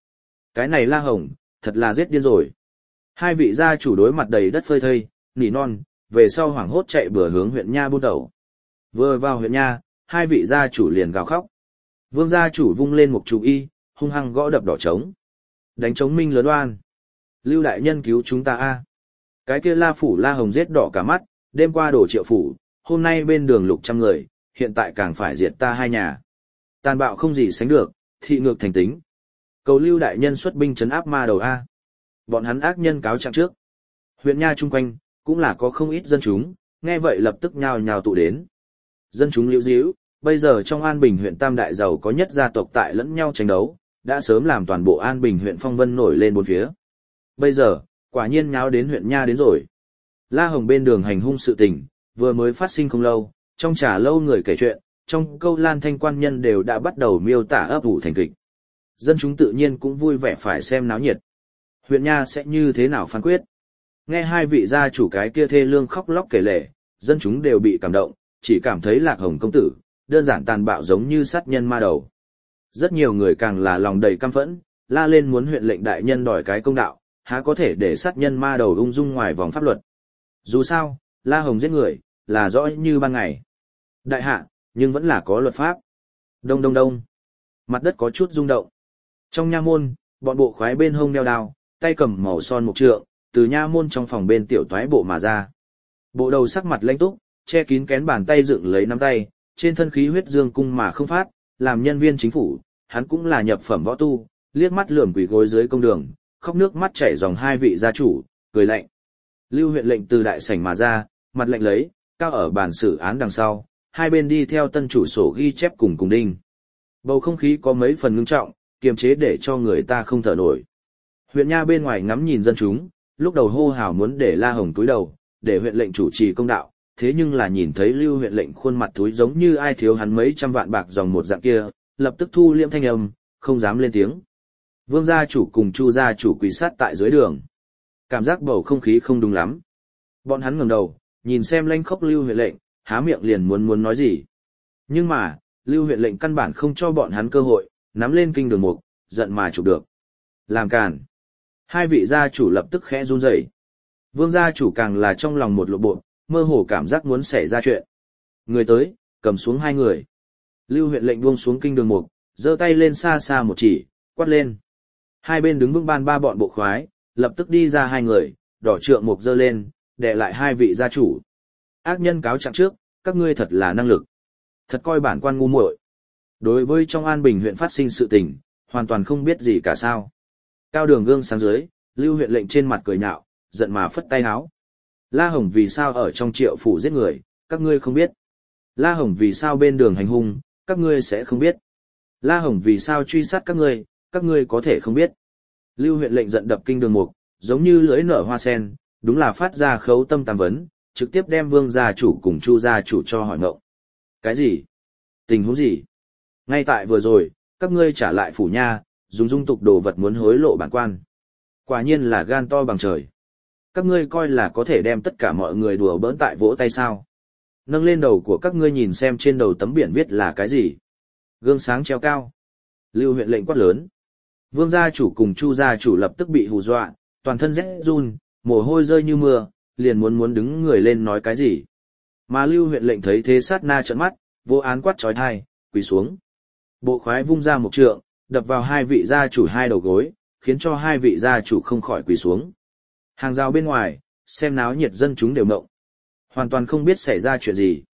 này La Hồng, thật là giết điên rồi. Hai vị gia chủ đối mặt đầy đất phơi thây, nỉ non, về sau hoảng hốt chạy bừa hướng huyện nha buôn đầu. Vừa vào huyện nha, hai vị gia chủ liền gào khóc. Vương gia chủ vung lên một chủ y, hung hăng gõ đập đỏ trống. Đánh trống minh lớn oan. Lưu đại nhân cứu chúng ta a. Cái kia La phủ La Hồng giết đỏ cả mắt, đêm qua đổ Triệu phủ, hôm nay bên đường lục trăm người, hiện tại càng phải diệt ta hai nhà. Tàn bạo không gì sánh được, thị ngược thành tính. Cầu Lưu đại nhân xuất binh trấn áp ma đầu a. Bọn hắn ác nhân cáo trạng trước. Huyện nha chung quanh cũng là có không ít dân chúng, nghe vậy lập tức nhào nhào tụ đến. Dân chúng liễu díu, bây giờ trong An Bình huyện Tam Đại giàu có nhất gia tộc tại lẫn nhau tranh đấu, đã sớm làm toàn bộ An Bình huyện phong vân nổi lên bốn phía. Bây giờ, quả nhiên nháo đến huyện nha đến rồi. La Hồng bên đường hành hung sự tình, vừa mới phát sinh không lâu, trong trà lâu người kể chuyện, trong câu lan thanh quan nhân đều đã bắt đầu miêu tả ấp ủ thành kịch. Dân chúng tự nhiên cũng vui vẻ phải xem náo nhiệt. Huyện nha sẽ như thế nào phán quyết? Nghe hai vị gia chủ cái kia thê lương khóc lóc kể lể, dân chúng đều bị cảm động, chỉ cảm thấy Lạc Hồng công tử, đơn giản tàn bạo giống như sát nhân ma đầu. Rất nhiều người càng là lòng đầy căm phẫn, la lên muốn huyện lệnh đại nhân đòi cái công đạo, há có thể để sát nhân ma đầu ung dung ngoài vòng pháp luật. Dù sao, La Hồng giết người, là rõ như ban ngày. Đại hạ, nhưng vẫn là có luật pháp. Đông đông đông. Mặt đất có chút rung động. Trong nha môn, bọn bộ khoái bên hông đeo đao, tay cầm màu son mục trượng, từ nha môn trong phòng bên tiểu toái bộ mà ra. Bộ đầu sắc mặt lãnh túc, che kín kén bàn tay dựng lấy nắm tay, trên thân khí huyết dương cung mà không phát, làm nhân viên chính phủ, hắn cũng là nhập phẩm võ tu, liếc mắt lườm quỳ gối dưới công đường, khóc nước mắt chảy dòng hai vị gia chủ, cười lạnh. Lưu huyện lệnh từ đại sảnh mà ra, mặt lạnh lấy, cao ở bàn xử án đằng sau, hai bên đi theo tân chủ sổ ghi chép cùng đinh. Bầu không khí có mấy phần ngưng trọng, kiềm chế để cho người ta không thở nổi. Huyện nha bên ngoài ngắm nhìn dân chúng, lúc đầu hô hào muốn để La Hồng túi đầu, để huyện lệnh chủ trì công đạo, thế nhưng là nhìn thấy Lưu huyện lệnh khuôn mặt túi giống như ai thiếu hắn mấy trăm vạn bạc dòng một dạng kia, lập tức thu liễm thanh âm, không dám lên tiếng. Vương gia chủ cùng Chu gia chủ quỳ sát tại dưới đường. Cảm giác bầu không khí không đúng lắm. Bọn hắn ngẩng đầu, nhìn xem lanh khốc Lưu huyện lệnh, há miệng liền muốn nói gì. Nhưng mà, Lưu huyện lệnh căn bản không cho bọn hắn cơ hội, nắm lên kinh đường mục, giận mà chụp được. Làm càn. Hai vị gia chủ lập tức khẽ run rẩy. Vương gia chủ càng là trong lòng một lộ bộ, mơ hồ cảm giác muốn xảy ra chuyện. Người tới, cầm xuống hai người. Lưu huyện lệnh buông xuống kinh đường mục, giơ tay lên xa xa một chỉ, quát lên. Hai bên đứng vững ban ba bọn bộ khoái, lập tức đi ra hai người, đỏ trượng mục giơ lên, đè lại hai vị gia chủ. Ác nhân cáo trạng trước, các ngươi thật là năng lực. Thật coi bản quan ngu muội. Đối với trong An Bình huyện phát sinh sự tình, hoàn toàn không biết gì cả sao. Cao đường gương sáng dưới, Lưu huyện lệnh trên mặt cười nhạo, giận mà phất tay áo. La Hồng vì sao ở trong Triệu phủ giết người, các ngươi không biết. La Hồng vì sao bên đường hành hung, các ngươi sẽ không biết. La Hồng vì sao truy sát các ngươi có thể không biết. Lưu huyện lệnh giận đập kinh đường mục, giống như lưỡi nở hoa sen, đúng là phát ra khấu tâm tam vấn, trực tiếp đem Vương gia chủ cùng Chu gia chủ cho hỏi ngộng. Cái gì? Tình huống gì? Ngay tại vừa rồi, các ngươi trả lại phủ nha, dùng dung tục đồ vật muốn hối lộ bản quan. Quả nhiên là gan to bằng trời. Các ngươi coi là có thể đem tất cả mọi người đùa bỡn tại vỗ tay sao? Nâng lên đầu của các ngươi nhìn xem trên đầu tấm biển viết là cái gì? Gương sáng treo cao. Lưu huyện lệnh quát lớn. Vương gia chủ cùng Chu gia chủ lập tức bị hù dọa, toàn thân rét run, mồ hôi rơi như mưa, liền muốn đứng người lên nói cái gì. Mà Lưu huyện lệnh thấy thế sát na trợn mắt, vô án quát trói thai, quỳ xuống. Bộ khoái vung ra một trượng, đập vào hai vị gia chủ hai đầu gối, khiến cho hai vị gia chủ không khỏi quỳ xuống. Hàng rào bên ngoài, xem náo nhiệt dân chúng đều mộng. Hoàn toàn không biết xảy ra chuyện gì.